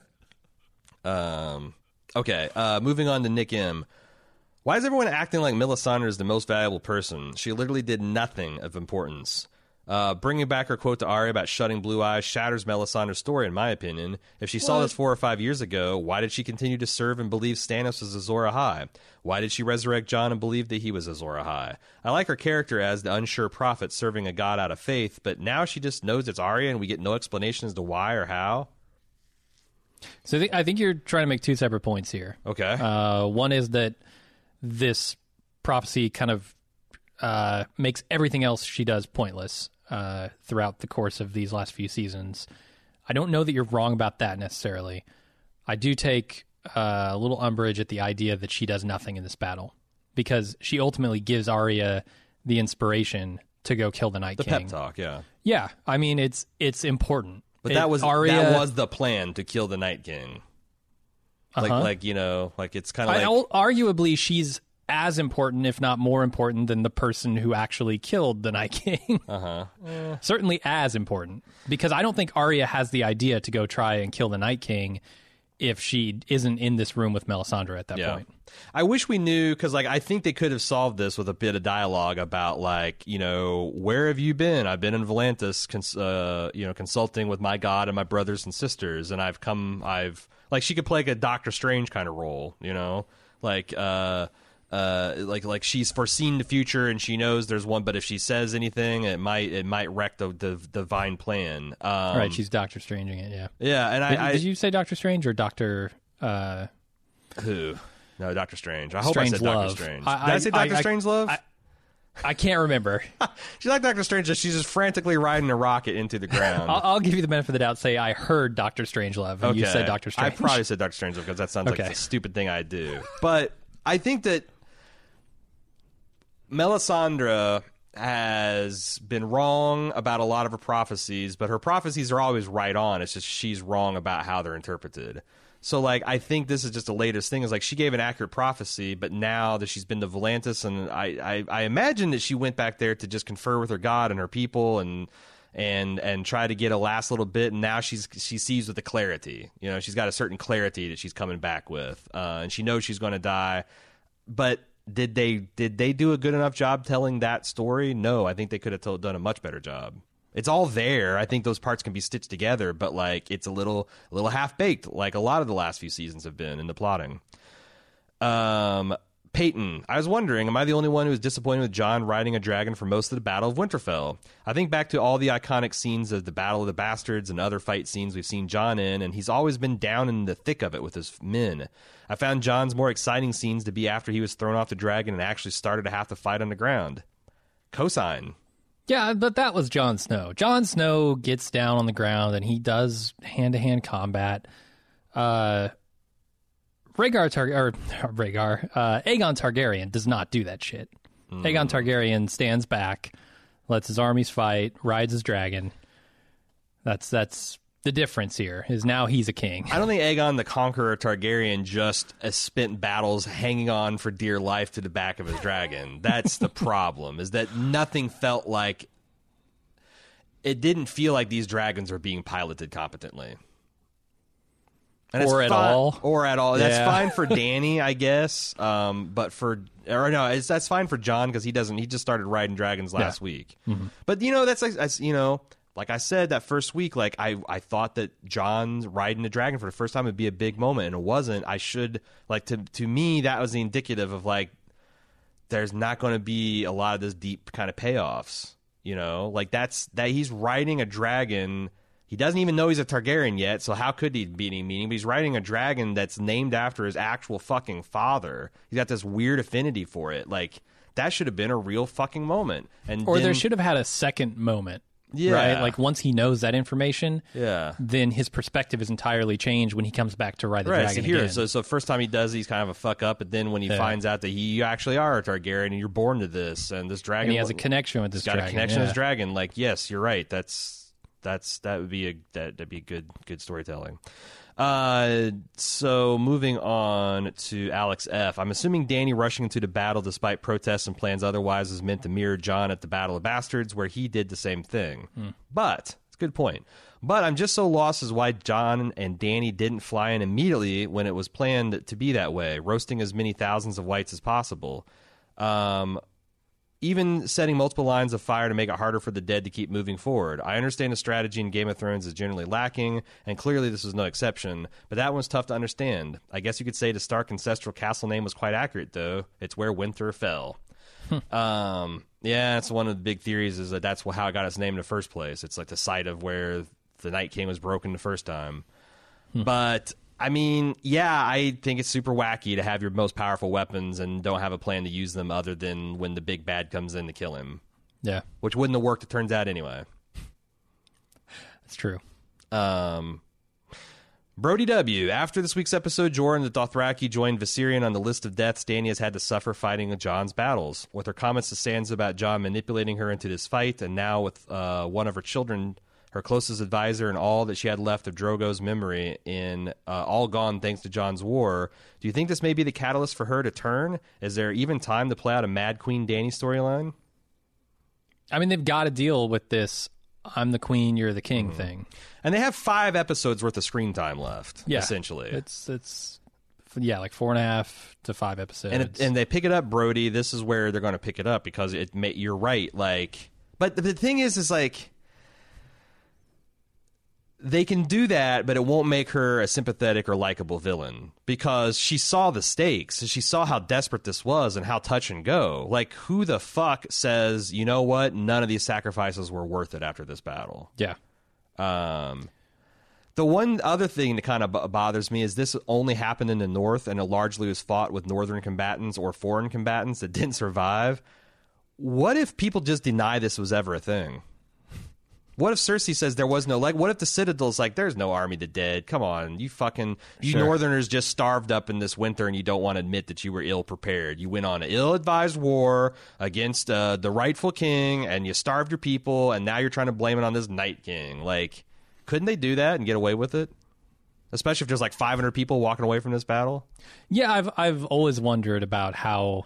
um, okay, uh, moving on to Nick M. Why is everyone acting like Melisandre is the most valuable person? She literally did nothing of importance. Uh, bringing back her quote to Arya about shutting Blue Eyes shatters Melisandre's story, in my opinion. If she what? saw this four or five years ago, why did she continue to serve and believe Stannis was Azor Ahai? Why did she resurrect Jon and believe that he was Azor Ahai? I like her character as the unsure prophet serving a god out of faith, but now she just knows it's Arya and we get no explanation as to why or how. So I think, I think you're trying to make two separate points here. Okay. Uh, one is that this prophecy kind of uh, makes everything else she does pointless uh, throughout the course of these last few seasons. I don't know that you're wrong about that necessarily. I do take uh, a little umbrage at the idea that she does nothing in this battle, because she ultimately gives Arya the inspiration to go kill the Night the King. Pep talk, yeah. Yeah, I mean, it's it's important. But it, that was Arya, that was the plan, to kill the Night King. Like, Uh-huh. like you know, like it's kind of I, like arguably she's as important, if not more important, than the person who actually killed the Night King. uh-huh. Eh. Certainly as important, because I don't think Arya has the idea to go try and kill the Night King if she isn't in this room with Melisandre at that Yeah. point. I wish we knew, because like I think they could have solved this with a bit of dialogue about like, you know, where have you been? I've been in Volantis, cons- uh, you know, consulting with my god and my brothers and sisters, and I've come, I've like she could play like a Doctor Strange kind of role, you know, like uh, uh, like like she's foreseen the future and she knows there's one, but if she says anything, it might it might wreck the the divine plan. Um, Right, she's Doctor Stranging it. Yeah, yeah, and did, I, I did you say Doctor Strange or Doctor uh, who? No, Doctor Strange. I hope Strange I said Doctor Love. Strange. I, Did I say Doctor I, Strange Love? I, I can't remember. She's like Doctor Strange. She's just frantically riding a rocket into the ground. I'll, I'll give you the benefit of the doubt. Say I heard Doctor Strangelove, and okay. you said Doctor Strange. I probably said Doctor Strangelove because that sounds Okay. like the stupid thing I do. But I think that Melisandre has been wrong about a lot of her prophecies, but her prophecies are always right on. It's just she's wrong about how they're interpreted. So, like, I think this is just the latest thing. Is like she gave an accurate prophecy, but now that she's been to Volantis, and I, I, I imagine that she went back there to just confer with her god and her people, and and and try to get a last little bit. And now she's she sees with the clarity. You know, she's got a certain clarity that she's coming back with, uh, and she knows she's going to die. But did they did they do a good enough job telling that story? No, I think they could have told, done a much better job. It's all there. I think those parts can be stitched together, but like it's a little, a little half baked, like a lot of the last few seasons have been in the plotting. Um, Peyton, I was wondering, am I the only one who was disappointed with Jon riding a dragon for most of the Battle of Winterfell? I think back to all the iconic scenes of the Battle of the Bastards and other fight scenes we've seen Jon in, and he's always been down in the thick of it with his men. I found Jon's more exciting scenes to be after he was thrown off the dragon and actually started to have to fight on the ground. Cosign. Yeah, but that was Jon Snow. Jon Snow gets down on the ground and he does hand-to-hand combat. Uh, Rhaegar Tar- or Rhaegar, uh, Aegon Targaryen does not do that shit. Mm. Aegon Targaryen stands back, lets his armies fight, rides his dragon. That's that's the difference here. Is now he's a king. I don't think Aegon the Conqueror Targaryen just uh, spent battles hanging on for dear life to the back of his dragon. That's the problem. Is that nothing felt like it didn't feel like these dragons were being piloted competently. And or it's at fine, all. Or at all. Yeah. That's fine for Dany, I guess. Um, but for or no, it's, that's fine for Jon because he doesn't. He just started riding dragons last Yeah. week. Mm-hmm. But you know, that's like that's, you know, like I said that first week. Like I, I thought that Jon riding a dragon for the first time would be a big moment, and it wasn't. I should like to to me that was the indicative of like there's not going to be a lot of this deep kind of payoffs. You know, like that's that he's riding a dragon. He doesn't even know he's a Targaryen yet, so how could he be any meaning? But he's riding a dragon that's named after his actual fucking father. He's got this weird affinity for it. Like, that should have been a real fucking moment. And Or then, there should have had a second moment. Yeah. Right? Like, once he knows that information, yeah. then his perspective is entirely changed when he comes back to ride the right, dragon so here, again. So, so first time he does, he's kind of a fuck up, but then when he Yeah. finds out that he you actually are a Targaryen and you're born to this, and this dragon... And he has a connection with this he's got dragon. a connection yeah. with this dragon. Like, yes, you're right. That's... That's that would be a that, that'd be good good storytelling. Uh, so moving on to Alex F. I'm assuming Dany rushing into the battle despite protests and plans otherwise is meant to mirror Jon at the Battle of Bastards, where he did the same thing. Hmm. But it's a good point. But I'm just so lost as why Jon and Dany didn't fly in immediately when it was planned to be that way, roasting as many thousands of whites as possible. Um. Even setting multiple lines of fire to make it harder for the dead to keep moving forward. I understand the strategy in Game of Thrones is generally lacking, and clearly this was no exception, but that one's tough to understand. I guess you could say the Stark ancestral castle name was quite accurate, though. It's where Winter fell. um, yeah, that's one of the big theories, is that that's how it got its name in the first place. It's like the site of where the Night King was broken the first time. But... I mean, yeah, I think it's super wacky to have your most powerful weapons and don't have a plan to use them other than when the big bad comes in to kill him. Yeah. Which wouldn't have worked, it turns out, anyway. That's true. Um, Brody W. After this week's episode, Jorah and the Dothraki joined Viserion on the list of deaths Dany has had to suffer fighting Jon's battles. With her comments to Sansa about Jon manipulating her into this fight, and now with uh, one of her children... her closest advisor, and all that she had left of Drogo's memory in uh, all gone thanks to Jon's war. Do you think this may be the catalyst for her to turn? Is there even time to play out a Mad Queen Dany storyline? I mean, they've got to deal with this I'm the queen, you're the king mm. thing. And they have five episodes worth of screen time left, yeah, essentially. It's, it's yeah, like four and a half to five episodes. And, it, and they pick it up, Brody. This is where they're going to pick it up because it may, you're right. Like, but the, the thing is, is like, they can do that, but it won't make her a sympathetic or likable villain because she saw the stakes. She saw how desperate this was and how touch and go. Like, who the fuck says, you know what, none of these sacrifices were worth it after this battle? Yeah. Um, the one other thing that kind of b- bothers me is this only happened in the North, and it largely was fought with Northern combatants or foreign combatants that didn't survive. What if people just deny this was ever a thing? What if Cersei says there was no, like, what if the Citadel's like, there's no army of the dead? Come on, you fucking, you sure. Northerners just starved up in this winter and you don't want to admit that you were ill-prepared. You went on an ill-advised war against uh, the rightful king and you starved your people and now you're trying to blame it on this Night King. Like, couldn't they do that and get away with it? Especially if there's like five hundred people walking away from this battle? Yeah, I've I've always wondered about how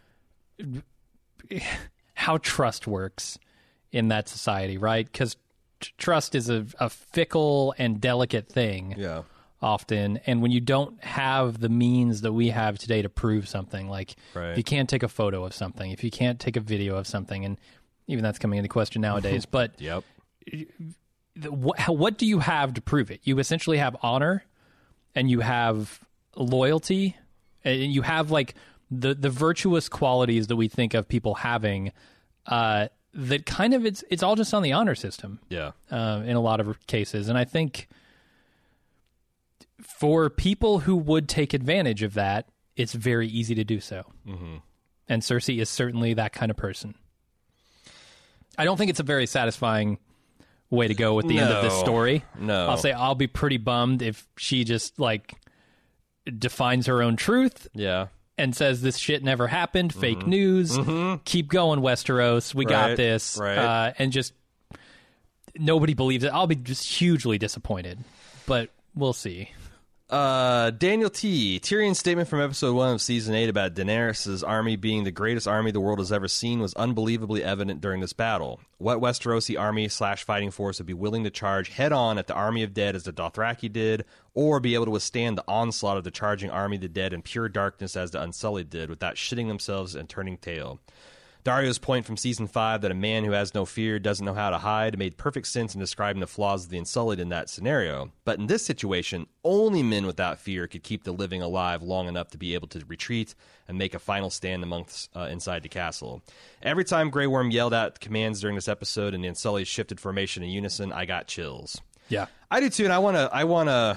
how trust works in that society, right? Because t- trust is a, a fickle and delicate thing, yeah, often. And when you don't have the means that we have today to prove something, like right. if you can't take a photo of something, if you can't take a video of something, and even that's coming into question nowadays. But yep. the, what, what do you have to prove it? You essentially have honor, and you have loyalty, and you have like the the virtuous qualities that we think of people having. Uh, that kind of, it's it's all just on the honor system. Yeah. Uh, in a lot of cases. And I think for people who would take advantage of that, it's very easy to do so. Mm-hmm. And Cersei is certainly that kind of person. I don't think it's a very satisfying way to go with the no. end of this story. No. I'll say I'll be pretty bummed if she just, like, defines her own truth. Yeah. And says this shit never happened, fake mm-hmm. news, mm-hmm. keep going, Westeros, we right. got this, right. uh, and just nobody believes it. I'll be just hugely disappointed, but we'll see. Uh, Daniel T. Tyrion's statement from episode one of season eight about Daenerys' army being the greatest army the world has ever seen was unbelievably evident during this battle. What Westerosi army slash fighting force would be willing to charge head-on at the army of dead as the Dothraki did, or be able to withstand the onslaught of the charging army of the dead in pure darkness as the Unsullied did, without shitting themselves and turning tail? Dario's point from season five that a man who has no fear doesn't know how to hide made perfect sense in describing the flaws of the Unsullied in that scenario. But in this situation, only men without fear could keep the living alive long enough to be able to retreat and make a final stand amongst uh, inside the castle. Every time Grey Worm yelled out commands during this episode and the Unsullied shifted formation in unison, I got chills. Yeah. I do too, and I want to... I want to.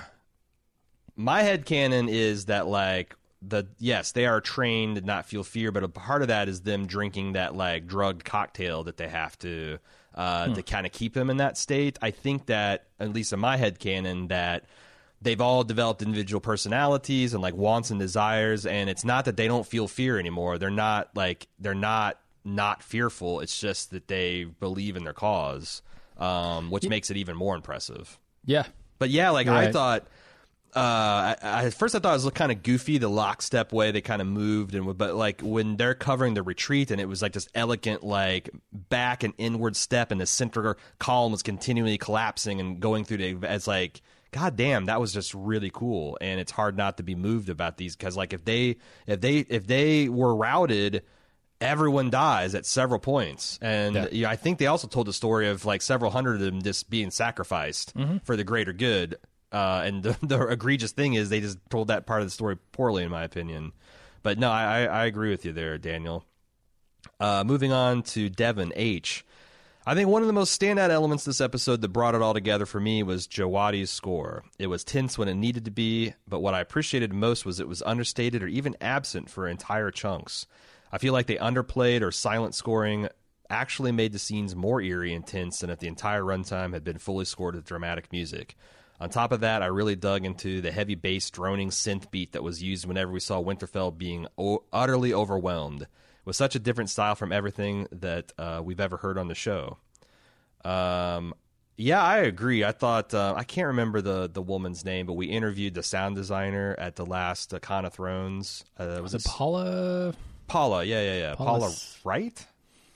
My headcanon is that, like, the yes, they are trained to not feel fear, but a part of that is them drinking that like drugged cocktail that they have to uh, hmm. to kind of keep them in that state. I think that, at least in my headcanon, that they've all developed individual personalities and like wants and desires, and it's not that they don't feel fear anymore. They're not like they're not not fearful. It's just that they believe in their cause, um, which yeah. makes it even more impressive. Yeah, but yeah, like right. I thought. Uh, I, I, at first I thought it was kind of goofy, the lockstep way they kind of moved, and but like when they're covering the retreat, and it was like this elegant like back and inward step, and the center column was continually collapsing and going through the. It's like, god damn, that was just really cool, and it's hard not to be moved about these because like if they if they if they were routed, everyone dies at several points, and yeah. you know, I think they also told the story of like several hundred of them just being sacrificed mm-hmm. for the greater good. Uh, and the, the egregious thing is they just told that part of the story poorly, in my opinion. But no, I, I agree with you there, Daniel. Uh, moving on to Devin H. I think one of the most standout elements this episode that brought it all together for me was Jawadi's score. It was tense when it needed to be, but what I appreciated most was it was understated or even absent for entire chunks. I feel like they underplayed or silent scoring actually made the scenes more eerie and tense than if the entire runtime had been fully scored with dramatic music. On top of that, I really dug into the heavy bass droning synth beat that was used whenever we saw Winterfell being o- utterly overwhelmed. It was such a different style from everything that uh, we've ever heard on the show. Um, Yeah, I agree. I thought uh, I can't remember the the woman's name, but we interviewed the sound designer at the last uh, Con of Thrones. Uh, was Was it it Paula? Paula? Yeah, yeah, yeah. Paula, Paula Wright.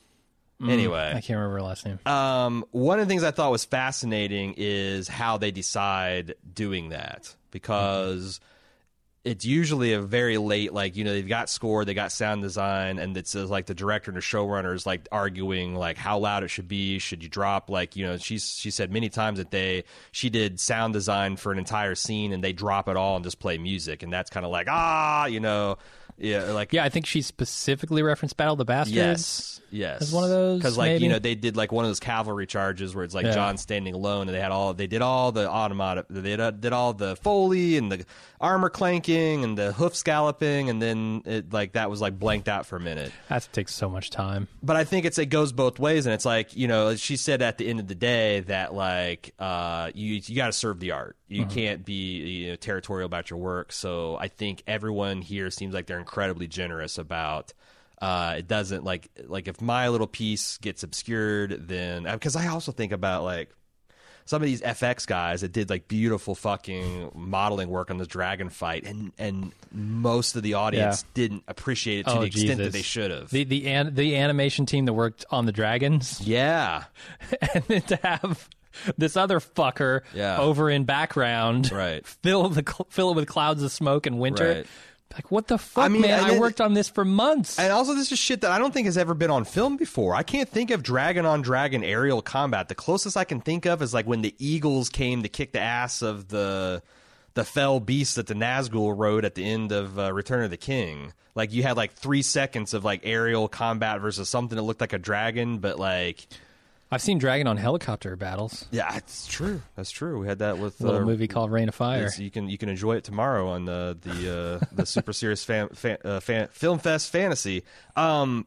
Mm, Anyway, I can't remember her last name. Um, one of the things I thought was fascinating is how they decide doing that, because mm-hmm. it's usually a very late, like, you know, they've got score, they got sound design, and it's uh, like the director and the showrunner is like arguing like how loud it should be. Should you drop, like, you know, she's she said many times that they she did sound design for an entire scene and they drop it all and just play music, and that's kind of like ah, you know. Yeah, like yeah, I think she specifically referenced Battle of the Bastards. Yes, yes, as one of those. Because like maybe? you know they did like one of those cavalry charges where it's like yeah. John standing alone, and they had all they did all the automatic, they did, did all the Foley and the armor clanking and the hoof scalloping, and then it like that was like blanked out for a minute. That takes so much time. But I think it's it goes both ways, and it's like you know she said at the end of the day that like uh, you you got to serve the art. You mm-hmm. can't be you know, territorial about your work. So I think everyone here seems like they're incredibly generous about uh, it. Doesn't like like if my little piece gets obscured, then because I also think about like some of these F X guys that did like beautiful fucking modeling work on this dragon fight, and and most of the audience yeah. didn't appreciate it to oh, the extent Jesus. that they should have. The the an, the animation team that worked on the dragons, yeah, and then to have this other fucker yeah. over in background, right? Fill the fill it with clouds of smoke and winter. Right. Like, what the fuck, I mean, man? I then, worked on this for months. And also, this is shit that I don't think has ever been on film before. I can't think of dragon on dragon aerial combat. The closest I can think of is like when the Eagles came to kick the ass of the the fell beast that the Nazgul rode at the end of uh, Return of the King. Like, you had like three seconds of like aerial combat versus something that looked like a dragon, but like... I've seen dragon on helicopter battles. Yeah, it's true. That's true. We had that with a little uh, movie called Rain of Fire. You can you can enjoy it tomorrow on the the uh, the Super Serious fan, fan, uh, fan, Film Fest Fantasy. Um,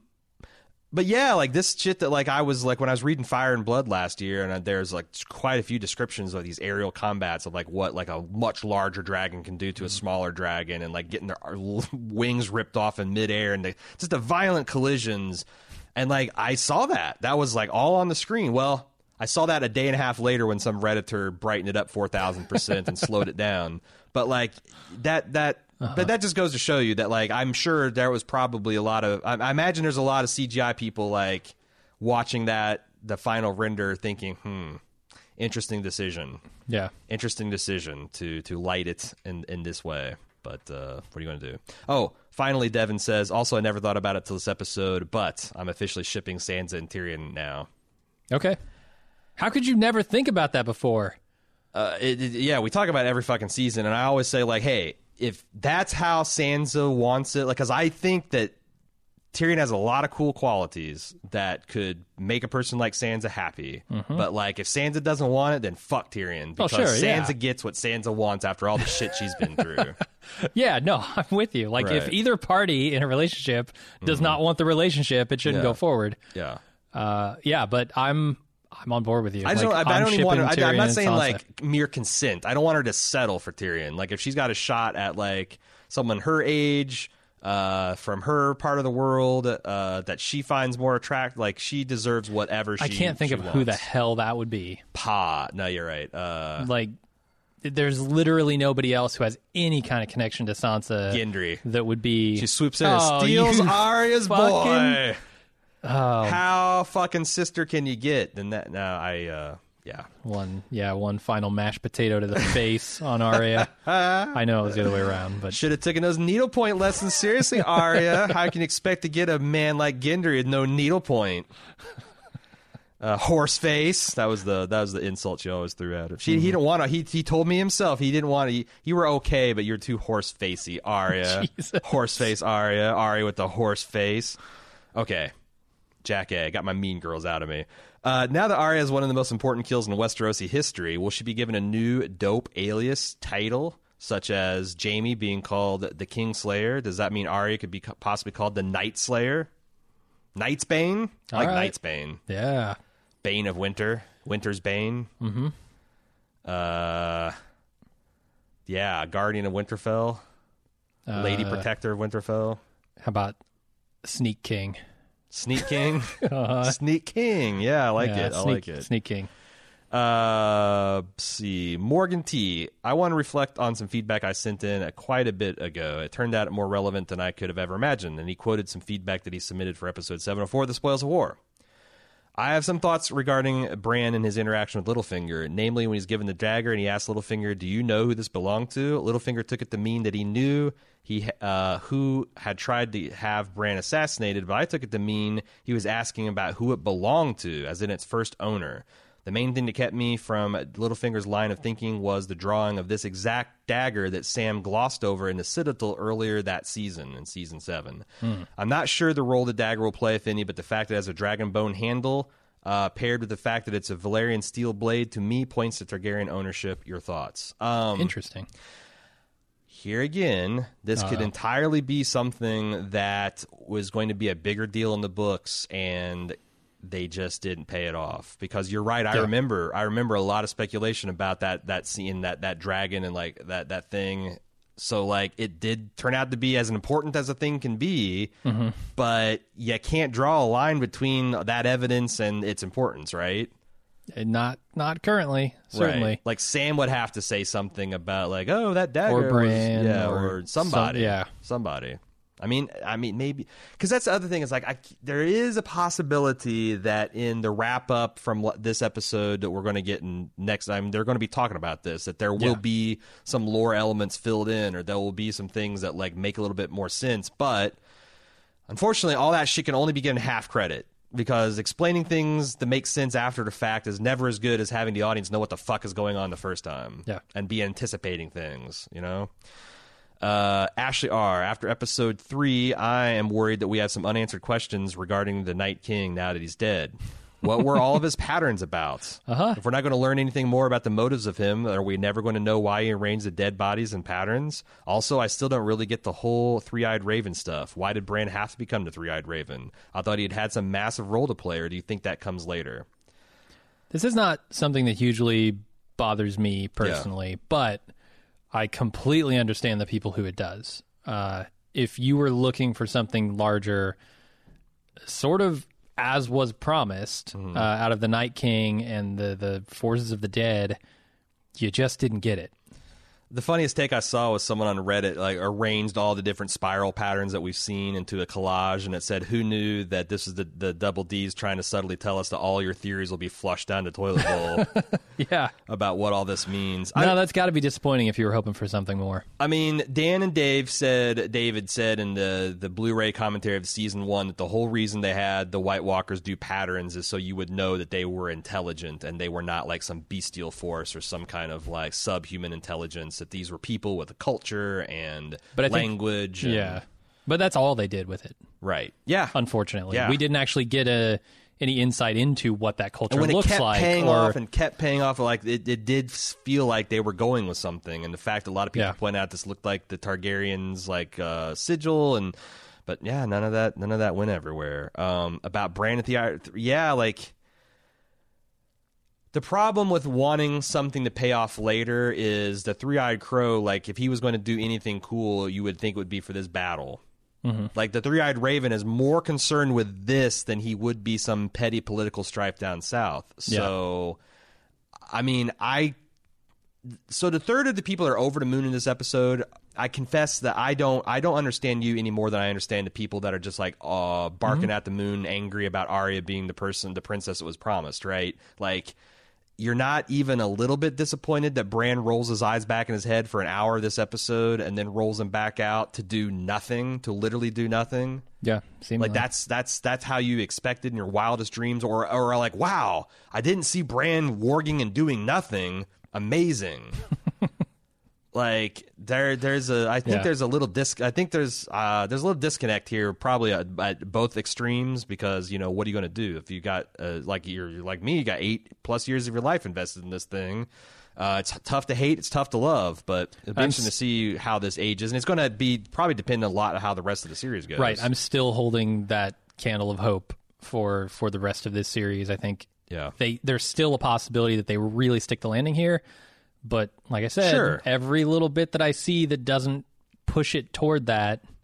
but yeah, like this shit that like I was like when I was reading Fire and Blood last year, and there's like quite a few descriptions of these aerial combats of like what like a much larger dragon can do to a smaller dragon, and like getting their wings ripped off in midair, and they, just the violent collisions. And, like, I saw that. That was, like, all on the screen. Well, I saw that a day and a half later when some Redditor brightened it up four thousand percent and slowed it down. But, like, that, that, uh-huh. but that just goes to show you that, like, I'm sure there was probably a lot of, I, I imagine there's a lot of C G I people, like, watching that, the final render thinking, hmm, interesting decision. Yeah. Interesting decision to, to light it in, in this way. But uh, what are you going to do? Oh, finally, Devin says, also, I never thought about it till this episode, but I'm officially shipping Sansa and Tyrion now. Okay. How could you never think about that before? Uh, it, it, yeah, we talk about it every fucking season, and I always say, like, hey, if that's how Sansa wants it, like, because I think that Tyrion has a lot of cool qualities that could make a person like Sansa happy. Mm-hmm. But, like, if Sansa doesn't want it, then fuck Tyrion. Because oh, sure, Sansa yeah. gets what Sansa wants after all the shit she's been through. Yeah, no, I'm with you. Like, right. if either party in a relationship does mm-hmm. not want the relationship, it shouldn't yeah. go forward. Yeah. Uh, yeah, but I'm I'm on board with you. I, just like, don't, I, I don't even want her, I, I'm not saying, Sansa. like, mere consent. I don't want her to settle for Tyrion. Like, if she's got a shot at, like, someone her age... Uh, from her part of the world uh, that she finds more attractive, like she deserves whatever she I can't think she of wants. who the hell that would be. Pa. No, you're right. Uh, like, there's literally nobody else who has any kind of connection to Sansa. Gendry. That would be. She swoops in oh, and steals Arya's fucking... boy. Oh. How fucking sister can you get? Then that, no, I, uh, yeah. One, yeah, one final mashed potato to the face on Arya. I know it was the other way around, but should have taken those needlepoint lessons seriously, Arya. How can you expect to get a man like Gendry with no needlepoint? Uh, horse face. That was the that was the insult she always threw at him. She mm-hmm. he didn't want to. He he told me himself he didn't want to. You were okay, but you're too horse facey, Arya. Horse face, Arya. Arya with the horse face. Okay, Jack A. Got my mean girls out of me. Uh, now that Arya is one of the most important kills in Westerosi history, will she be given a new dope alias title, such as Jaime being called the Kingslayer? Does that mean Arya could be possibly called the Night Slayer? Night's Bane? I like right. Night's Bane. Yeah. Bane of Winter. Winter's Bane. Mm-hmm. Uh, yeah, Guardian of Winterfell. Uh, Lady Protector of Winterfell. How about Sneak King? Sneak King? uh, Sneak King. Yeah, I like yeah, it. I sneak, like it. Sneak King. Uh, let's see. Morgan T. I want to reflect on some feedback I sent in quite a bit ago. It turned out more relevant than I could have ever imagined, and he quoted some feedback that he submitted for episode seven oh four, The Spoils of War. I have some thoughts regarding Bran and his interaction with Littlefinger, namely when he's given the dagger and he asked Littlefinger, do you know who this belonged to? Littlefinger took it to mean that he knew he uh, who had tried to have Bran assassinated, but I took it to mean he was asking about who it belonged to, as in its first owner. The main thing that kept me from Littlefinger's line of thinking was the drawing of this exact dagger that Sam glossed over in the Citadel earlier that season, in Season seven. Hmm. I'm not sure the role the dagger will play, if any, but the fact that it has a dragon bone handle, uh, paired with the fact that it's a Valyrian steel blade, to me, points to Targaryen ownership. Your thoughts? Um, Interesting. Here again, this Uh-oh. could entirely be something that was going to be a bigger deal in the books, and they just didn't pay it off. Because you're right, I yeah. remember I remember a lot of speculation about that that scene, that that dragon and like that that thing. So like it did turn out to be as important as a thing can be, mm-hmm. but you can't draw a line between that evidence and its importance, right? Not not currently, certainly. Right. Like Sam would have to say something about like, oh, that dagger, or Bran, was, yeah, or, or somebody, some, yeah, somebody. I mean, I mean, maybe because that's the other thing is like I, there is a possibility that in the wrap up from this episode that we're going to get in next time, they're going to be talking about this, that there will yeah. be some lore elements filled in, or there will be some things that like make a little bit more sense. But unfortunately, all that shit can only be given half credit, because explaining things that make sense after the fact is never as good as having the audience know what the fuck is going on the first time, yeah, and be anticipating things, you know. Uh, Ashley R. After episode three, I am worried that we have some unanswered questions regarding the Night King now that he's dead. What were all of his patterns about? Uh-huh. If we're not going to learn anything more about the motives of him, are we never going to know why he arranged the dead bodies and patterns? Also, I still don't really get the whole Three-Eyed Raven stuff. Why did Bran have to become the Three-Eyed Raven? I thought he had had some massive role to play, or do you think that comes later? This is not something that hugely bothers me personally, yeah. but I completely understand the people who it does. Uh, if you were looking for something larger, sort of as was promised, mm-hmm. uh, out of the Night King and the, the forces of the dead, you just didn't get it. The funniest take I saw was someone on Reddit like arranged all the different spiral patterns that we've seen into a collage, and it said, who knew that this is the, the double D's trying to subtly tell us that all your theories will be flushed down the toilet bowl yeah. about what all this means. No, I, that's got to be disappointing if you were hoping for something more. I mean, Dan and Dave said, David said in the, the Blu-ray commentary of season one that the whole reason they had the White Walkers do patterns is so you would know that they were intelligent and they were not like some bestial force or some kind of like subhuman intelligence, that these were people with a culture and but language. Think, and, yeah. But that's all they did with it. Right. Yeah. Unfortunately. Yeah. We didn't actually get a any insight into what that culture and when looks it kept like. Paying or, off and kept paying off, like it, it did feel like they were going with something. And the fact that a lot of people yeah. point out this looked like the Targaryens like uh, sigil, and but yeah, none of that none of that went everywhere. Um, about Bran at the yeah, like the problem with wanting something to pay off later is the Three-Eyed Crow, like if he was going to do anything cool, you would think it would be for this battle. Mm-hmm. Like the Three-Eyed Raven is more concerned with this than he would be some petty political strife down south. So, yeah. I mean, I... So the third of the people that are over the moon in this episode, I confess that I don't I don't understand you any more than I understand the people that are just like uh, barking mm-hmm. at the moon, angry about Arya being the person, the princess that was promised, right? Like... You're not even a little bit disappointed that Bran rolls his eyes back in his head for an hour this episode and then rolls them back out to do nothing, to literally do nothing. Yeah, seemingly. Like that's that's that's how you expected in your wildest dreams, or or like, wow, I didn't see Bran warging and doing nothing. Amazing. Like there, there's a. I think yeah. there's a little dis. I think there's uh, there's a little disconnect here, probably at, at both extremes, because you know what are you going to do if you got uh, like you're like me, you got eight plus years of your life invested in this thing. Uh, it's tough to hate, it's tough to love, but it'll be I'm interesting to see how this ages, and it's going to be probably depend a lot on how the rest of the series goes. Right, I'm still holding that candle of hope for for the rest of this series. I think yeah, they there's still a possibility that they really stick the landing here. But like I said, sure. every little bit that I see that doesn't push it toward that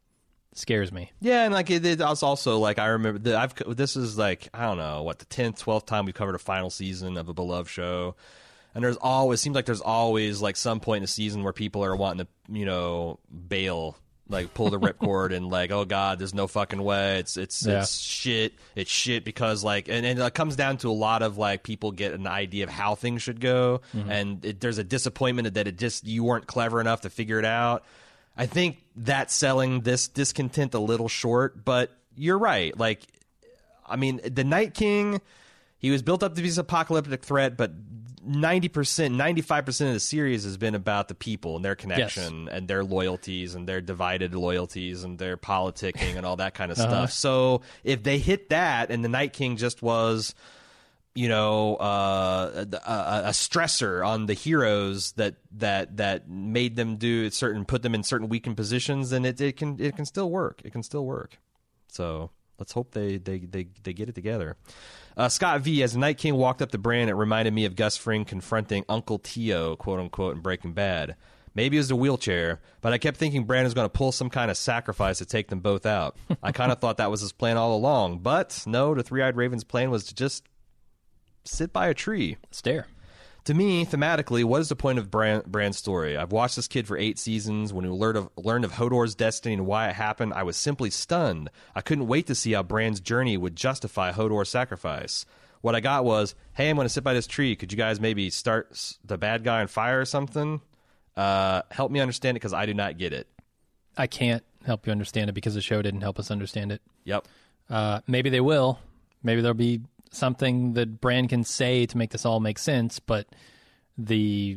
scares me. Yeah, and like it, it was also like I remember that I've this is like I don't know what the tenth, twelfth time we've covered a final season of a beloved show, and there's always seems like there's always like some point in the season where people are wanting to you know bail, like pull the ripcord and like oh god, there's no fucking way, it's it's yeah. it's shit, it's shit because like and, and it comes down to a lot of like people get an idea of how things should go, mm-hmm. and it, there's a disappointment that it just you weren't clever enough to figure it out. I think that's selling this discontent a little short, but you're right. Like, I mean, the Night King, he was built up to be this apocalyptic threat, but ninety percent, ninety-five percent of the series has been about the people and their connection yes. and their loyalties and their divided loyalties and their politicking and all that kind of uh-huh. stuff. So if they hit that and the Night King just was... you know, uh, a, a stressor on the heroes that that that made them do certain, put them in certain weakened positions, then it, it can it can still work. It can still work. So let's hope they they they, they get it together. Uh, Scott V, as the Night King walked up to Bran, it reminded me of Gus Fring confronting Uncle Tio, quote unquote, in Breaking Bad. Maybe it was the wheelchair, but I kept thinking Bran was going to pull some kind of sacrifice to take them both out. I kind of thought that was his plan all along, but no, the Three-Eyed Raven's plan was to just sit by a tree. Stare. To me, thematically, what is the point of Bran, Bran's story? I've watched this kid for eight seasons. When we learned of, learned of Hodor's destiny and why it happened, I was simply stunned. I couldn't wait to see how Bran's journey would justify Hodor's sacrifice. What I got was, hey, I'm going to sit by this tree. Could you guys maybe start the bad guy on fire or something? Uh, help me understand it because I do not get it. I can't help you understand it because the show didn't help us understand it. Yep. Uh, maybe they will. Maybe there'll be something that Bran can say to make this all make sense, but the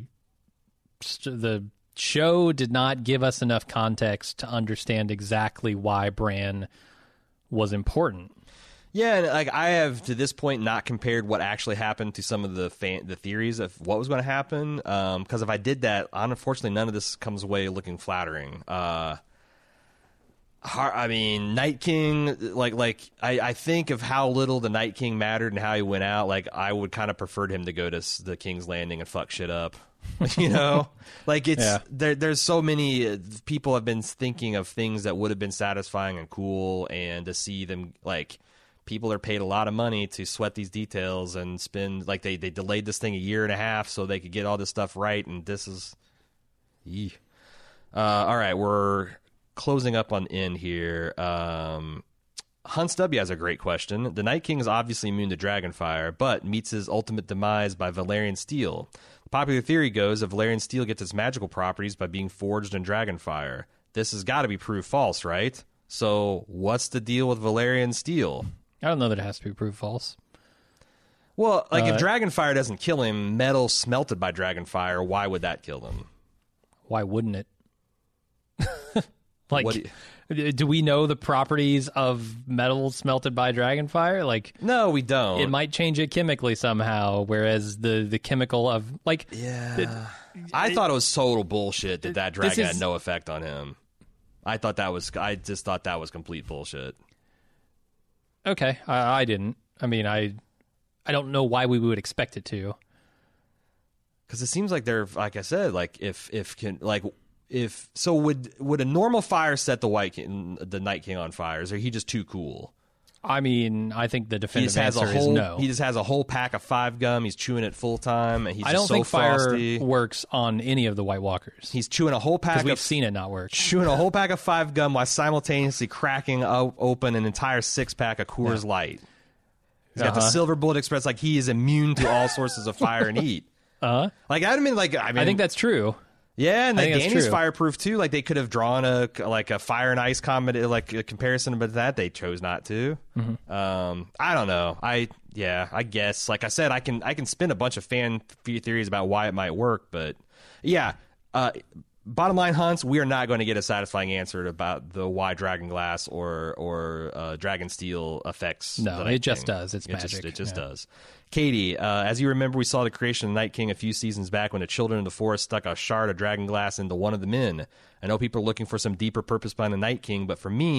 the show did not give us enough context to understand exactly why Bran was important. Yeah, and like I have to this point not compared what actually happened to some of the fan, the theories of what was going to happen. Because um, if I did that, unfortunately, none of this comes away looking flattering. Uh, I mean, Night King, like, like I, I think of how little the Night King mattered and how he went out. Like, I would kind of preferred him to go to the King's Landing and fuck shit up. You know, like it's yeah. there. There's so many uh, people have been thinking of things that would have been satisfying and cool, and to see them like people are paid a lot of money to sweat these details and spend like they they delayed this thing a year and a half so they could get all this stuff right, and this is, yee. Uh, all right, we're closing up on end here. Um, Hunts W has a great question. The Night King is obviously immune to Dragonfire, but meets his ultimate demise by Valyrian steel. The popular theory goes that Valyrian steel gets its magical properties by being forged in Dragonfire. This has got to be proved false, right? So what's the deal with Valyrian steel? I don't know that it has to be proved false. Well, like uh, if Dragonfire doesn't kill him, metal smelted by Dragonfire, why would that kill him? Why wouldn't it? Like, do, you, do we know the properties of metal smelted by Dragonfire? Like, no, we don't. It might change it chemically somehow, whereas the, the chemical of, like... Yeah. The, I it, thought it was total bullshit that that dragon is, had no effect on him. I thought that was... I just thought that was complete bullshit. Okay, I, I didn't. I mean, I I don't know why we would expect it to. Because it seems like they're, like I said, like, if, if can, like... If so, would would a normal fire set the White King, the Night King on fire? Or is he just too cool? I mean, I think the definitive answer whole, is no. He just has a whole pack of five gum. He's chewing it full time. And he's I don't just so think frosty. fire works on any of the White Walkers. He's chewing a whole pack. Because we've of, seen it not work. Chewing a whole pack of five gum while simultaneously cracking o- open an entire six pack of Coors yeah. Light. He's got uh-huh. the Silver Bullet Express. Like he is immune to all sources of fire and heat. Uh huh. Like I mean, like I mean, I think that's true. Yeah, and like Dany's true. fireproof too. Like they could have drawn a like a fire and ice comment, like a comparison, but that they chose not to. Mm-hmm. Um, I don't know. I yeah, I guess. Like I said, I can I can spin a bunch of fan theories about why it might work, but yeah. Uh, bottom line, Hunts, we are not going to get a satisfying answer about the why Dragon Glass or or uh, Dragon Steel affects. No, it just King. does. It's it magic. Just, it just yeah. does. Katie, uh, as you remember, we saw the creation of the Night King a few seasons back when the children of the forest stuck a shard of dragon glass into one of the men. I know people are looking for some deeper purpose behind the Night King, but for me,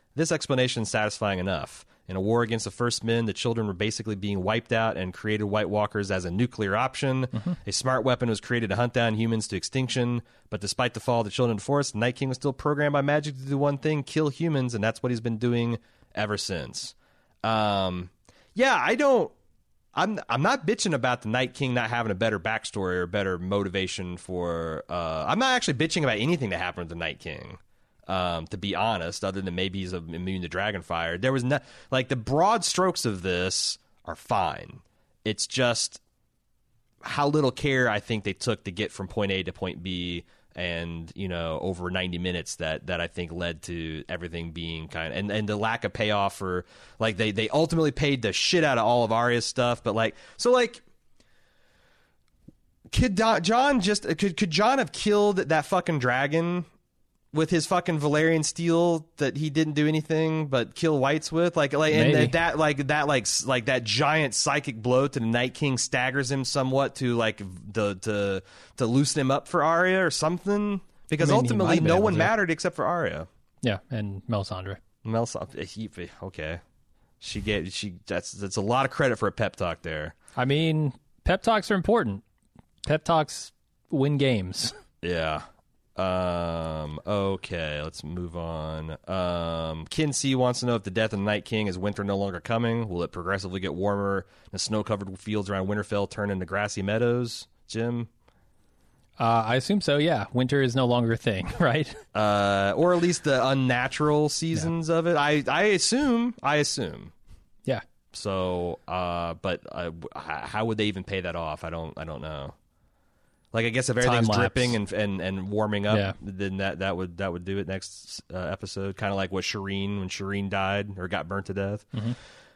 This explanation is satisfying enough. In a war against the First Men, the children were basically being wiped out and created White Walkers as a nuclear option. Mm-hmm. A smart weapon was created to hunt down humans to extinction. But despite the fall of the children of the forest, the Night King was still programmed by magic to do one thing, kill humans, and that's what he's been doing ever since. Um, yeah, I don't... I'm I'm not bitching about the Night King not having a better backstory or better motivation for... Uh, I'm not actually bitching about anything that happened with the Night King. Um, to be honest, other than maybe he's immune to Dragonfire. There was no, like, the broad strokes of this are fine. It's just how little care I think they took to get from point A to point B, and, you know, over ninety minutes that, that I think led to everything being kind of, and, and the lack of payoff for, like, they, they ultimately paid the shit out of all of Arya's stuff, but, like, so, like, could Don, John just, could, could John have killed that fucking dragon with his fucking Valyrian steel that he didn't do anything but kill whites with, like, like, and that, that, like, that, like, like that giant psychic blow to the Night King staggers him somewhat to, like, the to to loosen him up for Arya or something, because I mean, ultimately no one to. mattered except for Arya. Yeah, and Melisandre. Melisandre, okay, she gave she that's that's a lot of credit for a pep talk there. I mean, pep talks are important. Pep talks win games. Yeah. Um, okay, let's move on. Um, Kinsey wants to know if the death of the Night King is winter no longer coming. Will it progressively get warmer and the snow-covered fields around Winterfell turn into grassy meadows? Jim? Uh, I assume so, yeah. Winter is no longer a thing, right? Uh, or at least the unnatural seasons yeah. of it. I, I assume. I assume. Yeah. So, uh, but uh, how would they even pay that off? I don't. I don't know. Like, I guess if everything's dripping and, and and warming up, yeah. then that, that would that would do it next uh, episode. Kind of like what Shireen, when Shireen died or got burnt to death. Mm-hmm.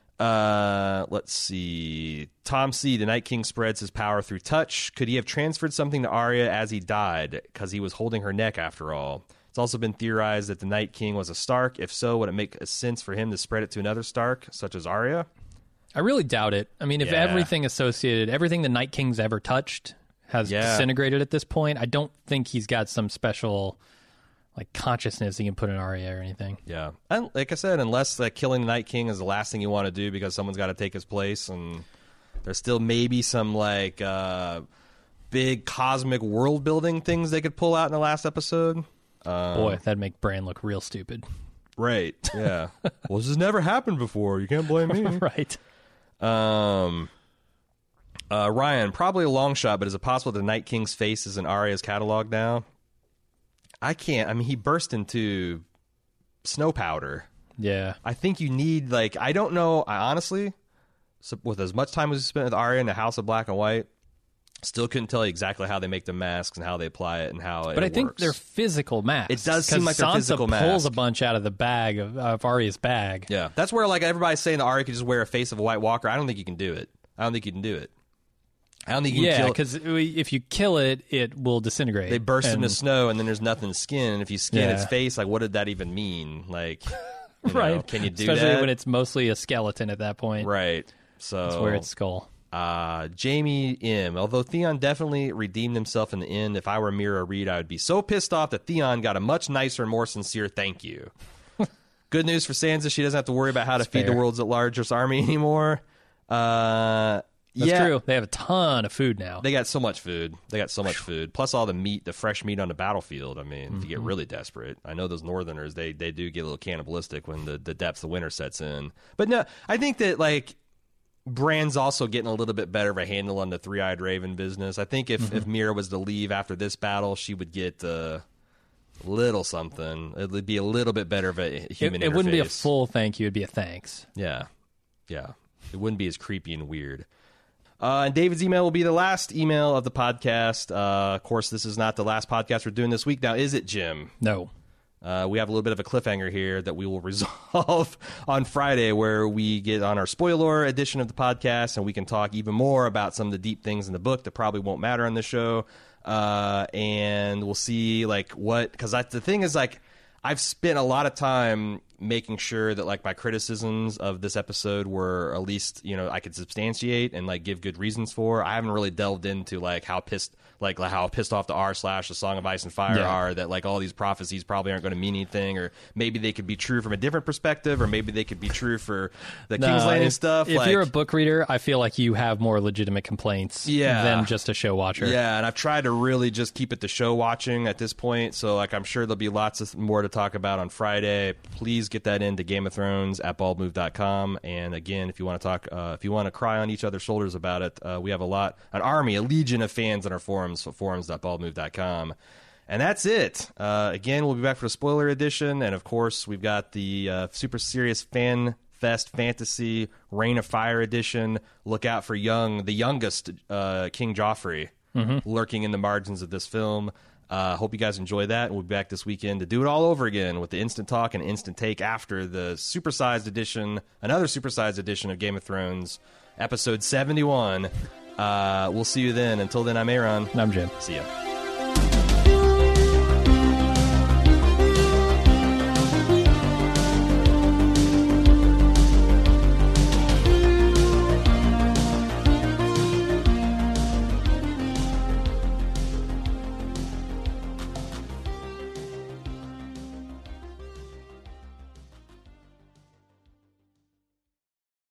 Uh, let's see. Tom C. The Night King spreads his power through touch. Could he have transferred something to Arya as he died? Because he was holding her neck after all. It's also been theorized that the Night King was a Stark. If so, would it make a sense for him to spread it to another Stark, such as Arya? I really doubt it. I mean, if yeah. everything associated, everything the Night King's ever touched has yeah. disintegrated at this point, I don't think he's got some special, like, consciousness he can put in Arya or anything. Yeah. And like I said, unless like, killing the Night King is the last thing you want to do because someone's got to take his place, and there's still maybe some, like, uh, big cosmic world-building things they could pull out in the last episode. Um, Boy, that'd make Bran look real stupid. Right, yeah. Well, this has never happened before. You can't blame me. Right. Um... Uh, Ryan, probably a long shot, but is it possible the Night King's face is in Arya's catalog now? I can't. I mean, he burst into snow powder. Yeah. I think you need, like, I don't know. I honestly, so with as much time as we spent with Arya in the House of Black and White, still couldn't tell you exactly how they make the masks and how they apply it and how it But I works. think they're physical masks. It does seem like they're Sansa physical masks. pulls a bunch out of the bag, of, of Arya's bag. Yeah. That's where, like, everybody's saying that Arya could just wear a face of a White Walker. I don't think you can do it. I don't think you can do it. I don't think you yeah, can kill because if you kill it, it will disintegrate. They burst and, into snow, and then there's nothing to skin. And if you skin yeah. its face, like, what did that even mean? Like, you right? know, can you do Especially that? Especially when it's mostly a skeleton at that point. Right. So that's where it's skull. Uh, Jamie M. Although Theon definitely redeemed himself in the end, if I were Mira Reed, I would be so pissed off that Theon got a much nicer, more sincere thank you. Good news for Sansa. She doesn't have to worry about how that's to feed fair. the world's largest army anymore. Uh... That's yeah. true. They have a ton of food now. They got so much food. They got so much food. Plus all the meat, the fresh meat on the battlefield. I mean, mm-hmm. if you get really desperate. I know those Northerners, they, they do get a little cannibalistic when the, the depths of winter sets in. But no, I think that, like, Bran's also getting a little bit better of a handle on the Three-Eyed Raven business. I think if, mm-hmm. if Mira was to leave after this battle, she would get a uh, little something. It would be a little bit better of a human It, it interface. wouldn't be a full thank you. It would be a thanks. Yeah. Yeah. It wouldn't be as creepy and weird. Uh, and David's email will be the last email of the podcast. Uh, of course, this is not the last podcast we're doing this week. Now, is it, Jim? No. Uh, we have a little bit of a cliffhanger here that we will resolve on Friday, where we get on our spoiler edition of the podcast, and we can talk even more about some of the deep things in the book that probably won't matter on this show. Uh, and we'll see, like, what... Because the thing is, like, I've spent a lot of time making sure that like my criticisms of this episode were at least, you know, I could substantiate and like give good reasons for. I haven't really delved into like how pissed like how pissed off the R slash the Song of Ice and Fire Yeah. are that like all these prophecies probably aren't going to mean anything, or maybe they could be true from a different perspective, or maybe they could be true for the No, King's Landing if, stuff. If like, you're a book reader, I feel like you have more legitimate complaints Yeah. than just a show watcher. Yeah, and I've tried to really just keep it to show watching at this point. So, like, I'm sure there'll be lots of more to talk about on Friday. Please get that into Game of Thrones at bald move dot com. And again, if you want to talk, uh, if you want to cry on each other's shoulders about it, uh, we have a lot, an army, a legion of fans on our forums, so forums dot bald move dot com. And that's it. Uh, again, we'll be back for the spoiler edition, and of course, we've got the uh, super serious fan Fest Fantasy Reign of Fire edition. Look out for young, the youngest uh, King Joffrey Mhm. lurking in the margins of this film. Uh, hope you guys enjoy that. We'll be back this weekend to do it all over again with the instant talk and instant take after the supersized edition, another supersized edition of Game of Thrones, episode seventy-one. Uh, we'll see you then. Until then, I'm Aaron. And I'm Jim. See ya.